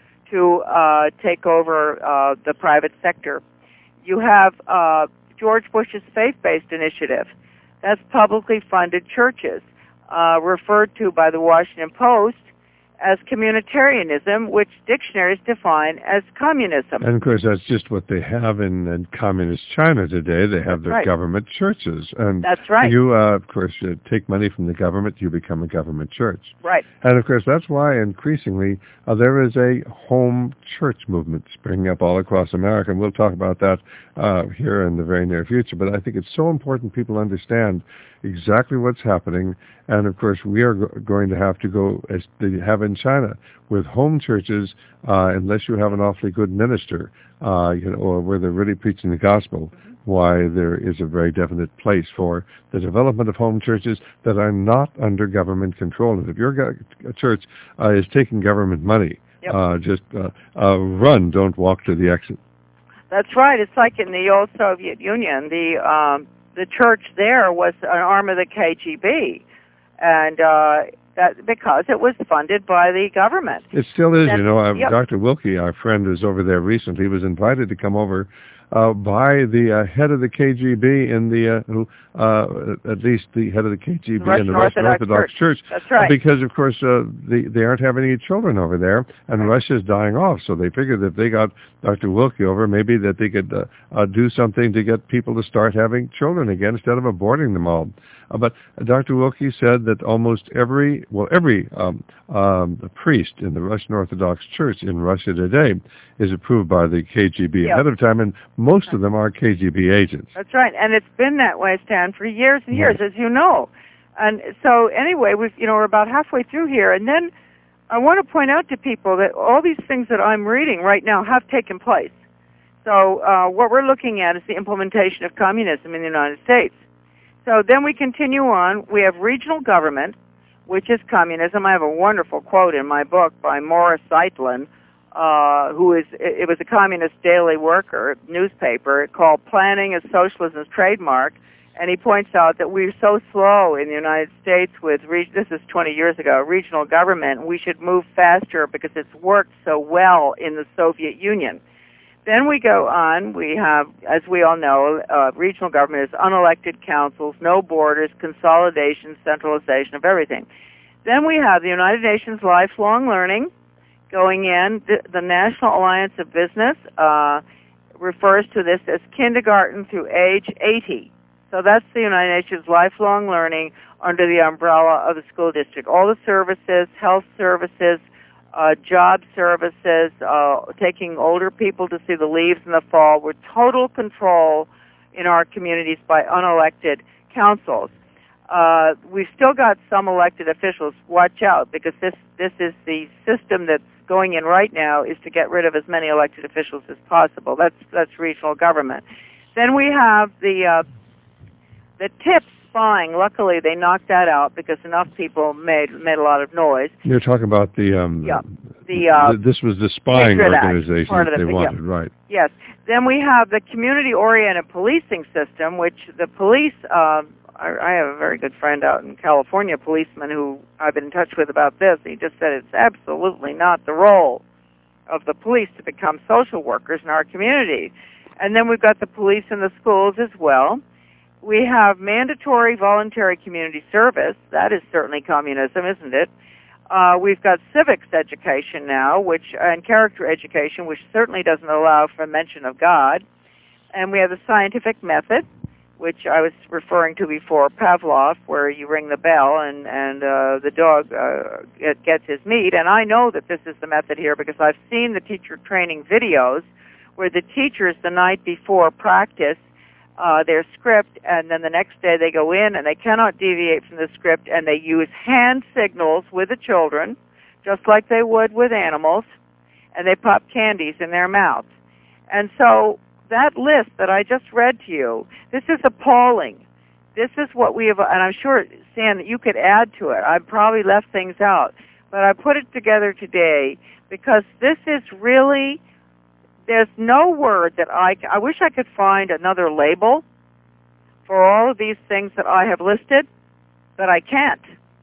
[SPEAKER 2] to uh, take over uh, the private sector. You have uh, George Bush's faith-based initiative. That's publicly funded churches, uh, referred to by the Washington Post as communitarianism, which dictionaries define as communism.
[SPEAKER 1] And, of course, that's just what they have in, in communist China today. They have
[SPEAKER 2] that's
[SPEAKER 1] their
[SPEAKER 2] right.
[SPEAKER 1] government churches. And
[SPEAKER 2] that's right.
[SPEAKER 1] You, uh, of course, uh, take money from the government, you become a government church.
[SPEAKER 2] Right.
[SPEAKER 1] And, of course, that's why increasingly uh, there is a home church movement springing up all across America. And we'll talk about that uh, here in the very near future. But I think it's so important people understand exactly what's happening. And, of course, we are go- going to have to go, as they have in China, with home churches, uh, unless you have an awfully good minister, uh, you know, or where they're really preaching the gospel, why there is a very definite place for the development of home churches that are not under government control. And if your go- church uh, is taking government money,
[SPEAKER 2] yep.
[SPEAKER 1] uh, just uh, uh, run, don't walk to the exit.
[SPEAKER 2] That's right. It's like in the old Soviet Union. The um, the church there was an arm of the K G B, and uh, that because it was funded by the government.
[SPEAKER 1] It still is.
[SPEAKER 2] And,
[SPEAKER 1] you know, uh,
[SPEAKER 2] yep.
[SPEAKER 1] Doctor Wilkie, our friend who's over there recently, was invited to come over uh, by the uh, head of the K G B in the, uh, uh, at least the head of the K G B
[SPEAKER 2] the
[SPEAKER 1] in the Russian Orthodox, Orthodox Church.
[SPEAKER 2] Church. That's right.
[SPEAKER 1] Uh, because, of course, uh, they, they aren't having any children over there, and right. Russia's dying off. So they figured that if they got Doctor Wilkie over, maybe that they could uh, uh, do something to get people to start having children again instead of aborting them all. Uh, but uh, Doctor Wilkie said that almost every, well, every um, um, priest in the Russian Orthodox Church in Russia today is approved by the K G B
[SPEAKER 2] yep.
[SPEAKER 1] ahead of time, and most of them are K G B agents.
[SPEAKER 2] That's right, and it's been that way, Stan, for years and years, yes. as you know. And so, anyway, we've, you know, we're about halfway through here, and then I want to point out to people that all these things that I'm reading right now have taken place. So uh, what we're looking at is the implementation of communism in the United States. So then we continue on. We have regional government, which is communism. I have a wonderful quote in my book by Morris Zeitlin, uh, who is, it was a communist daily worker newspaper called Planning as Socialism's Trademark, and he points out that we're so slow in the United States with, re- this is twenty years ago, regional government. We should move faster because it's worked so well in the Soviet Union. Then we go on, we have, as we all know, uh, regional government is unelected councils, no borders, consolidation, centralization of everything. Then we have the United Nations Lifelong Learning going in. The, the National Alliance of Business uh, refers to this as kindergarten through age eighty. So that's the United Nations Lifelong Learning under the umbrella of the school district. All the services, health services, Uh, job services, uh, taking older people to see the leaves in the fall, with total control in our communities by unelected councils. Uh, we've still got some elected officials. Watch out, because this, this is the system that's going in right now, is to get rid of as many elected officials as possible. That's, that's regional government. Then we have the, uh, the tips. Spying. Luckily, they knocked that out because enough people made made a lot of noise.
[SPEAKER 1] You're talking about the um.
[SPEAKER 2] Yeah. The uh,
[SPEAKER 1] this was the spying organization
[SPEAKER 2] part
[SPEAKER 1] that
[SPEAKER 2] of the,
[SPEAKER 1] they wanted,
[SPEAKER 2] yeah.
[SPEAKER 1] right?
[SPEAKER 2] Yes. Then we have the community-oriented policing system, which the police. Uh, I, I have a very good friend out in California, policeman, who I've been in touch with about this. He just said it's absolutely not the role of the police to become social workers in our community. And then we've got the police in the schools as well. We have mandatory voluntary community service. That is certainly communism, isn't it? Uh, we've got civics education now, which and character education, which certainly doesn't allow for mention of God. And we have the scientific method, which I was referring to before, Pavlov, where you ring the bell and, and uh, the dog uh, gets his meat. And I know that this is the method here because I've seen the teacher training videos where the teachers the night before practice Uh, their script, and then the next day they go in and they cannot deviate from the script, and they use hand signals with the children, just like they would with animals, and they pop candies in their mouths. And so that list that I just read to you, this is appalling. This is what we have, and I'm sure, Stan, that you could add to it. I probably left things out, but I put it together today because this is really, there's no word that I, I wish I could find another label for all of these things that I have listed, but I can't.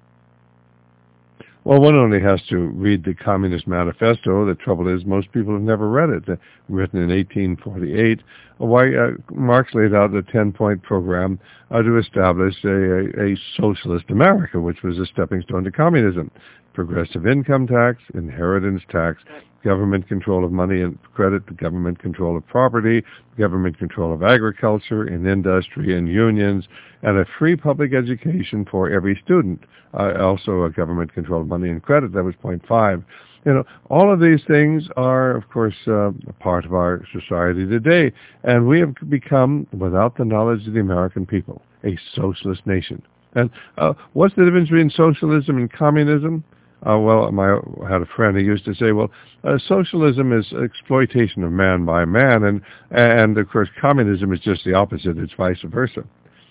[SPEAKER 1] Well, one only has to read the Communist Manifesto. The trouble is most people have never read it. Uh, written in eighteen forty-eight, why uh, Marx laid out a ten-point program uh, to establish a, a, a socialist America, which was a stepping stone to communism. Progressive income tax, inheritance tax, government control of money and credit, government control of property, government control of agriculture and industry and unions, and a free public education for every student. Uh, also a government control of money and credit, that was point five. You know, all of these things are, of course, uh, a part of our society today, and we have become, without the knowledge of the American people, a socialist nation. And uh, what's the difference between socialism and communism? Uh, well, my, I had a friend who used to say, well, uh, socialism is exploitation of man by man, and, and of course, communism is just the opposite. It's vice versa.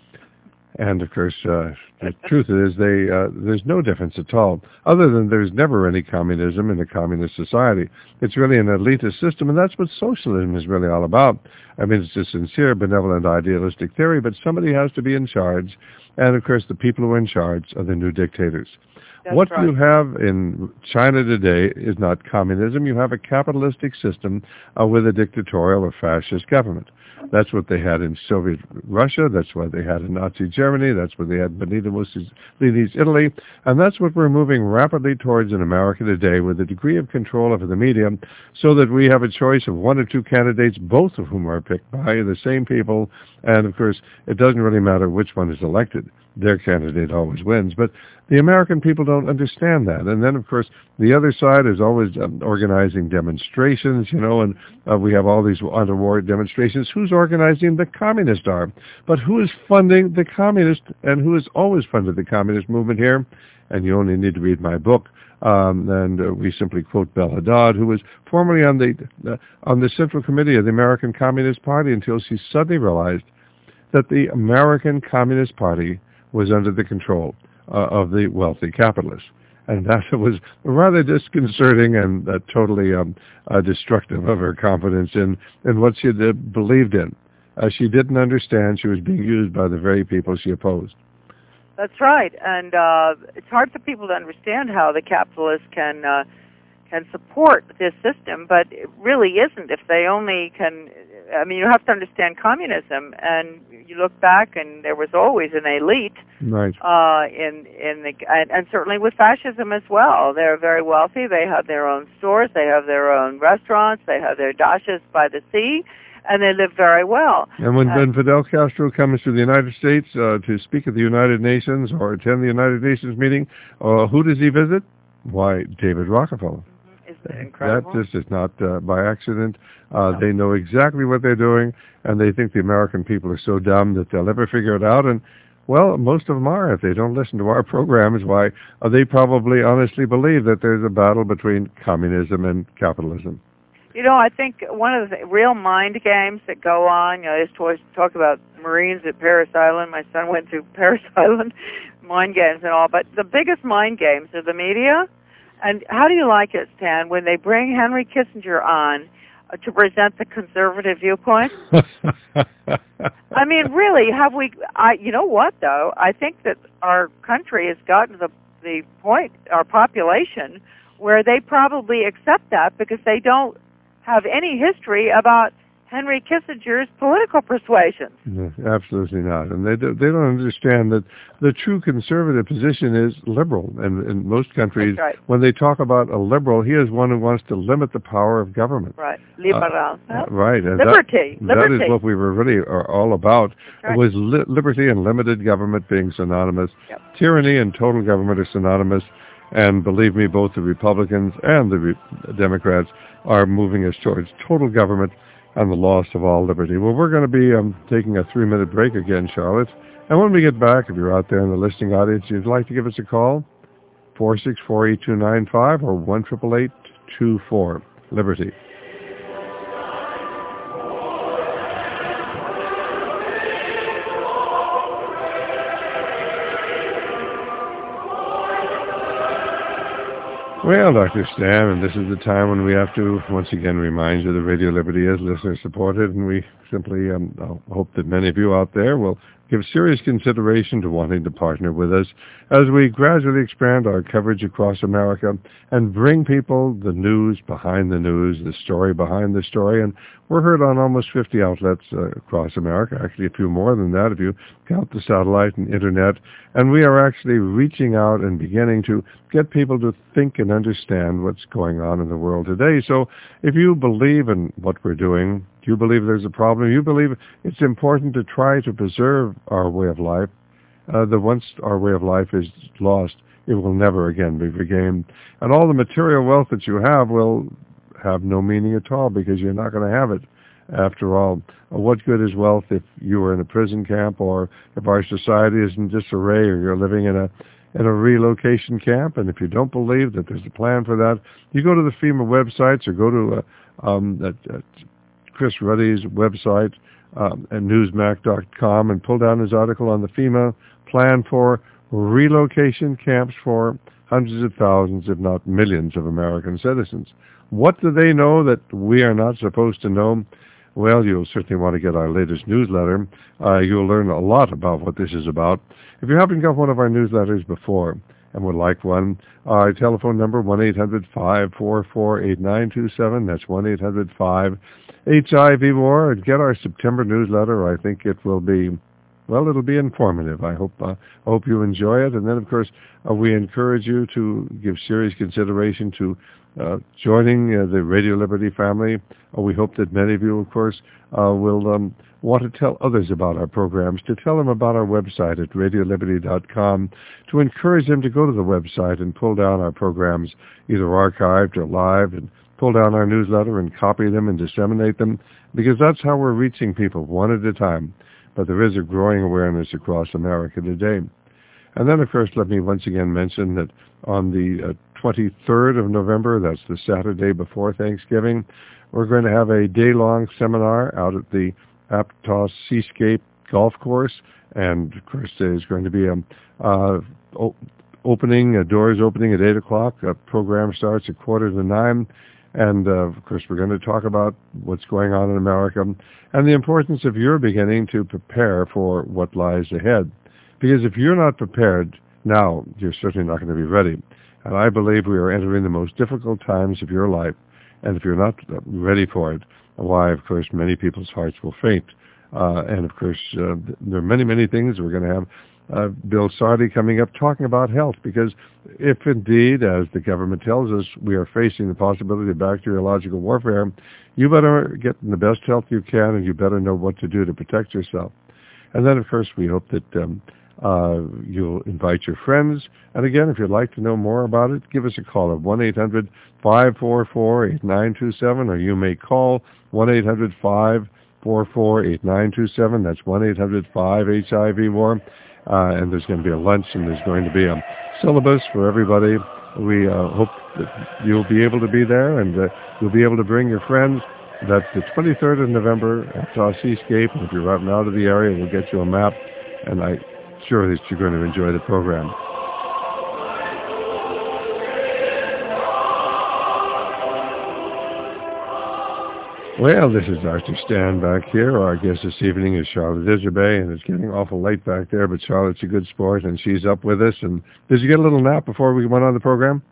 [SPEAKER 1] And, of course, uh, the truth is they, uh, there's no difference at all, other than there's never any communism in a communist society. It's really an elitist system, and that's what socialism is really all about. I mean, it's a sincere, benevolent, idealistic theory, but somebody has to be in charge, and, of course, the people who are in charge are the new dictators.
[SPEAKER 2] That's
[SPEAKER 1] what
[SPEAKER 2] right.
[SPEAKER 1] you have in China today is not communism. You have a capitalistic system uh, with a dictatorial or fascist government. That's what they had in Soviet Russia. That's what they had in Nazi Germany. That's what they had in Benito Mussolini's Italy. And that's what we're moving rapidly towards in America today, with a degree of control over the media, so that we have a choice of one or two candidates, both of whom are picked by the same people. And, of course, it doesn't really matter which one is elected. Their candidate always wins. But the American people don't understand that. And then, of course, the other side is always um, organizing demonstrations, you know, and uh, we have all these anti-war demonstrations. Who's organizing? The communist arm. But who is funding the communist, and who has always funded the communist movement here? And you only need to read my book. Um, and uh, we simply quote Belle Haddad, who was formerly on the, uh, on the Central Committee of the American Communist Party until she suddenly realized that the American Communist Party was under the control uh, of the wealthy capitalists. And that was rather disconcerting and uh, totally um, uh, destructive of her confidence in, in what she had uh, believed in. Uh, she didn't understand she was being used by the very people she opposed.
[SPEAKER 2] That's right. And uh, it's hard for people to understand how the capitalists can uh, can support this system, but it really isn't if they only can. I mean, you have to understand communism, and you look back, and there was always an elite,
[SPEAKER 1] right?
[SPEAKER 2] Uh, in in the and, and certainly with fascism as well. They're very wealthy. They have their own stores. They have their own restaurants. They have their dachas by the sea, and they live very well.
[SPEAKER 1] And when,
[SPEAKER 2] uh,
[SPEAKER 1] when Fidel Castro comes to the United States uh, to speak at the United Nations or attend the United Nations meeting, uh, who does he visit? Why, David Rockefeller.
[SPEAKER 2] Isn't it incredible?
[SPEAKER 1] That just is not uh, by accident. Uh, no. They know exactly what they're doing, and they think the American people are so dumb that they'll never figure it out. And, well, most of them are. If they don't listen to our programs, why, uh, they probably honestly believe that there's a battle between communism and capitalism.
[SPEAKER 2] You know, I think one of the real mind games that go on, you know, I used to talk about Marines at Parris Island. My son went to Parris Island, mind games and all. But the biggest mind games are the media. And how do you like it, Stan, when they bring Henry Kissinger on uh, to present the conservative viewpoint? I mean, really, have we, I, you know what, though? I think that our country has gotten to the, the point, our population, where they probably accept that because they don't have any history about Henry Kissinger's political persuasions.
[SPEAKER 1] No, absolutely not. And they, do, they don't understand that the true conservative position is liberal. And in most countries,
[SPEAKER 2] right.
[SPEAKER 1] when they talk about a liberal, he is one who wants to limit the power of government.
[SPEAKER 2] Right. Liberal.
[SPEAKER 1] Uh, right. And
[SPEAKER 2] liberty.
[SPEAKER 1] That,
[SPEAKER 2] liberty.
[SPEAKER 1] That is what we were really are all about.
[SPEAKER 2] Right.
[SPEAKER 1] It was li- liberty and limited government being synonymous.
[SPEAKER 2] Yep.
[SPEAKER 1] Tyranny and total government are synonymous. And believe me, both the Republicans and the Re- Democrats are moving us towards total government and the loss of all liberty. Well, we're going to be um, taking a three-minute break again, Charlotte. And when we get back, if you're out there in the listening audience, you'd like to give us a call, four six four, eight two nine five or one eight eight eight two four. Liberty. Well, Doctor Stan, and this is the time when we have to once again remind you that Radio Liberty is listener-supported, and we simply um, hope that many of you out there will give serious consideration to wanting to partner with us as we gradually expand our coverage across America and bring people the news behind the news, the story behind the story. And we're heard on almost fifty outlets uh, across America, actually a few more than that if you count the satellite and internet. And we are actually reaching out and beginning to get people to think and understand what's going on in the world today. So if you believe in what we're doing, do you believe there's a problem? You believe it's important to try to preserve our way of life, uh, that once our way of life is lost, it will never again be regained. And all the material wealth that you have will have no meaning at all because you're not going to have it. After all, what good is wealth if you are in a prison camp or if our society is in disarray or you're living in a in a relocation camp? And if you don't believe that there's a plan for that, you go to the FEMA websites or go to uh, um, at, at Chris Ruddy's website um, at newsmac dot com and pull down his article on the FEMA plan for relocation camps for hundreds of thousands, if not millions, of American citizens. What do they know that we are not supposed to know? Well, you'll certainly want to get our latest newsletter. Uh, you'll learn a lot about what this is about. If you haven't got one of our newsletters before and would like one, our telephone number, one eight hundred five four four eight nine two seven. That's one eight hundred five H I V war. And get our September newsletter. I think it will be, well, it'll be informative. I hope uh, hope you enjoy it. And then, of course, uh, we encourage you to give serious consideration to uh, joining uh, the Radio Liberty family. Uh, we hope that many of you, of course, uh, will um, want to tell others about our programs, to tell them about our website at radio liberty dot com, to encourage them to go to the website and pull down our programs, either archived or live, and pull down our newsletter and copy them and disseminate them, because that's how we're reaching people, one at a time. But there is a growing awareness across America today. And then, of course, let me once again mention that on the uh, twenty-third of November, that's the Saturday before Thanksgiving, we're going to have a day-long seminar out at the Aptos Seascape Golf Course. And, of course, there's going to be a uh, o- opening, uh, doors opening at eight o'clock. A program starts at quarter to nine. And, uh, of course, we're going to talk about what's going on in America and the importance of your beginning to prepare for what lies ahead. Because if you're not prepared now, you're certainly not going to be ready. And I believe we are entering the most difficult times of your life. And if you're not ready for it, why, of course, many people's hearts will faint. Uh, and, of course, uh, there are many, many things. We're going to have uh, Bill Sardi coming up talking about health, because if indeed, as the government tells us, we are facing the possibility of bacteriological warfare, you better get in the best health you can, and you better know what to do to protect yourself. And then, of course, we hope that um, uh, you'll invite your friends. And again, if you'd like to know more about it, give us a call at one eight hundred five four four eight nine two seven, or you may call one eight hundred five four four eight nine two seven. That's one eight hundred five H I V war. Uh, and there's going to be a lunch, and there's going to be a syllabus for everybody. We uh, hope that you'll be able to be there, and uh, you'll be able to bring your friends. That's the twenty-third of November at our Seascape. And if you're out and out of the area, we'll get you a map, and I'm sure that you're going to enjoy the program. Well, this is Doctor Stan back here. Our guest this evening is Charlotte Iserbyt, and it's getting awful late back there, but Charlotte's a good sport, and she's up with us. And did you get a little nap before we went on the program?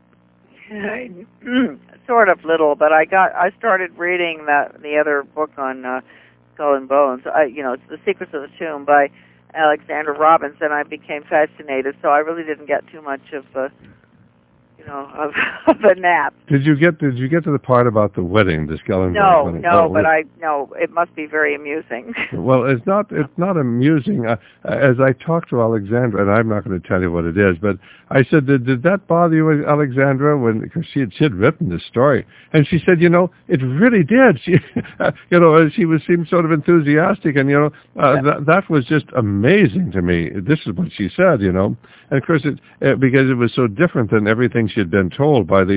[SPEAKER 2] Sort of little, but I got I started reading that the other book on uh, Skull and Bones. I, you know, it's The Secrets of the Tomb by Alexander Robbins, and I became fascinated. So I really didn't get too much of uh, you know of, of a nap.
[SPEAKER 1] Did you get Did you get to the part about the wedding, the Skull and
[SPEAKER 2] no,
[SPEAKER 1] Bones?
[SPEAKER 2] No, no, but I no. It must be very amusing.
[SPEAKER 1] Well, it's not. It's not amusing. Uh, as I talked to Alexandra, and I'm not going to tell you what it is, but I said, "Did, did that bother you, Alexandra?" When because she had she had written this story, and she said, "You know, it really did." She, uh, you know, she was seemed sort of enthusiastic, and you know, uh, yeah. that that was just amazing to me. This is what she said, you know, and of course, it uh, because it was so different than everything she had been told by the. Yeah.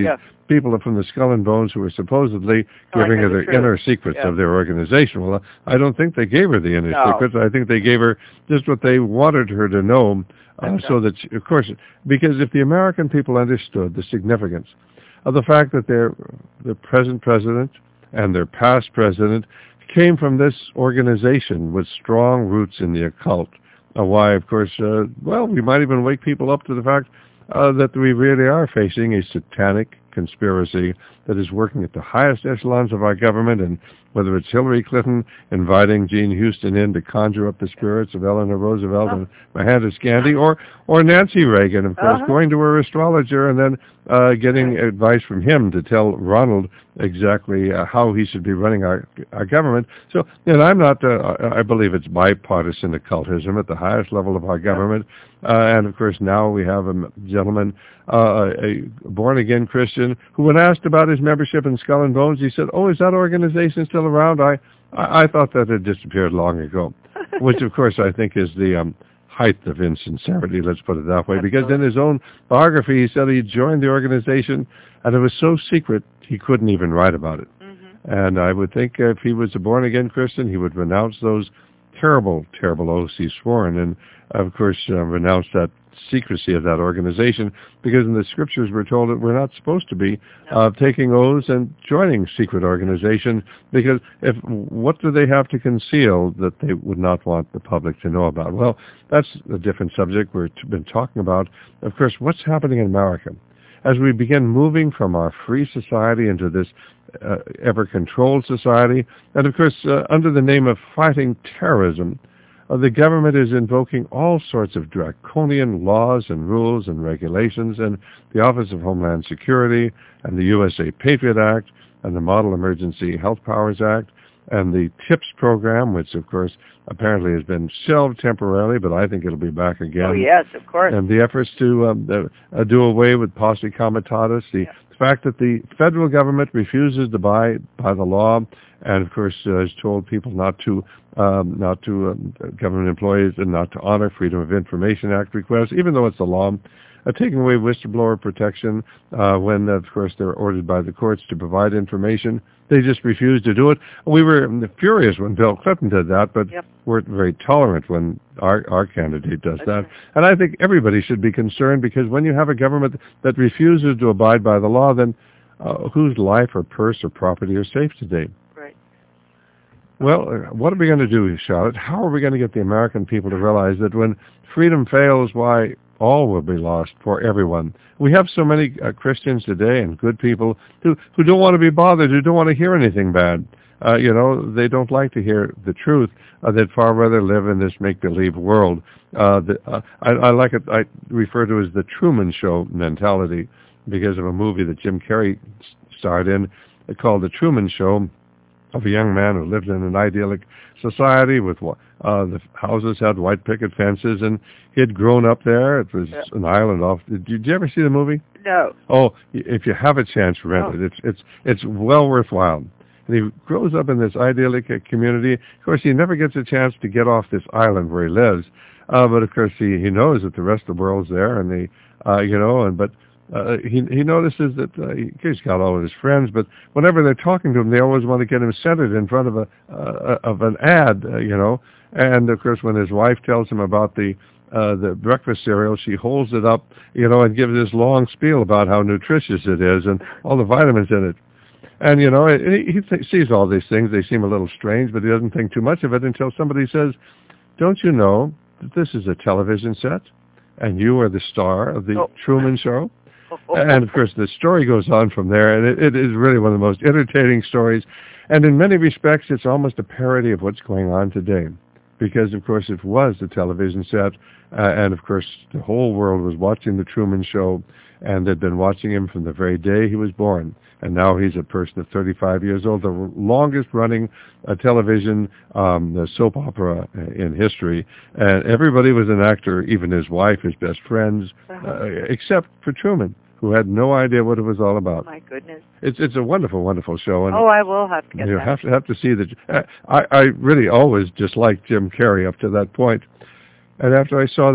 [SPEAKER 1] people from the Skull and Bones who were supposedly
[SPEAKER 2] Telling
[SPEAKER 1] giving
[SPEAKER 2] her
[SPEAKER 1] her
[SPEAKER 2] the
[SPEAKER 1] the
[SPEAKER 2] truth.
[SPEAKER 1] inner secrets
[SPEAKER 2] Yeah.
[SPEAKER 1] of their organization. Well, I don't think they gave her the inner
[SPEAKER 2] No.
[SPEAKER 1] secrets. I think they gave her just what they wanted her to know, uh,
[SPEAKER 2] Okay.
[SPEAKER 1] so that, she, of course, because if the American people understood the significance of the fact that their the present president and their past president came from this organization with strong roots in the occult, uh, why, of course, uh, well, we might even wake people up to the fact uh, that we really are facing a satanic conspiracy that is working at the highest echelons of our government, and whether it's Hillary Clinton inviting Gene Houston in to conjure up the spirits of Eleanor Roosevelt
[SPEAKER 2] Oh.
[SPEAKER 1] and Mahatma Gandhi, or or Nancy Reagan, of course,
[SPEAKER 2] Uh-huh.
[SPEAKER 1] going to her astrologer and then uh, getting advice from him to tell Ronald exactly uh, how he should be running our our government. So, and I'm not, uh, I believe it's bipartisan occultism at the highest level of our government. Uh, and of course, now we have a gentleman, uh, a born-again Christian, who when asked about his membership in Skull and Bones, he said, "Oh, is that organization still around? I, I, I thought that had disappeared long ago," which, of course, I think is the um, height of insincerity, let's put it that way, because in his own biography, he said he joined the organization, and it was so secret, he couldn't even write about it.
[SPEAKER 2] Mm-hmm.
[SPEAKER 1] And I would think if he was a born-again Christian, he would renounce those terrible, terrible oaths he sworn, and, of course, uh, renounce that secrecy of that organization, because in the scriptures we're told that we're not supposed to be uh, taking oaths and joining secret organizations, because if what do they have to conceal that they would not want the public to know about? Well, that's a different subject we've been talking about. Of course, what's happening in America? As we begin moving from our free society into this uh, ever-controlled society, and of course, uh, under the name of fighting terrorism, uh, the government is invoking all sorts of draconian laws and rules and regulations, and the Office of Homeland Security and the U S A Patriot Act and the Model Emergency Health Powers Act and the TIPS program, which, of course, apparently has been shelved temporarily, but I think it'll be back again.
[SPEAKER 2] Oh, yes, of course.
[SPEAKER 1] And the efforts to um, uh, do away with posse comitatus, the
[SPEAKER 2] Yeah.
[SPEAKER 1] fact that the federal government refuses to buy by the law, and of course uh, has told people not to, um, not to um, government employees and not to honor Freedom of Information Act requests, even though it's the law. Uh, taking away whistleblower protection uh, when, of course, they're ordered by the courts to provide information. They just refuse to do it. We were furious when Bill Clinton did that, but
[SPEAKER 2] Yep.
[SPEAKER 1] we're very tolerant when our, our candidate does
[SPEAKER 2] That's
[SPEAKER 1] that.
[SPEAKER 2] right.
[SPEAKER 1] And I think everybody should be concerned, because when you have a government that refuses to abide by the law, then uh, whose life or purse or property are safe today?
[SPEAKER 2] Right.
[SPEAKER 1] Well, uh, what are we going to do, Charlotte? How are we going to get the American people to realize that when freedom fails, why, all will be lost for everyone? We have so many uh, Christians today and good people who, who don't want to be bothered, who don't want to hear anything bad. Uh, you know, they don't like to hear the truth. Uh, they'd far rather live in this make-believe world. Uh, the, uh, I, I like it, I refer to it as the Truman Show mentality, because of a movie that Jim Carrey starred in called The Truman Show, of a young man who lived in an idyllic society with uh, the houses had white picket fences, and he had grown up there. It was
[SPEAKER 2] Yeah.
[SPEAKER 1] an island off. Did you, did you ever see the movie?
[SPEAKER 2] No.
[SPEAKER 1] Oh, if you have a chance, rent
[SPEAKER 2] Oh.
[SPEAKER 1] it. It's it's it's well worthwhile. And he grows up in this idyllic community. Of course, he never gets a chance to get off this island where he lives. Uh, but of course, he, he knows that the rest of the world's there, and the uh, you know, and but. Uh, he he notices that uh, he's got all of his friends, but whenever they're talking to him, they always want to get him centered in front of a uh, of an ad, uh, you know. And of course, when his wife tells him about the uh, the breakfast cereal, she holds it up, you know, and gives this long spiel about how nutritious it is and all the vitamins in it. And you know, he, he th- sees all these things. They seem a little strange, but he doesn't think too much of it until somebody says, "Don't you know that this is a television set, and you are the star of the
[SPEAKER 2] Oh.
[SPEAKER 1] Truman Show?" And, of course, the story goes on from there, and it, it is really one of the most entertaining stories. And in many respects, it's almost a parody of what's going on today. Because, of course, it was a television set, uh, and, of course, the whole world was watching The Truman Show, and they'd been watching him from the very day he was born. And now he's a person of thirty-five years old, the longest-running uh, television um, the soap opera in history. And everybody was an actor, even his wife, his best friends, uh, except for Truman, who had no idea what it was all about.
[SPEAKER 2] My goodness.
[SPEAKER 1] It's it's a wonderful, wonderful show. And
[SPEAKER 2] Oh, I will have to get
[SPEAKER 1] you
[SPEAKER 2] that.
[SPEAKER 1] have to have to see that. Uh, I I really always disliked Jim Carrey up to that point, and after I saw that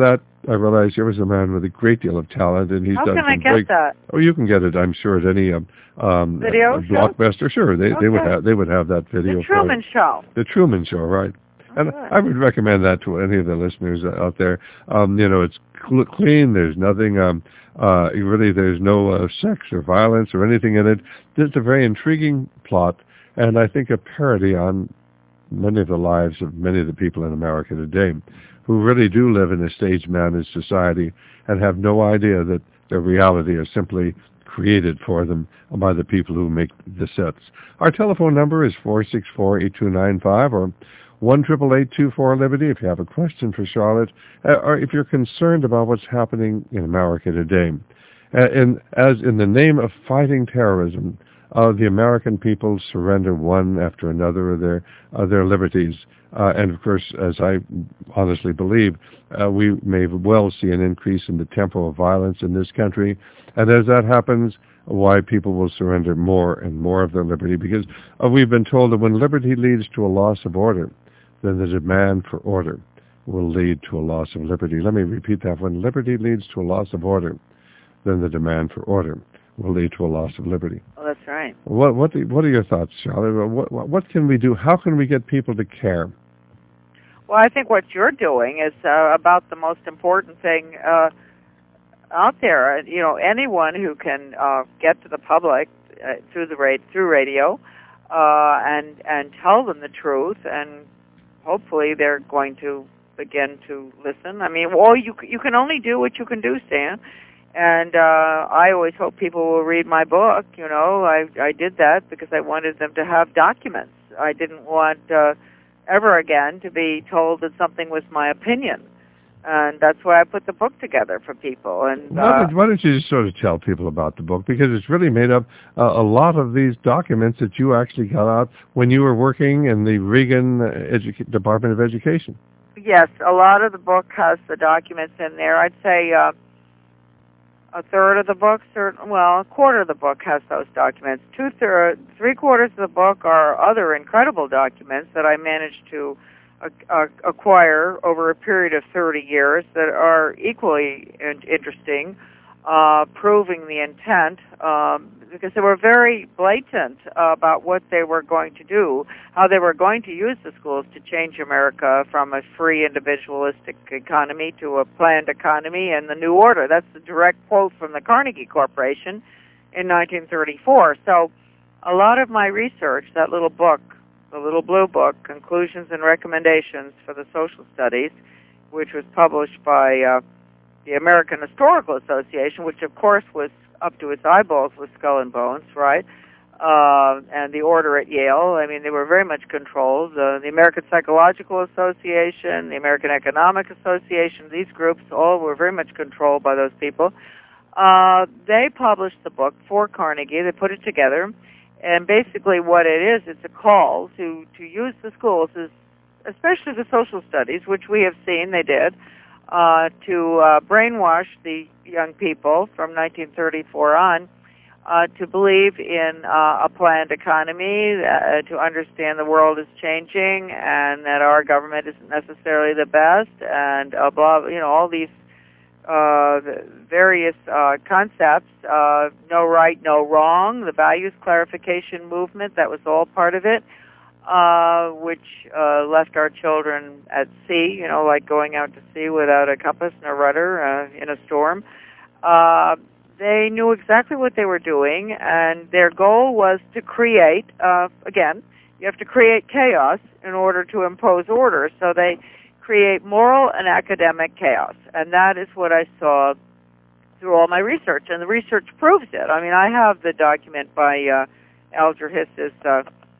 [SPEAKER 1] I realized here was a man with a great deal of talent, and he's
[SPEAKER 2] How
[SPEAKER 1] done
[SPEAKER 2] can
[SPEAKER 1] some
[SPEAKER 2] I get
[SPEAKER 1] great.
[SPEAKER 2] that?
[SPEAKER 1] Oh, you can get it, I'm sure, at any um, um,
[SPEAKER 2] Video
[SPEAKER 1] uh,
[SPEAKER 2] show?
[SPEAKER 1] Blockbuster. Sure, they
[SPEAKER 2] Okay.
[SPEAKER 1] they would have they would have that video.
[SPEAKER 2] The Truman
[SPEAKER 1] for
[SPEAKER 2] Show.
[SPEAKER 1] The Truman Show, right? And
[SPEAKER 2] Good.
[SPEAKER 1] I would recommend that to any of the listeners out there. Um, you know, it's cl- clean. There's nothing. Um, uh, really, there's no uh, sex or violence or anything in it. Just a very intriguing plot, and I think a parody on many of the lives of many of the people in America today, who really do live in a stage-managed society and have no idea that their reality is simply created for them by the people who make the sets. Our telephone number is four six four, eight two nine five or one eight eight eight, two four, Liberty if you have a question for Charlotte, uh, or if you're concerned about what's happening in America today. Uh, in, as in the name of fighting terrorism, uh, the American people surrender one after another of their, uh, their liberties. Uh, and of course, as I honestly believe, uh, we may well see an increase in the tempo of violence in this country. And as that happens, why people will surrender more and more of their liberty, because uh, we've been told that when liberty leads to a loss of order, then the demand for order will lead to a loss of liberty. Let me repeat that. When liberty leads to a loss of order, then the demand for order will lead to a loss of liberty.
[SPEAKER 2] Oh, that's right.
[SPEAKER 1] What what what are your thoughts, Charlotte? What what, what can we do? How can we get people to care?
[SPEAKER 2] Well, I think what you're doing is uh, about the most important thing uh, out there. You know, anyone who can uh, get to the public uh, through the ra- through radio uh, and and tell them the truth, and hopefully they're going to begin to listen. I mean, well, you you can only do what you can do, Stan. And uh, I always hope people will read my book. You know, I I did that because I wanted them to have documents. I didn't want uh, ever again to be told that something was my opinion. And that's why I put the book together for people. And uh,
[SPEAKER 1] why, don't, why don't you just sort of tell people about the book? Because it's really made up uh, a lot of these documents that you actually got out when you were working in the Reagan Edu- Department of Education.
[SPEAKER 2] Yes, a lot of the book has the documents in there. I'd say uh, a third of the book, certain, well, a quarter of the book has those documents. Two thirds, three quarters of the book are other incredible documents that I managed to uh, acquire over a period of thirty years that are equally in- interesting, uh, proving the intent, um, because they were very blatant uh, about what they were going to do, how they were going to use the schools to change America from a free individualistic economy to a planned economy and the new order. That's the direct quote from the Carnegie Corporation in nineteen thirty-four. So a lot of my research, that little book, the little blue book, Conclusions and Recommendations for the Social Studies, which was published by uh, the American Historical Association, which of course was up to its eyeballs with Skull and Bones, right? Uh, and the Order at Yale. I mean, they were very much controlled. Uh, the American Psychological Association, the American Economic Association, these groups all were very much controlled by those people. Uh, they published the book for Carnegie. They put it together. And basically what it is, it's a call to, to use the schools, as, especially the social studies, which we have seen they did, uh, to uh, brainwash the young people from nineteen thirty-four on uh, to believe in uh, a planned economy, uh, to understand the world is changing and that our government isn't necessarily the best, and uh, blah, you know, all these uh, various uh, concepts, uh, no right, no wrong, the values clarification movement, that was all part of it. Uh, which uh, left our children at sea, you know, like going out to sea without a compass and a rudder uh, in a storm. Uh, they knew exactly what they were doing, and their goal was to create, uh, again, you have to create chaos in order to impose order. So they create moral and academic chaos, and that is what I saw through all my research, and the research proves it. I mean, I have the document by uh, Alger Hiss's uh,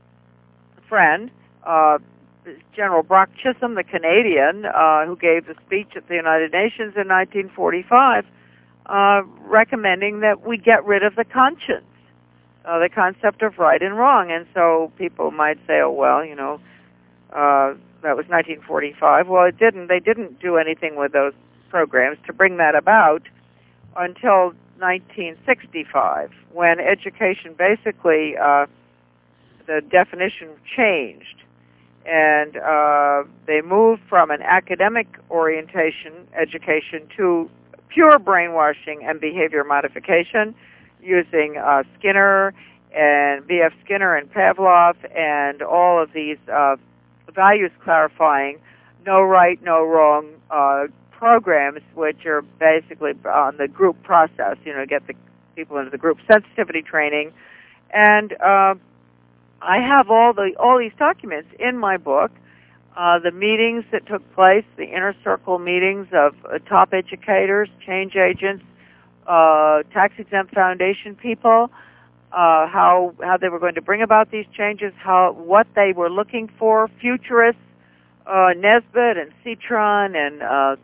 [SPEAKER 2] friend, uh, General Brock Chisholm, the Canadian, uh, who gave the speech at the United Nations in nineteen forty-five, uh, recommending that we get rid of the conscience, uh, the concept of right and wrong. And so people might say, oh, well, you know, uh, that was nineteen forty-five. Well, it didn't. They didn't do anything with those programs to bring that about until nineteen sixty-five, when education basically uh, the definition changed, and uh, they moved from an academic orientation education to pure brainwashing and behavior modification using uh, Skinner and B F Skinner and Pavlov and all of these uh, values clarifying, no right, no wrong uh, programs, which are basically on the group process, you know, get the people into the group sensitivity training. And uh, I have all the all these documents in my book, uh, the meetings that took place, the inner circle meetings of uh, top educators, change agents, uh, tax-exempt foundation people, uh, how how they were going to bring about these changes, how what they were looking for, futurists, uh, Nesbitt and Citron and uh,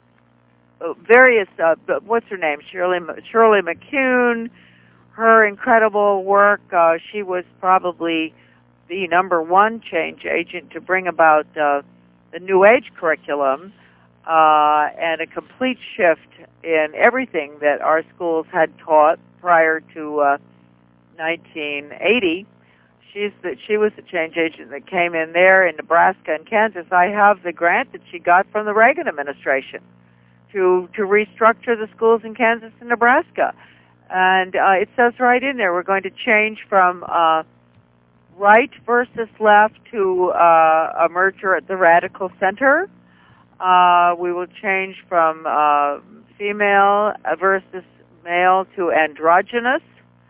[SPEAKER 2] various, uh, what's her name, Shirley, Shirley McCune, her incredible work. Uh, she was probably the number one change agent to bring about uh, the New Age curriculum uh, and a complete shift in everything that our schools had taught prior to uh, nineteen eighty. She's the, she was the change agent that came in there in Nebraska and Kansas. I have the grant that she got from the Reagan administration to to restructure the schools in Kansas and Nebraska. And uh, it says right in there, we're going to change from uh, right versus left to uh, a merger at the radical center. Uh, we will change from uh, female versus male to androgynous.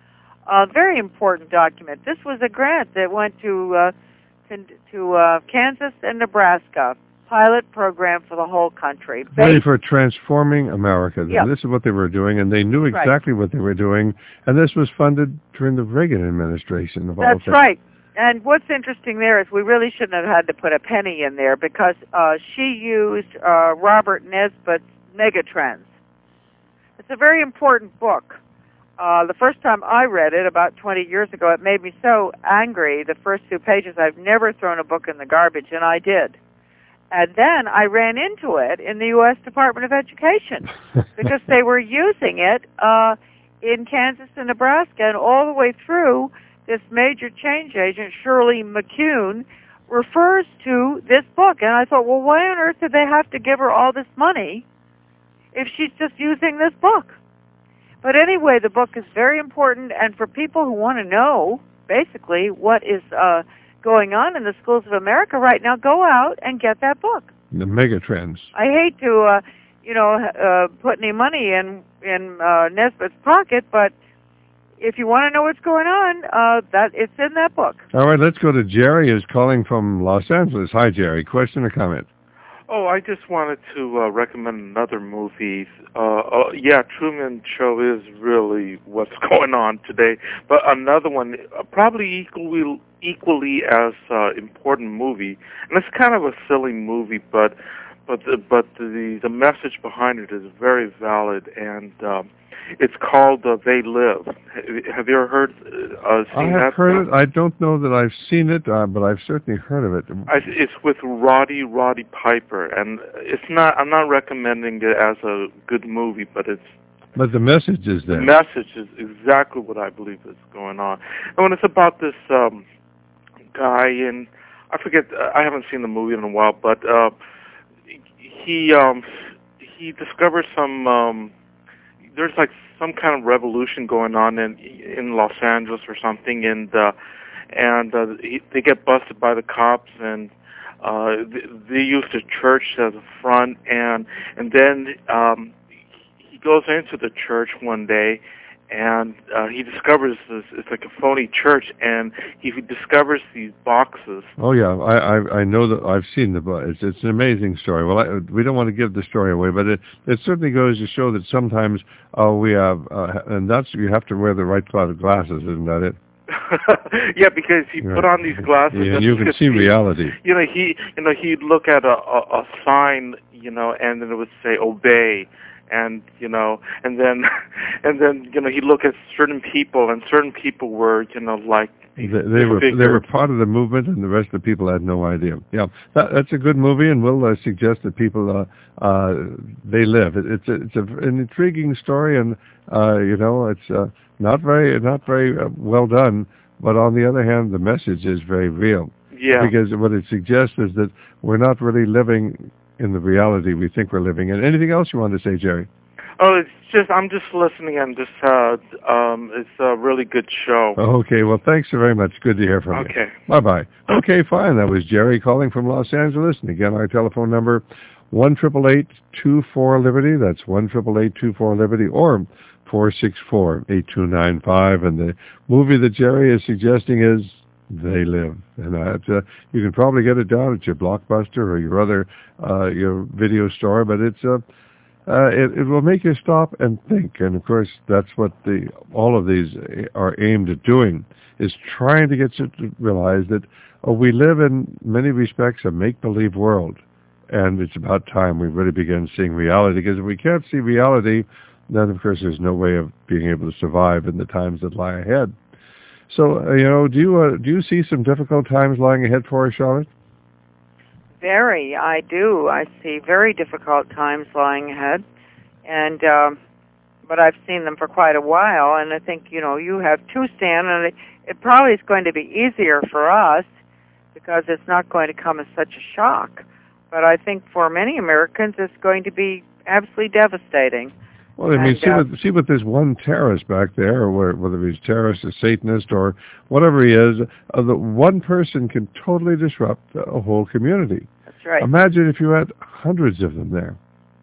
[SPEAKER 2] A very important document. This was a grant that went to uh, to uh, Kansas and Nebraska. Pilot program for the whole country.
[SPEAKER 1] Ready for transforming America.
[SPEAKER 2] Yeah.
[SPEAKER 1] This is what they were doing, and they knew exactly right. what they were doing, and this was funded during the Reagan administration. Of
[SPEAKER 2] That's
[SPEAKER 1] all things.
[SPEAKER 2] right. And what's interesting there is we really shouldn't have had to put a penny in there because uh, she used uh, Robert Nesbitt's Megatrends. It's a very important book. Uh, the first time I read it, about twenty years ago, it made me so angry, the first two pages. I've never thrown a book in the garbage, and I did. And then I ran into it in the U S Department of Education because they were using it uh, in Kansas and Nebraska, and all the way through, this major change agent, Shirley McCune, refers to this book. And I thought, well, why on earth did they have to give her all this money if she's just using this book? But anyway, the book is very important, and for people who want to know, basically, what is uh, going on in the schools of America right now, go out and get that book.
[SPEAKER 1] The Megatrends.
[SPEAKER 2] I hate to, uh, you know, uh, put any money in in uh, Nesbitt's pocket, but if you want to know what's going on, uh, that it's in that book.
[SPEAKER 1] All right, let's go to Jerry, who's calling from Los Angeles. Hi, Jerry. Question or comment?
[SPEAKER 5] Oh, I just wanted to uh, recommend another movie. Uh, uh, yeah, Truman Show is really what's going on today, but another one, uh, probably equally equally as uh, important movie, and it's kind of a silly movie, but but the, but the the message behind it is very valid, and um, it's called uh, They Live. Have you ever heard? Uh, seen
[SPEAKER 1] I have
[SPEAKER 5] that
[SPEAKER 1] heard
[SPEAKER 5] stuff?
[SPEAKER 1] it. I don't know that I've seen it, uh, but I've certainly heard of it.
[SPEAKER 5] I, it's with Roddy Roddy Piper, and it's not. I'm not recommending it as a good movie, but it's.
[SPEAKER 1] But the message is there.
[SPEAKER 5] The message is exactly what I believe is going on, and when it's about this um, guy, and I forget. I haven't seen the movie in a while, but uh, he um, he discovers some. Um, there's like some kind of revolution going on in in Los Angeles or something, and uh, and uh, he, they get busted by the cops, and uh, they, they use the church as a front, and and then um, he goes into the church one day, and uh, he discovers this, it's like a phony church, and he discovers these boxes.
[SPEAKER 1] Oh yeah, I I, I know that I've seen the book. It's it's an amazing story. Well, I, we don't want to give the story away, but it it certainly goes to show that sometimes uh, we have, uh, and that's you have to wear the right kind of glasses, isn't that it?
[SPEAKER 5] Yeah, because he
[SPEAKER 1] right.
[SPEAKER 5] put on these glasses,
[SPEAKER 1] yeah, and
[SPEAKER 5] and
[SPEAKER 1] you can see
[SPEAKER 5] he,
[SPEAKER 1] reality.
[SPEAKER 5] You know, he you know he'd look at a, a a sign, you know, and then it would say obey. And you know, and then, and then you know, he looked at certain people, and certain people were, you know, like
[SPEAKER 1] they, they were
[SPEAKER 5] figures.
[SPEAKER 1] they were part of the movement, and the rest of the people had no idea. Yeah, that, that's a good movie, and we'll uh, suggest that people uh, uh, They Live. It, it's a, it's a, an intriguing story, and uh, you know, it's uh, not very not very uh, well done, but on the other hand, the message is very real.
[SPEAKER 5] Yeah.
[SPEAKER 1] Because what it suggests is that we're not really living in the reality we think we're living in. Anything else you want to say, Jerry?
[SPEAKER 5] Oh, it's just I'm just listening and just uh, um, it's a really good show.
[SPEAKER 1] Okay, well, thanks so very much. Good to hear from
[SPEAKER 5] okay.
[SPEAKER 1] you. Okay. Bye-bye. Okay, fine. That was Jerry calling from Los Angeles. And again, our telephone number, one eight eight eight, two four, Liberty. That's one eight eight eight, two four, Liberty, or four six four, eight two nine five. And the movie that Jerry is suggesting is They Live. And uh, uh, you can probably get it down at your Blockbuster or your other uh, your video store, but it's uh, uh, it, it will make you stop and think. And, of course, that's what the all of these are aimed at doing, is trying to get you to realize that oh, we live in many respects a make-believe world. And it's about time we really begin seeing reality, because if we can't see reality, then, of course, there's no way of being able to survive in the times that lie ahead. So, uh, you know, do you uh, do you see some difficult times lying ahead for us, Charlotte?
[SPEAKER 2] Very, I do. I see very difficult times lying ahead, and um, but I've seen them for quite a while. And I think, you know, you have too, Stan, and it, it probably is going to be easier for us because it's not going to come as such a shock. But I think for many Americans, it's going to be absolutely devastating.
[SPEAKER 1] Well, I mean,
[SPEAKER 2] and,
[SPEAKER 1] see,
[SPEAKER 2] uh,
[SPEAKER 1] what, see what this one terrorist back there, or whether he's terrorist or Satanist or whatever he is, uh, the one person can totally disrupt a whole community.
[SPEAKER 2] That's right.
[SPEAKER 1] Imagine if you had hundreds of them there.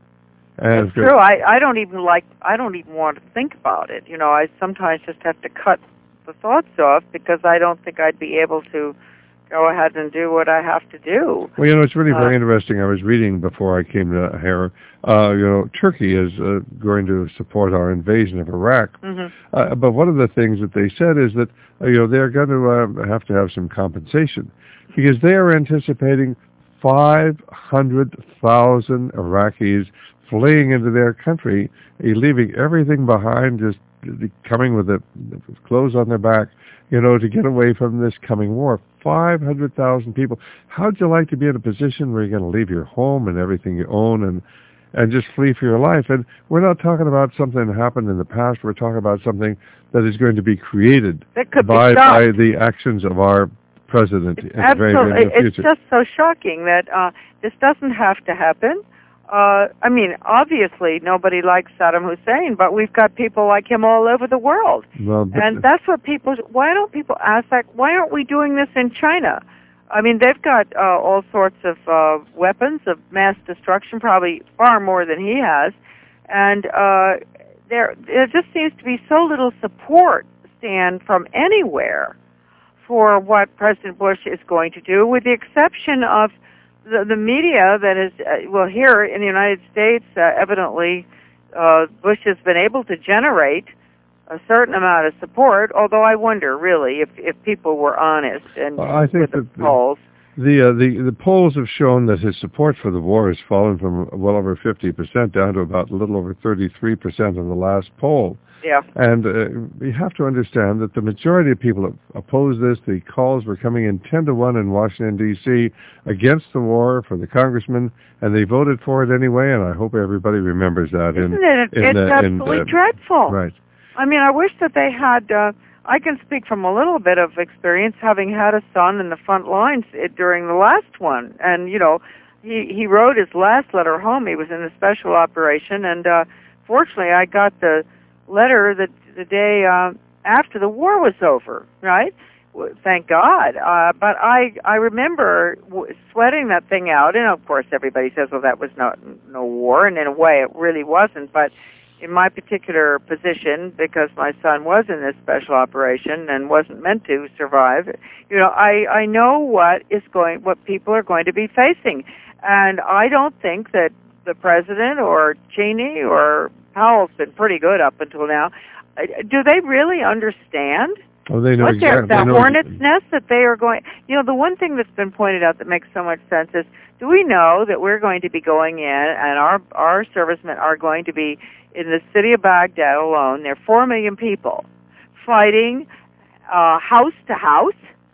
[SPEAKER 1] And
[SPEAKER 2] That's true. I, I don't even like. I don't even want to think about it. You know, I sometimes just have to cut the thoughts off because I don't think I'd be able to go ahead and do what I have to do.
[SPEAKER 1] Well, you know, it's really
[SPEAKER 2] uh,
[SPEAKER 1] very interesting. I was reading before I came to here, uh, you know, Turkey is uh, going to support our invasion of Iraq.
[SPEAKER 2] Mm-hmm.
[SPEAKER 1] Uh, but one of the things that they said is that, uh, you know, they're going to uh, have to have some compensation because they are anticipating five hundred thousand Iraqis fleeing into their country, leaving everything behind, just coming with the clothes on their back, you know, to get away from this coming war. five hundred thousand people. How'd you like to be in a position where you're going to leave your home and everything you own and and just flee for your life? And we're not talking about something that happened in the past. We're talking about something that is going to be created
[SPEAKER 2] that could
[SPEAKER 1] by,
[SPEAKER 2] be
[SPEAKER 1] by the actions of our president
[SPEAKER 2] it's
[SPEAKER 1] in the very, very near
[SPEAKER 2] It's
[SPEAKER 1] future.
[SPEAKER 2] just so shocking that uh, this doesn't have to happen. Uh, I mean, obviously, nobody likes Saddam Hussein, but we've got people like him all over the world.
[SPEAKER 1] Well,
[SPEAKER 2] and that's what people, why don't people ask, like, why aren't we doing this in China? I mean, they've got uh, all sorts of uh, weapons of mass destruction, probably far more than he has. And uh, there, there just seems to be so little support, Stan, from anywhere for what President Bush is going to do, with the exception of The, the media that is, uh, well, here in the United States, uh, evidently, uh, Bush has been able to generate a certain amount of support, although I wonder, really, if, if people were honest and
[SPEAKER 1] well, I think
[SPEAKER 2] with the
[SPEAKER 1] that
[SPEAKER 2] polls.
[SPEAKER 1] The, uh, the, the polls have shown that his support for the war has fallen from well over fifty percent down to about a little over thirty-three percent in the last poll.
[SPEAKER 2] Yeah.
[SPEAKER 1] And uh, you have to understand that the majority of people oppose this. The calls were coming in ten to one in Washington, D C against the war for the congressmen, and they voted for it anyway, and I hope everybody remembers that.
[SPEAKER 2] Isn't
[SPEAKER 1] in,
[SPEAKER 2] it?
[SPEAKER 1] in,
[SPEAKER 2] It's
[SPEAKER 1] uh,
[SPEAKER 2] absolutely
[SPEAKER 1] in, uh,
[SPEAKER 2] dreadful.
[SPEAKER 1] Right.
[SPEAKER 2] I mean, I wish that they had, uh, I can speak from a little bit of experience, having had a son in the front lines during the last one. And, you know, he, he wrote his last letter home. He was in a special operation, and uh, fortunately I got the letter the, the day uh, after the war was over, right? Thank God. Uh, but I I remember w- sweating that thing out, and of course everybody says, well, that was not no war, and in a way it really wasn't. But in my particular position, because my son was in this special operation and wasn't meant to survive, you know, I, I know what is going, what people are going to be facing. And I don't think that the president or Cheney or Powell's been pretty good up until now. Do they really understand?
[SPEAKER 1] Oh, they know
[SPEAKER 2] what
[SPEAKER 1] exactly.
[SPEAKER 2] The
[SPEAKER 1] they know
[SPEAKER 2] hornet's nest that they are going... You know, the one thing that's been pointed out that makes so much sense is, do we know that we're going to be going in and our our servicemen are going to be in the city of Baghdad alone? There are four million people fighting uh, house to house.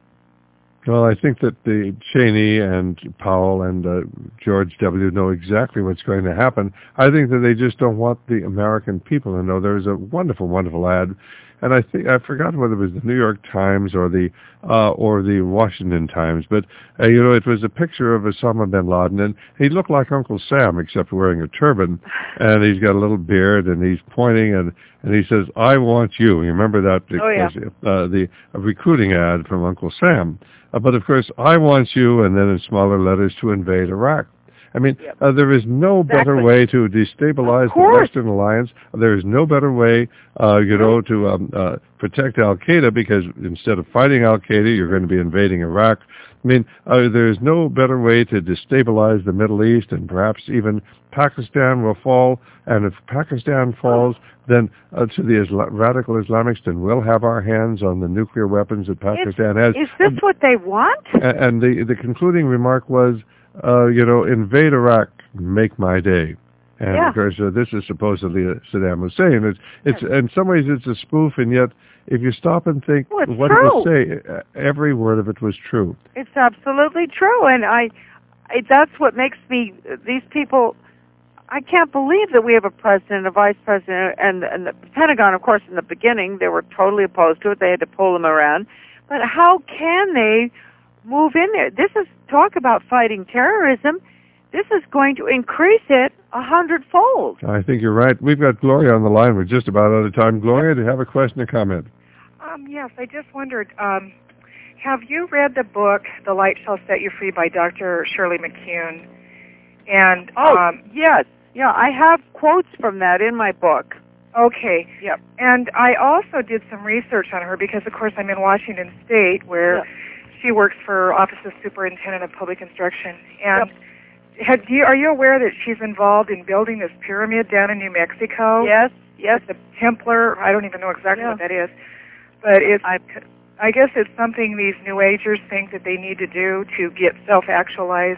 [SPEAKER 1] Well, I think that the Cheney and Powell and uh, George W. know exactly what's going to happen. I think that they just don't want the American people to know. There's a wonderful, wonderful ad, and I think I've forgotten whether it was the New York Times or the uh, or the Washington Times, but uh, you know, it was a picture of Osama bin Laden, and he looked like Uncle Sam except wearing a turban, and he's got a little beard, and he's pointing, and and he says, "I want you." You remember that?
[SPEAKER 2] Oh, yeah.
[SPEAKER 1] Uh, the a recruiting ad from Uncle Sam. Uh, but of course, "I want you," and then in smaller letters, "to invade Iraq." I mean,
[SPEAKER 2] Yep.
[SPEAKER 1] uh, there is no
[SPEAKER 2] Exactly.
[SPEAKER 1] better way to destabilize the Western alliance. There is no better way, uh, you know, to um, uh, protect Al-Qaeda, because instead of fighting Al-Qaeda, you're going to be invading Iraq. I mean, uh, there is no better way to destabilize the Middle East, and perhaps even Pakistan will fall. And if Pakistan falls, then uh, to the Isla- radical Islamics, then we'll have our hands on the nuclear weapons that Pakistan has.
[SPEAKER 2] Is this what they want?
[SPEAKER 1] And, and the, the concluding remark was, Uh, you know, invade Iraq, make my day. And
[SPEAKER 2] Yeah.
[SPEAKER 1] of course, uh, this is supposedly uh, Saddam Hussein. It's, it's, in some ways, it's a spoof, and yet, if you stop and think
[SPEAKER 2] Well, it's
[SPEAKER 1] what
[SPEAKER 2] true.
[SPEAKER 1] it would say, uh, every word of it was true.
[SPEAKER 2] It's absolutely true, and I, I that's what makes me. These people, I can't believe that we have a president, a vice president, and, and the Pentagon. Of course, in the beginning, they were totally opposed to it. They had to pull them around. But how can they move in there? This is talk about fighting terrorism. This is going to increase it a hundredfold.
[SPEAKER 1] I think you're right. We've got Gloria on the line. We're just about out of time. Gloria, do you have a question or comment?
[SPEAKER 6] Um, yes, I just wondered, um, have you read the book, The Light Shall Set You Free by Doctor Shirley MacLaine? And,
[SPEAKER 2] Oh,
[SPEAKER 6] um,
[SPEAKER 2] yes. Yeah, I have quotes from that in my book.
[SPEAKER 6] okay.
[SPEAKER 2] Yep.
[SPEAKER 6] And I also did some research on her because, of course, I'm in Washington State, where
[SPEAKER 2] Yep.
[SPEAKER 6] she works for Office of Superintendent of Public Instruction. And
[SPEAKER 2] Yep.
[SPEAKER 6] had, do you, are you aware that she's involved in building this pyramid down in New Mexico?
[SPEAKER 2] Yes, yes.
[SPEAKER 6] The Templar, I don't even know exactly
[SPEAKER 2] Yeah.
[SPEAKER 6] what that is. But it's,
[SPEAKER 2] I,
[SPEAKER 6] I guess it's something these New Agers think that they need to do to get self-actualized.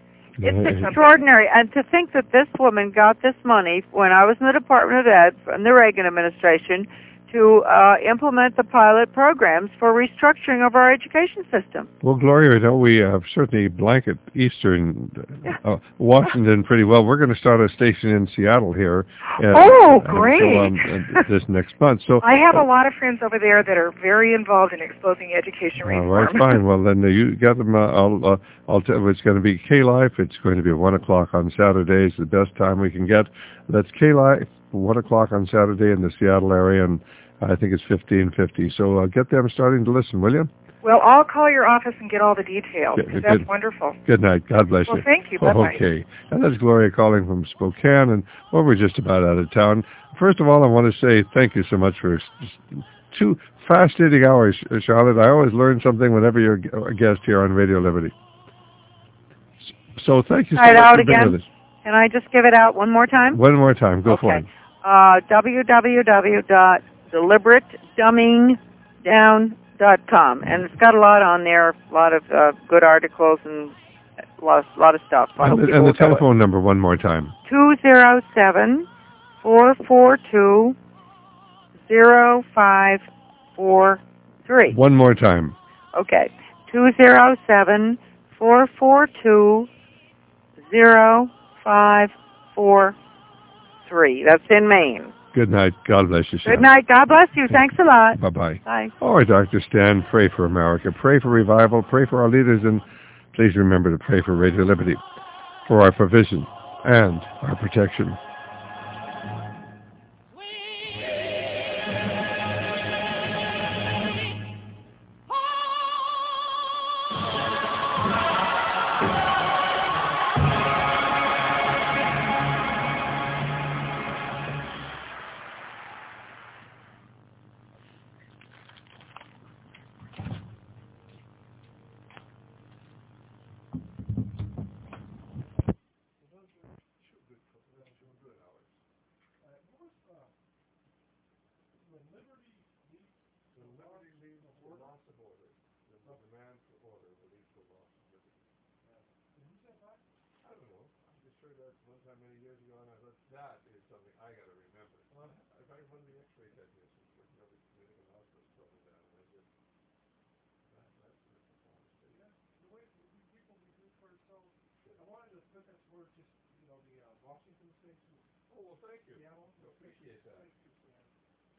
[SPEAKER 2] It's extraordinary. And to think that this woman got this money when I was in the Department of Ed from the Reagan administration to uh, implement the pilot programs for restructuring of our education system.
[SPEAKER 1] Well, Gloria, I know we have certainly blanket Eastern
[SPEAKER 2] Yeah.
[SPEAKER 1] uh, Washington pretty well. We're going to start a station in Seattle here. Uh,
[SPEAKER 6] Oh,
[SPEAKER 1] uh,
[SPEAKER 6] great.
[SPEAKER 1] So, um, uh, this next month. So
[SPEAKER 6] I have
[SPEAKER 1] uh,
[SPEAKER 6] a lot of friends over there that are very involved in exposing education
[SPEAKER 1] all
[SPEAKER 6] reform.
[SPEAKER 1] right, fine. Well, then uh, you got them. Uh, I'll, uh, I'll tell you, it's going to be K-Life. It's going to be one o'clock on Saturdays, the best time we can get. That's K-Life, one o'clock on Saturday in the Seattle area, and I think it's fifteen fifty. So uh, get them starting to listen, will you?
[SPEAKER 6] Well, I'll call your office and get all the details,
[SPEAKER 1] Good-
[SPEAKER 6] because that's
[SPEAKER 1] good.
[SPEAKER 6] wonderful.
[SPEAKER 1] Good night. God bless
[SPEAKER 6] Well,
[SPEAKER 1] you.
[SPEAKER 6] thank you. Bye-bye.
[SPEAKER 1] Okay. And that's Gloria calling from Spokane, and well, we're just about out of town. First of all, I want to say thank you so much for two fascinating hours, Charlotte. I always learn something whenever you're a guest here on Radio Liberty. So thank you so
[SPEAKER 2] Try it
[SPEAKER 1] much
[SPEAKER 2] out
[SPEAKER 1] for being
[SPEAKER 2] again.
[SPEAKER 1] with us.
[SPEAKER 2] Can I just give it out one more time?
[SPEAKER 1] One more time. Go for it.
[SPEAKER 2] Okay. Uh, w w w dot deliberate dumbing down dot com, and it's got a lot on there, a lot of uh, good articles and a lot, lot of stuff. I hope
[SPEAKER 1] And,
[SPEAKER 2] people
[SPEAKER 1] and the
[SPEAKER 2] will do it.
[SPEAKER 1] telephone number one more time.
[SPEAKER 2] two zero seven, four four two, zero five four three.
[SPEAKER 1] One more time.
[SPEAKER 2] Okay. two zero seven, four four two, zero five four three. That's in Maine.
[SPEAKER 1] Good night. God bless you,
[SPEAKER 2] Good night. God bless you. Thanks a lot.
[SPEAKER 1] Bye-bye.
[SPEAKER 2] Bye.
[SPEAKER 1] All right, Doctor Stan, pray for America. Pray for revival. Pray for our leaders. And please remember to pray for Radio Liberty, for our provision and our protection.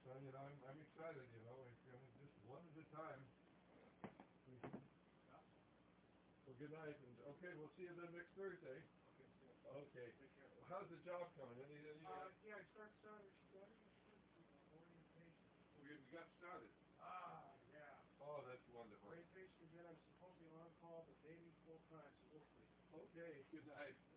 [SPEAKER 1] son. You know, I'm, I'm excited. You know, it's gonna just one at a time. Well, good night, and okay, we'll see you then next Thursday. Okay. How's the job coming? Any, any,
[SPEAKER 7] uh, yeah, I start started.
[SPEAKER 1] We, we got started.
[SPEAKER 7] Ah, yeah.
[SPEAKER 1] Oh, that's wonderful.
[SPEAKER 7] Orientation again. I'm supposed to be on call the day before time, so we'll see.
[SPEAKER 1] Okay, good night.